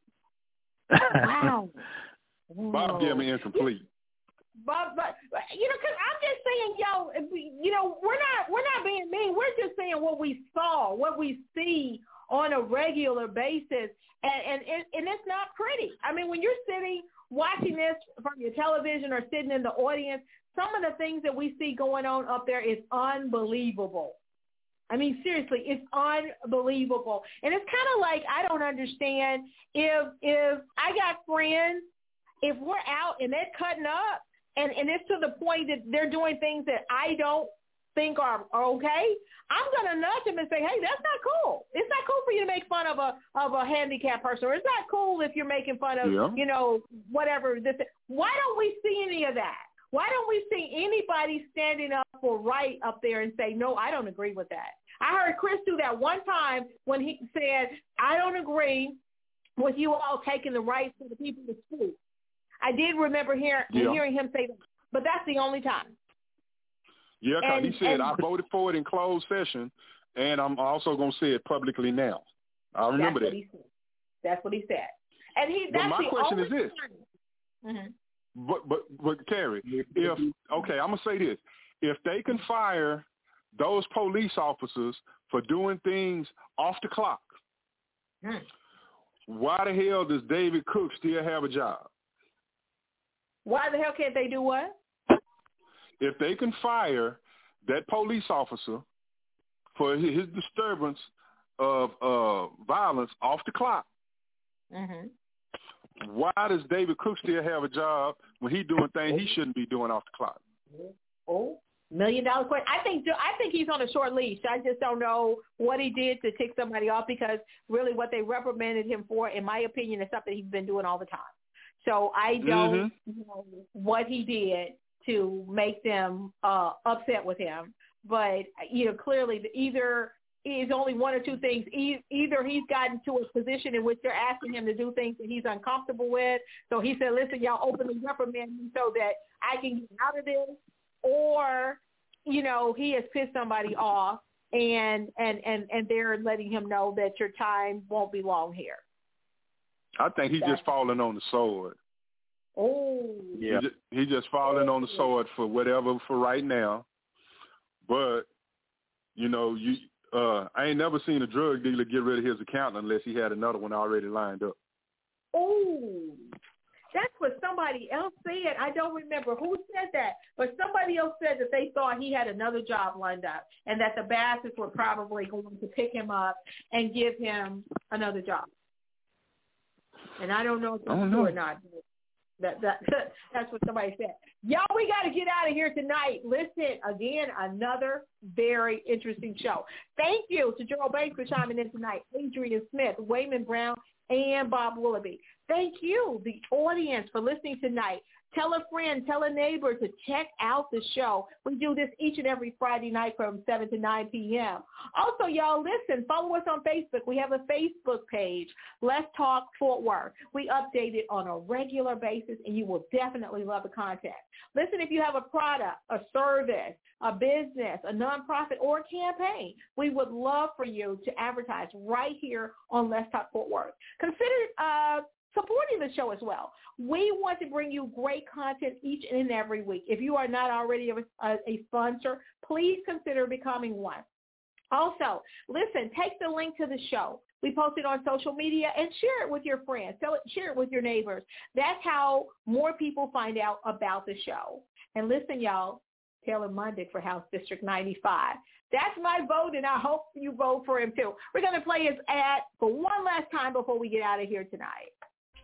Wow. Bob gave me incomplete. But, but you know, cause I'm just saying, yo, you know, we're not we're not being mean. We're just saying what we saw, what we see on a regular basis, and and and it's not pretty. I mean, when you're sitting watching this from your television or sitting in the audience, some of the things that we see going on up there is unbelievable. I mean, seriously, it's unbelievable. And it's kind of like, I don't understand if if I got friends, if we're out and they're cutting up and, and it's to the point that they're doing things that I don't think are, are okay, I'm going to nudge them and say, hey, that's not cool. It's not cool for you to make fun of a of a handicapped person. Or it's not cool if you're making fun of, yeah. you know, whatever. This. Why don't we see any of that? Why don't we see anybody standing up for right up there and say, no, I don't agree with that? I heard Chris do that one time when he said, I don't agree with you all taking the rights for the people to speak. I did remember hear, yeah. hearing him say that, but that's the only time. Yeah, because he said, and, I voted for it in closed session, and I'm also going to say it publicly now. I remember that's that. What he said. That's what he said. And he. But that's my the question only is this. Mm-hmm. But, but, but, Carrie, if, okay, I'm going to say this. If they can fire those police officers for doing things off the clock, mm. why the hell does David Cook still have a job? Why the hell can't they do what? If they can fire that police officer for his disturbance of uh, violence off the clock. Mm-hmm. Why does David Cook still have a job when he's doing things he shouldn't be doing off the clock? Oh, million dollar question. I think I think he's on a short leash. I just don't know what he did to tick somebody off, because really what they reprimanded him for, in my opinion, is something he's been doing all the time. So I don't mm-hmm. know what he did to make them uh, upset with him. But, you know, clearly either is only one or two things. E- either he's gotten to a position in which they're asking him to do things that he's uncomfortable with. So he said, listen, y'all openly reprimand me so that I can get out of this. Or, you know, he has pissed somebody off and, and, and, and they're letting him know that your time won't be long here. I think he's That's, just falling on the sword. Oh. Yeah. He just, he just falling on the sword for whatever for right now. But, you know, you uh, I ain't never seen a drug dealer get rid of his accountant unless he had another one already lined up. Oh. That's what somebody else said. I don't remember who said that, but somebody else said that they thought he had another job lined up and that the Bassett's were probably going to pick him up and give him another job. And I don't know if that's true or not. That, that, that's what somebody said. Y'all, we got to get out of here tonight. Listen, again, another very interesting show. Thank you to Gerald Banks for chiming in tonight, Adrian Smith, Wayman Brown, and Bob Willoughby. Thank you, the audience, for listening tonight. Tell a friend, tell a neighbor to check out the show. We do this each and every Friday night from seven to nine p.m. Also, y'all, listen, follow us on Facebook. We have a Facebook page, Let's Talk Fort Worth. We update it on a regular basis, and you will definitely love the content. Listen, if you have a product, a service, a business, a nonprofit, or a campaign, we would love for you to advertise right here on Let's Talk Fort Worth. Consider uh, supporting the show as well. We want to bring you great content each and every week. If you are not already a, a, a sponsor, please consider becoming one. Also, listen, take the link to the show. We post it on social media and share it with your friends. Tell it, share it with your neighbors. That's how more people find out about the show. And listen, y'all, Taylor Mundick for House District ninety-five. That's my vote, and I hope you vote for him too. We're going to play his ad for one last time before we get out of here tonight.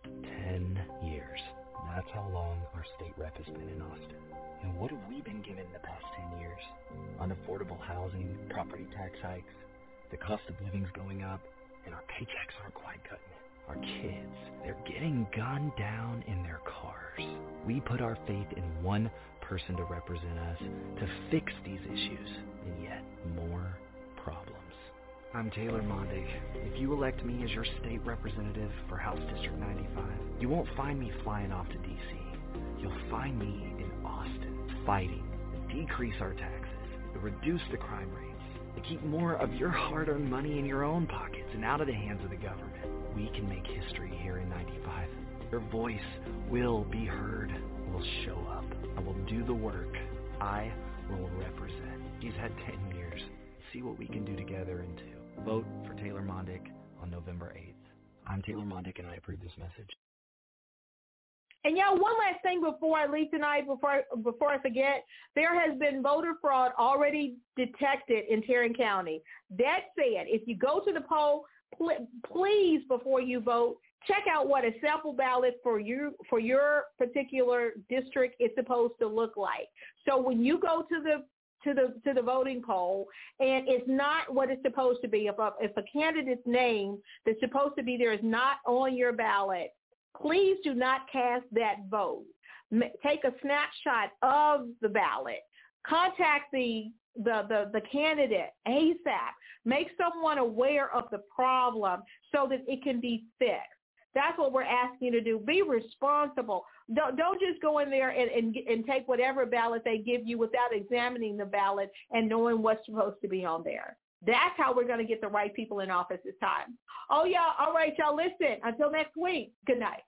Ten years. That's how long our state rep has been in Austin. And what have we been given the past ten years? Unaffordable housing, property tax hikes, the cost of living's going up, and our paychecks aren't quite cutting it. Our kids, they're getting gunned down in their cars. We put our faith in one person to represent us to fix these issues, and yet more problems. I'm Taylor Mondick. If you elect me as your state representative for House District ninety-five, you won't find me flying off to D C. You'll find me in Austin, fighting to decrease our taxes, to reduce the crime rates, to keep more of your hard-earned money in your own pockets and out of the hands of the government. We can make history here in ninety-five. Your voice will be heard. We'll show up. I will do the work. I will represent. He's had ten years. See what we can do together in two. Vote for Taylor Mondick on November eighth. I'm Taylor Mondick, and I approve this message. And y'all, one last thing before I leave tonight, before I, before I forget, there has been voter fraud already detected in Tarrant County. That said, if you go to the poll, pl- please, before you vote, check out what a sample ballot for you for your particular district is supposed to look like. So when you go to the to the to the voting poll, and it's not what it's supposed to be. If a, if a candidate's name that's supposed to be there is not on your ballot, please do not cast that vote. Take a snapshot of the ballot. Contact the the the, the candidate ASAP. Make someone aware of the problem so that it can be fixed. That's what we're asking you to do. Be responsible. Don't, don't just go in there and, and, and take whatever ballot they give you without examining the ballot and knowing what's supposed to be on there. That's how we're going to get the right people in office this time. Oh, yeah. All right, y'all. Listen. Until next week. Good night.